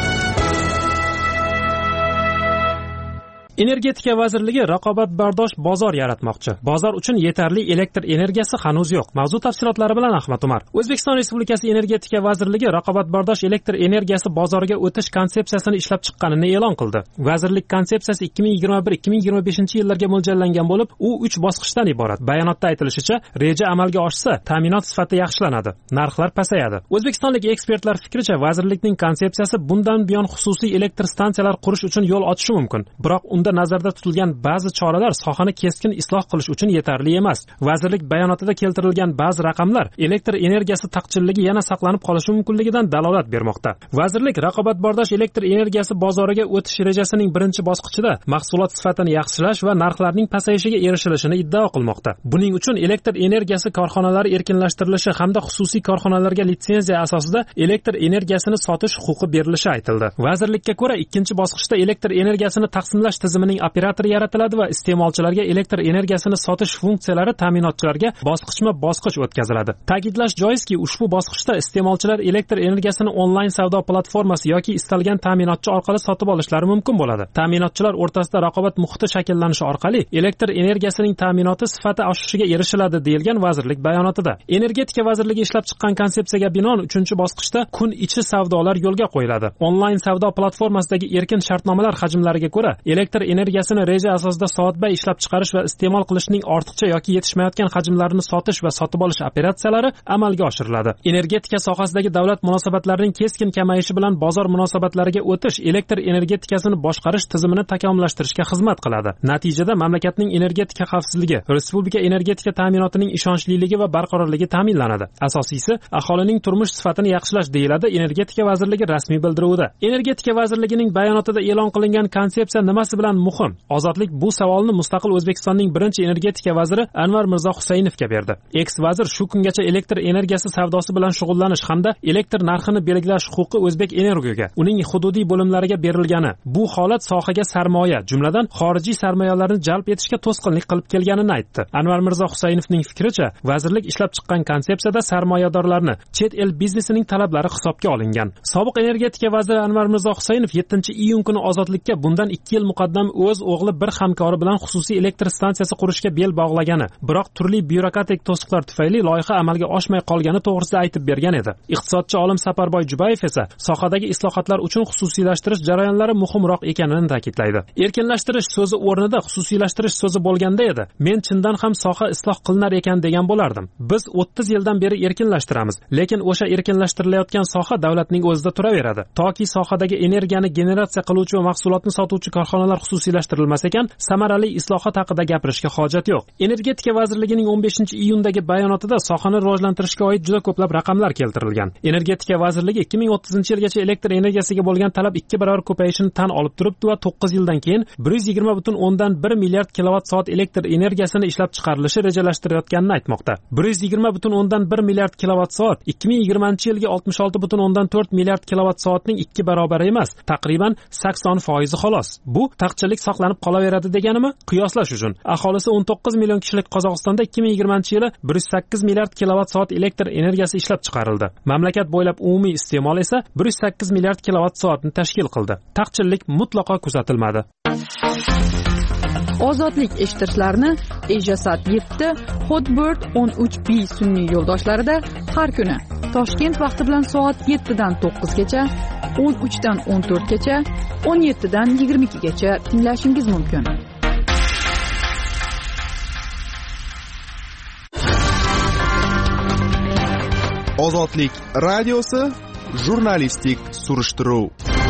Energetika vazirligi raqobatbardosh bozor yaratmoqchi. Bozor uchun yetarli elektr energiyasi hanuz yo'q. Mavzu tafsilotlari bilan Ahmad Umar. O'zbekiston Respublikasi Energetika vazirligi raqobatbardosh elektr energiyasi bozoriga o'tish konsepsiyasini ishlab chiqqanini e'lon qildi. Vazirlik konsepsiyasi 2021-2025 yillarga mo'ljallangan bo'lib, u 3 bosqichdan iborat. Bayonotda aytilishicha, reja amalga oshsa, ta'minot sifati yaxshilanadi, narxlar pasayadi. O'zbekistonlik ekspertlar fikricha, vazirlikning konsepsiyasi bundan buyon xususiy elektr stansiyalar qurish uchun yo'l ochishi mumkin. Biroq unda nazarda tutilgan ba'zi choralar sohani keskin isloh qilish uchun yetarli emas. Vazirlik bayonotida keltirilgan ba'zi raqamlar elektr energiyasi taqchilligi yana saqlanib qolishi mumkinligidan dalolat bermoqda. Vazirlik raqobatbardosh elektr energiyasi bozoriga o'tish rejasining birinchi bosqichida mahsulot sifatini yaxshilash va narxlarning pasayishiga erishilishini iddao qilmoqda. Buning uchun elektr energiyasi korxonalari erkinlashtirilishi hamda xususiy korxonalarga litsenziya asosida elektr energiyasini sotish huquqi berilishi aytildi. Vazirlikka ko'ra, ikkinchi bosqichda elektr energiyasini taqsimlash tizimining operatori yaratiladi va iste'molchilarga elektr energiyasini sotish funksiyalari ta'minotchilarga bosqichma-bosqich o'tkaziladi. Ta'kidlash joizki, ushbu bosqichda iste'molchilar elektr energiyasini onlayn savdo platformasi yoki istalgan ta'minotchi orqali sotib olishlari mumkin bo'ladi. Ta'minotchilar o'rtasida raqobat muhiti shakllanishi orqali elektr energiyasining ta'minoti sifati oshishiga erishiladi, deyilgan vazirlik bayonotida. Energetika vazirligi ishlab chiqqan konsepsiyaga binoan 3-bosqichda kun ichi savdolar yo'lga qo'yiladi. Onlayn savdo platformasidagi erkin shartnomalar hajmlariga ko'ra, elektr elektr energiyasini reja asosida soatbay ishlab chiqarish va iste'mol qilishning ortiqcha yoki yetishmayotgan hajmlarini sotish va sotib olish operatsiyalari amalga oshiriladi. Energetika sohasidagi davlat munosabatlarining keskin kamayishi bilan bozor munosabatlariga o'tish elektr energetikasini boshqarish tizimini takomillashtirishga xizmat qiladi. Natijada mamlakatning energetika xavfsizligi, respublika energetika ta'minotining ishonchliligi va barqarorligi ta'minlanadi. Asosiysi, aholining turmush sifatini yaxshilash deyiladi Energetika vazirligi rasmiy bildiruvida. Energetika vazirligining bayonotida e'lon qilingan konsepsiya nimasi bilan muhim? Ozodlik bu savolni mustaqil O'zbekistonning birinchi energetika vaziri Anvar Mirzo Husaynovga berdi. Eks-vazir shu kungacha elektr energiyasi savdosi bilan shug'ullanish hamda elektr narxini belgilash huquqi O'zbek Energoga, uning hududiy bo'limlariga berilgani, bu holat sohaga sarmoya, jumladan xorijiy sarmoyalarni jalb etishga to'sqinlik qilib kelganini aytdi. Anvar Mirzo Husaynovning fikricha, vazirlik ishlab chiqqan konsepsiyada sarmoyadorlarni, chet el biznesining talablari hisobga olingan. Sobiq energetika vaziri Anvar Mirzo Husaynov 7-iyun kuni Ozodlikka bundan 2 yil muqaddam o'z o'g'li bir hamkori bilan xususiy elektr stansiyasi qurishga bel bog'lagani, biroq turli byurokratik to'siqlar tufayli loyiha amalga oshmay qolgani to'g'risida aytib bergan edi. Iqtisodchi olim Saparboy Jubayev esa sohadagi islohotlar uchun xususiylashtirish jarayonlari muhimroq ekanini ta'kidlaydi. Erkinlashtirish so'zi o'rnida xususiylashtirish so'zi bo'lganda edi, men chindan ham soha isloh qilinar ekan degan bo'lardim. Biz 30 yildan beri erkinlashtiramiz, lekin o'sha erkinlashtirilayotgan soha davlatning o'zida turaveradi. Toki sohadagi energiyani generatsiya qiluvchi va mahsulotni sotuvchi korxonalar xususiylashtirilmas ekan, samarali islohot haqida gapirishga hojat yo'q. Energetika vazirligining 15-iyundagi bayonotida sohani rivojlantirishga oid juda ko'plab raqamlar keltirilgan. Energetika vazirligi 2030-yilgacha elektr energiyasiga bo'lgan talab 2 barobar ko'payishini tan olib turibdi va 9 yildan keyin 120,1 milliard kilovat soat elektr energiyasini ishlab chiqarilishi rejalashtirayotganini aytmoqda. 120,1 milliard kilovat soat 2020-yilga 66,4 milliard kilovat soatning 2 barobari emas, taqriban 80% xolos. Bu taqchillik saqlanib qolaveradi deganimi? Qiyoslash uchun, aholisi 19 million kishilik Qozog'istonda 2020-yili 108 milliard kilovat soat elektr energiyasi ishlab chiqarildi. Mamlakat bo'ylab umumiy iste'mol esa 108 milliard kilovat soatni tashkil qildi. Taqchillik mutlaqo kuzatilmadi. Ozodlik eshittirishlarni Ejasat 7, Hotbird 13B sun'iy yo'ldoshlarida har kuni Toshkent vaqti bilan soat 7 dan 9 gacha, 13 dan 14 gacha, 17 dan 22 gacha tinglashingiz mumkin. Ozodlik radiosi jurnalistik surishtiruv.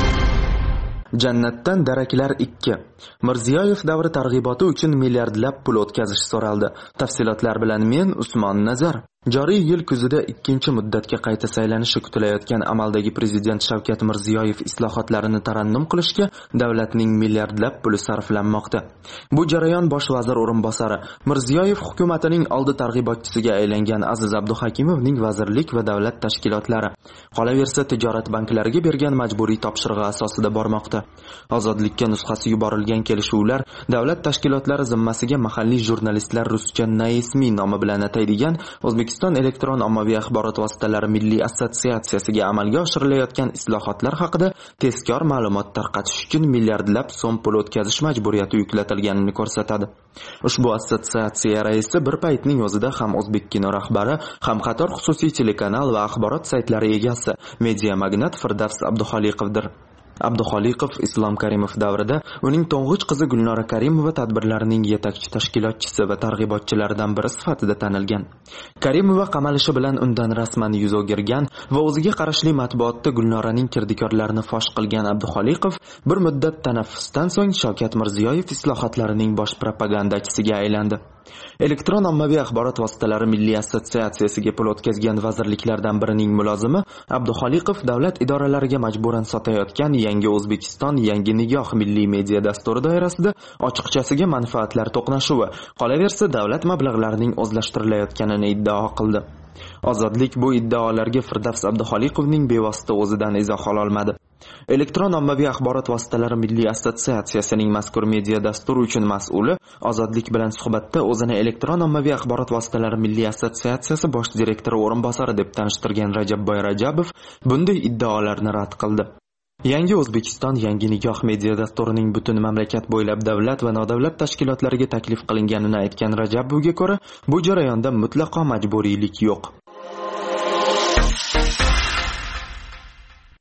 Jannatdan daraklar 2. Mirziyoyev davri targ'iboti uchun milliardlab pul o'tkazish so'raldi. Tafsilotlar bilan men Usmon Nazar. Joriy yil kuzida 2-muddatga qayta saylanishi kutilayotgan amaldagi prezident Shavkat Mirziyoyev islohotlarini tarannum qilishga davlatning milliardlab puli sarflanmoqda. Bu jarayon bosh vazir o'rinbosari Mirziyoyev hukumatining oldi targ'ibotchisiga aylangan Aziz Abduhakimovning vazirlik va davlat tashkilotlari, qolaversa tijorat banklariga bergan majburiy topshirig'i asosida bormoqda. Ozodlikka nusxasi yuborilgan kelishuvlar davlat tashkilotlari zimmasiga mahalliy jurnalistlar ruscha naismiy nomi bilan ataydigan O'zbekiston elektron ommaviy axborot vositalari milliy assotsiatsiyasiga amalga oshirilayotgan islohotlar haqida tezkor ma'lumot tarqatish uchun milliardlab so'm pul o'tkazish majburiyati yuklatilganini ko'rsatadi. Ushbu assotsiatsiya raisi bir paytning o'zida ham O'zbekkino rahbari, ham qator xususiy telekanal va axborot saytlari egasi, media magnat Firdavs Abduxoliqovdir. Abduxoliqov Islom Karimov davrida uning to'ng'ich qizi Gulnora Karimova tadbirlarning yetakchi tashkilotchisi va targ'ibotchilaridan biri sifatida tanilgan. Karimova qamalishi bilan undan rasman yuz o'girgan va o'ziga qarashli matbuotda Gulnoraning kirdikorlarini fosh qilgan Abduxoliqov bir muddat tanaffusdan so'ng Shavkat Mirziyoyev islohotlarining bosh propagandachisiga aylandi. Elektron ommaviy axborot vositalari milliy assotsiatsiyasiga pul o'tkazgan vazirliklardan birining mulozimi Abduxoliqov davlat idoralariga majburan sotayotgan Yangi O'zbekiston, Yangi Nigoh milliy media dasturi doirasida ochiqchasiga manfaatlar to'qnashuvi, qolaversa davlat mablag'larining o'zlashtirilayotganini iddao qildi. Ozodlik bu iddaolarga Firdavs Abduxoliqovning bevosita o'zidan izoh ololmadi. Elektron ommaviy axborot vositalari milliy assotsiatsiyasining mazkur media dasturi uchun mas'uli Ozodlik bilan suhbatda o'zini elektron ommaviy axborot vositalari milliy assotsiatsiyasi bosh direktori o'rinbosari deb tanishtirgan Rajabboy Rajabov bunday iddaolarni rad qildi. Yangi O'zbekiston, Yangi Nigoh media dasturining butun mamlakat bo'ylab davlat va nodavlat tashkilotlariga taklif qilinganini aytgan Rajabovga ko'ra, bu jarayonda mutlaqo majburiylik yo'q.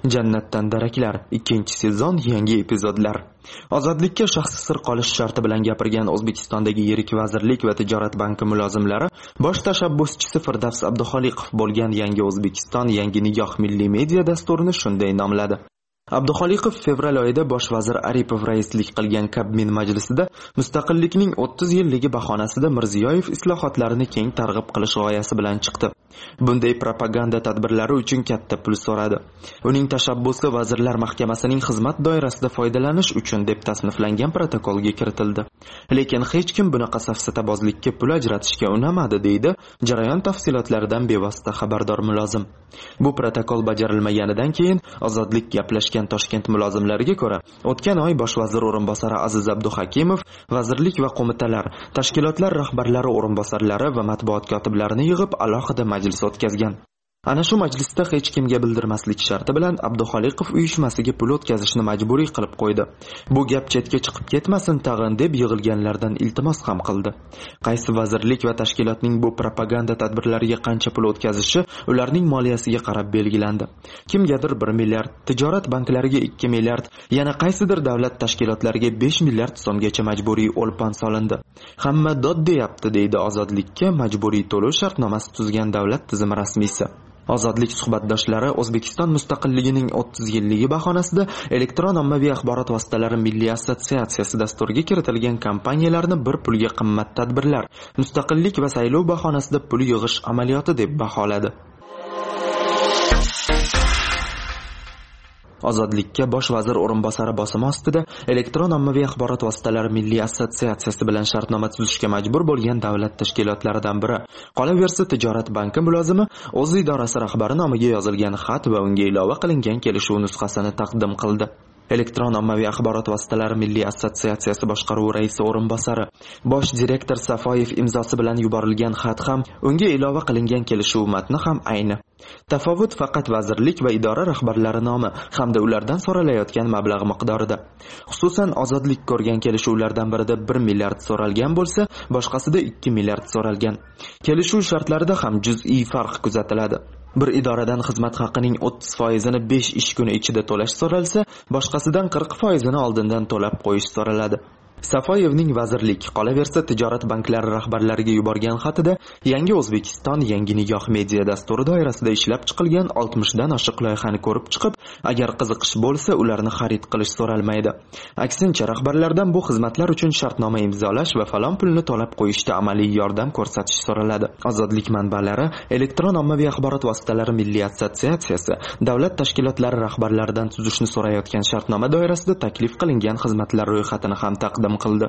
Jannatdan daraklar 2-sezon yangi epizodlar. Ozodlikka shaxsi sir qolish sharti bilan gapirgan O'zbekistondagi yirik vazirlik va tijorat banki mulozimlari bosh tashabbuschisi Firdavs Abduxoliqov bo'lgan Yangi O'zbekiston yangi nigoh milliy media dasturini shunday nomladi. Abduxoliqov fevral oyida bosh vazir Aripov raislik qilgan Kabmin majlisida mustaqillikning 30 yilligi bahonasida Mirziyoyev islohotlarini keng targ'ib qilish g'oyasi bilan chiqdi. Bunday propaganda tadbirlari uchun katta pul so'radi. Uning tashabbusi Vazirlar Mahkamasining xizmat doirasida foydalanish uchun deb tasniflangan protokolga kiritildi. Lekin hech kim bunaqa safsatabozlikka pul ajratishga unamadi, deydi jarayon tafsilotlaridan bevosita xabardor mulozim. Bu protokol bajarilmaganidan keyin Ozodlik gaplashgan Toshkent mulozimlariga ko'ra, o'tgan oy bosh vazir o'rinbosari Aziz Abduhakimov vazirlik va qo'mitalar, tashkilotlar rahbarlari o'rinbosarlari va matbuot kotiblarini yig'ib alohida majlis o'tkazgan. Ana shu majlisda hech kimga bildirmaslik sharti bilan Abduxoliqov uyushmasiga pul o'tkazishni majburiy qilib qo'ydi. Bu gap chetga chiqib ketmasin tag'in deb yig'ilganlardan iltimos ham qildi. Qaysi vazirlik va tashkilotning bu propaganda tadbirlariga qancha pul o'tkazishi ularning moliyasiga qarab belgilandi. Kimgadir 1 milliard, tijorat banklariga 2 milliard, yana qaysidir davlat tashkilotlariga 5 milliard so'mgacha majburiy o'lpon solindi. Hamma dod deyapti, deydi Ozodlikka majburiy to'lov shartnomasi tuzgan davlat tizimi rasmiysi. Ozodlik suhbatdoshlari O'zbekiston mustaqilligining 30 yilligi bahonasida elektron ommaviy axborot vositalari milliy assotsiatsiyasi dasturiga kiritilgan kompaniyalarni bir pulga qimmat tadbirlar, mustaqillik va saylov bahonasida pul yig'ish amaliyoti deb baholadi. Ozodlikka bosh vazir o'rinbosari bosimi ostida elektron ommaviy axborot vositalari milliy assotsiatsiyasi bilan shartnoma tuzishga majbur bo'lgan davlat tashkilotlaridan biri. Qolaversa, tijorat banki mulozimi o'z idorasi rahbari nomiga yozilgan xat va unga ilova qilingan kelishuv nusxasini taqdim qildi. Elektron ommaviy axborot vositalari milliy assotsiatsiyasi boshqaruvi raisi o'rinbosari, bosh direktor Safoyev imzosi bilan yuborilgan xat ham, unga ilova qilingan kelishuv matni ham ayni. Tafovut faqat vazirlik va idora rahbarlari nomi hamda ulardan so'ralayotgan mablag' miqdorida. Xususan, Ozodlik ko'rgan kelishuvlardan birida 1 milliard so'ralgan bo'lsa, boshqasida 2 milliard so'ralgan. Kelishuv shartlarida ham juz'iy farq kuzatiladi. Bir idoradan xizmat haqining 30%ni 5 ish kuni ichida to'lash so'ralsa, boshqasidan 40%ni oldindan to'lab qo'yish so'raladi. Safoyevning vazirlik, qolaversa tijorat banklari rahbarlariga yuborgan xatida Yangi O'zbekiston yangi nigoh media dasturi doirasida ishlab chiqilgan 60 dan oshiq loyihani ko'rib chiqib, agar qiziqish bo'lsa, ularni xarid qilish so'ralmaydi. Aksincha, rahbarlardan bu xizmatlar uchun shartnoma imzolash va falon pulni to'lab qo'yishda amaliy yordam ko'rsatish so'raladi. Ozodlik manbalari elektron ommaviy axborot vositalari milliy assotsiatsiyasi davlat tashkilotlari rahbarlaridan tuzishni so'rayotgan shartnoma doirasida taklif qilingan xizmatlar ro'yxatini ham taqdim qildi.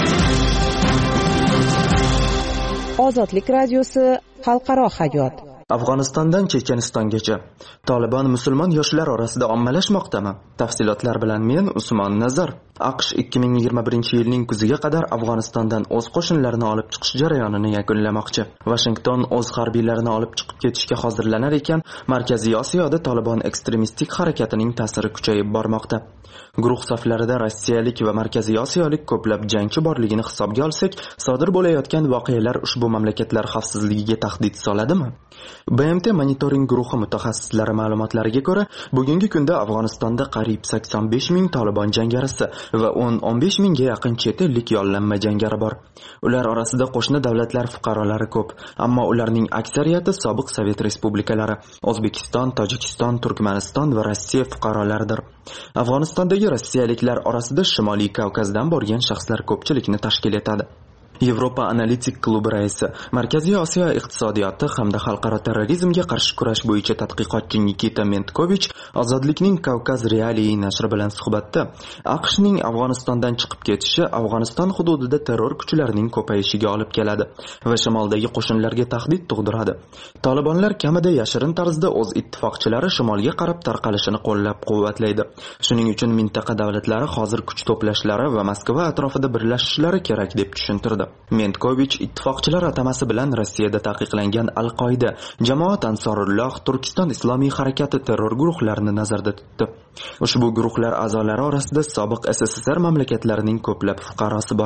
Ozodlik radiosi xalqaro hayot. Afg'onistondan Chechenistongacha Taliban musulmon yoshlar orasida ommalashmoqdami? Tafsilotlar bilan men Usmon Nazar. AQSh 2021-yilning kuziga qadar Afg'onistondan o'z qo'shinlarini olib chiqish jarayonini yakunlamoqchi. Washington o'z harbiylarini olib chiqib ketishga hozirlanar ekan, Markaziy Osiyoda Taliban ekstremistik harakatining ta'siri kuchayib bormoqda. Guruh saflarida rossiyalik va Markaziy Osiyolik ko'plab jangchi borligini hisobga olsak, sodir bo'layotgan voqealar ushbu mamlakatlar xavfsizligiga tahdid soladimi? BMT monitoring guruhi mutaxassislari ma'lumotlariga ko'ra, bugungi kunda Afg'onistonda qariyb 85 ming Taliban jangarisi va 10-15 mingga yaqin chet ellik yollanma jangari bor. Ular orasida qo'shni davlatlar fuqarolari ko'p, ammo ularning aksariyati sobiq Sovet respublikalari, O'zbekiston, Tojikiston, Turkmaniston va Rossiya fuqarolaridir. Afg'onistondagi rossiyaliklar orasida Shimoliy Kavkazdan borgan shaxslar ko'pchilikni tashkil etadi. Yevropa analitik klubi raisi, Markaziy Osiyo iqtisodiyoti hamda xalqaro terrorizmga qarshi kurash bo'yicha tadqiqotchi Nikita Mentkovich Ozodlikning Kavkaz Realii nashri bilan suhbatda AQShning Afg'onistondan chiqib ketishi Afg'oniston hududida terror kuchlarining ko'payishiga olib keladi va shimoldagi qo'shinlarga tahdid tug'diradi. Talibanlar kamida yashirin tarzda o'z ittifoqchilari shimolga qarab tarqalishini qo'llab-quvvatlaydi. Shuning uchun mintaqa davlatlari hozir kuch to'plashlari va Moskva atrofida birlashishlari kerak deb tushuntirdi. Mentkovich ittifoqchilar atamasi bilan Rossiyada taqiqlangan Al-Qoida, Jamoat Ansorulloh, Turkiston islomiy harakati terror guruhlarini nazarda tutdi. Ushbu guruhlar a'zolari orasida sobiq SSSR mamlakatlarining ko'plab fuqarosi bor.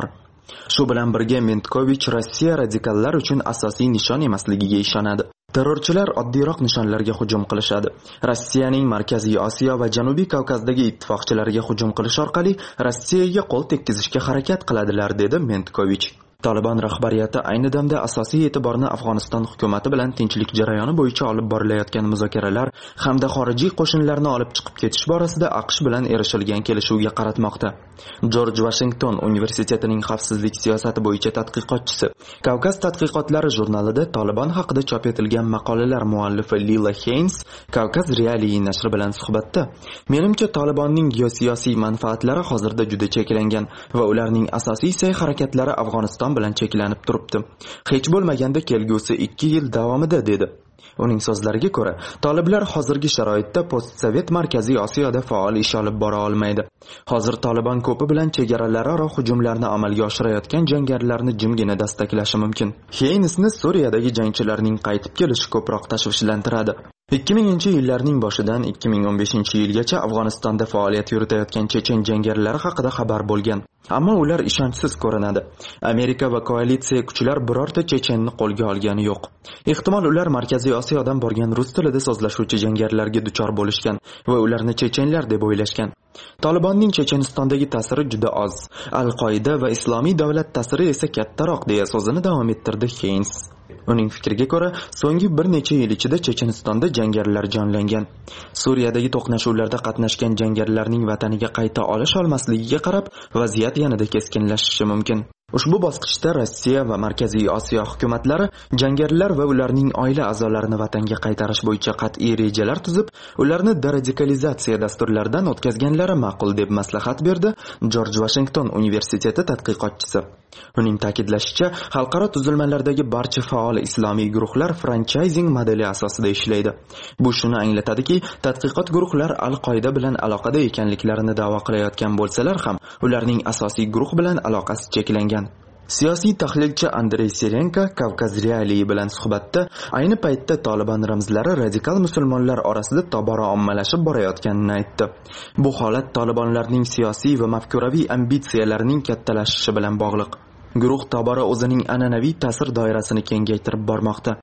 Shu bilan birga Mentkovich Rossiya radikallar uchun asosiy nishon emasligiga ishonadi. Terrorchilar oddiyroq nishonlarga hujum qilishadi. Rossiyaning Markaziy Osiyo va Janubiy Kavkazdagi ittifoqchilariga hujum qilish orqali Rossiyaga qo'l tekkizishga harakat qiladilar, dedi Mentkovich. Taliban rahbariyati ayni damda asosiy e'tiborni Afg'oniston hukumati bilan tinchlik jarayoni bo'yicha olib borilayotgan muzokaralar hamda xorijiy qo'shinlarni olib chiqib ketish borasida AQSh bilan erishilgan kelishuvga qaratmoqda. Jorj Vashington universitetining xavfsizlik siyosati bo'yicha tadqiqotchisi, Kavkaz tadqiqotlari jurnalida Taliban haqida chop etilgan maqolalar muallifi Lila Haynes Kavkaz Realii nashri bilan suhbatda, menimcha Talibanning geosiyosiy manfaatlari hozirda juda cheklangan va ularning asosiy sa'y-harakatlari Afg'oniston bilan cheklanib turibdi. Hech bo'lmaganda kelgusi 2 yil davomida, dedi. Uning so'zlariga ko'ra, toliblar hozirgi sharoitda postsovet Markaziy Osiyoda faol ish olib bora olmaydi. Hozir Taliban ko'pi bilan chegaralararo hujumlarni amalga oshirayotgan jangarilarni jimgina dastaklashi mumkin. Haynesni Suriyadagi jangchilarning qaytib kelishi ko'proq tashvishlantiradi. 2000-yillarning boshidan 2015-yilgacha Afg'onistonda faoliyat yuritayotgan chechen jangarilari haqida xabar bo'lgan. Ammo ular ishonchsiz ko'rinadi. Amerika va koalitsiya kuchlar birorta chechenni qo'lga olgani yo'q. Ehtimol ular Markaziy Osiyodan borgan rus tilida so'zlashuvchi jangarilarga duchor bo'lishgan va ularni chechenlar deb o'ylashgan. Talibanning Chechenistondagi ta'siri juda oz. Al-Qoida va Islomiy davlat ta'siri esa kattaroq, deya so'zini davom ettirdi Haynes. Uning fikriga ko'ra, so'nggi bir necha yil ichida Chechenistonda jangarilar jonlangan. Suriyadagi to'qnashuvlarda qatnashgan jangarilarning vataniga qayta olish olmasligiga qarab, vaziyat yanada keskinlashishi mumkin. Ushbu bosqichda Rossiya va Markaziy Osiyo hukumatlari jangarilar va ularning oila a'zolarini vatanga qaytarish bo'yicha qat'iy rejalar tuzib, ularni deradikalizatsiya dasturlaridan o'tkazganlari ma'qul, deb maslahat berdi Jorj Vashington universiteti tadqiqotchisi. Uning ta'kidlashicha, xalqaro tuzilmalardagi barcha faol islomiy guruhlar franchising modeli asosida ishlaydi. Bu shuni anglatadiki, tadqiqot guruhlar Al-Qoida bilan aloqada ekanliklarini da'vo qilayotgan bo'lsalar ham, ularning asosiy guruh bilan aloqasi cheklangan. Siyosiy tahlilchi Andrey Serenko Kavkaz Realii bilan suhbatda ayni paytda Taliban ramzlari radikal musulmonlar orasida tobora ommalashib borayotganini aytdi. Bu holat Talibanlarning siyosiy va mafkuraviy ambitsiyalarining kattalashishi bilan bog'liq. Guruh tobora o'zining an'anaviy ta'sir doirasini kengaytirib bormoqda.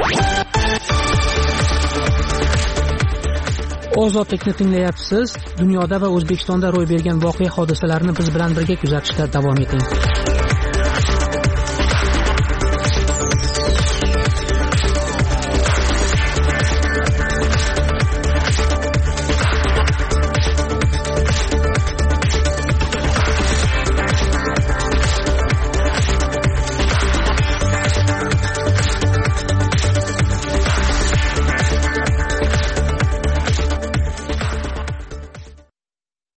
Ozodlikni tinglayapsiz. Dunyoda va O'zbekistonda ro'y bergan voqea hodisalarni biz bilan birga kuzatishda davom eting.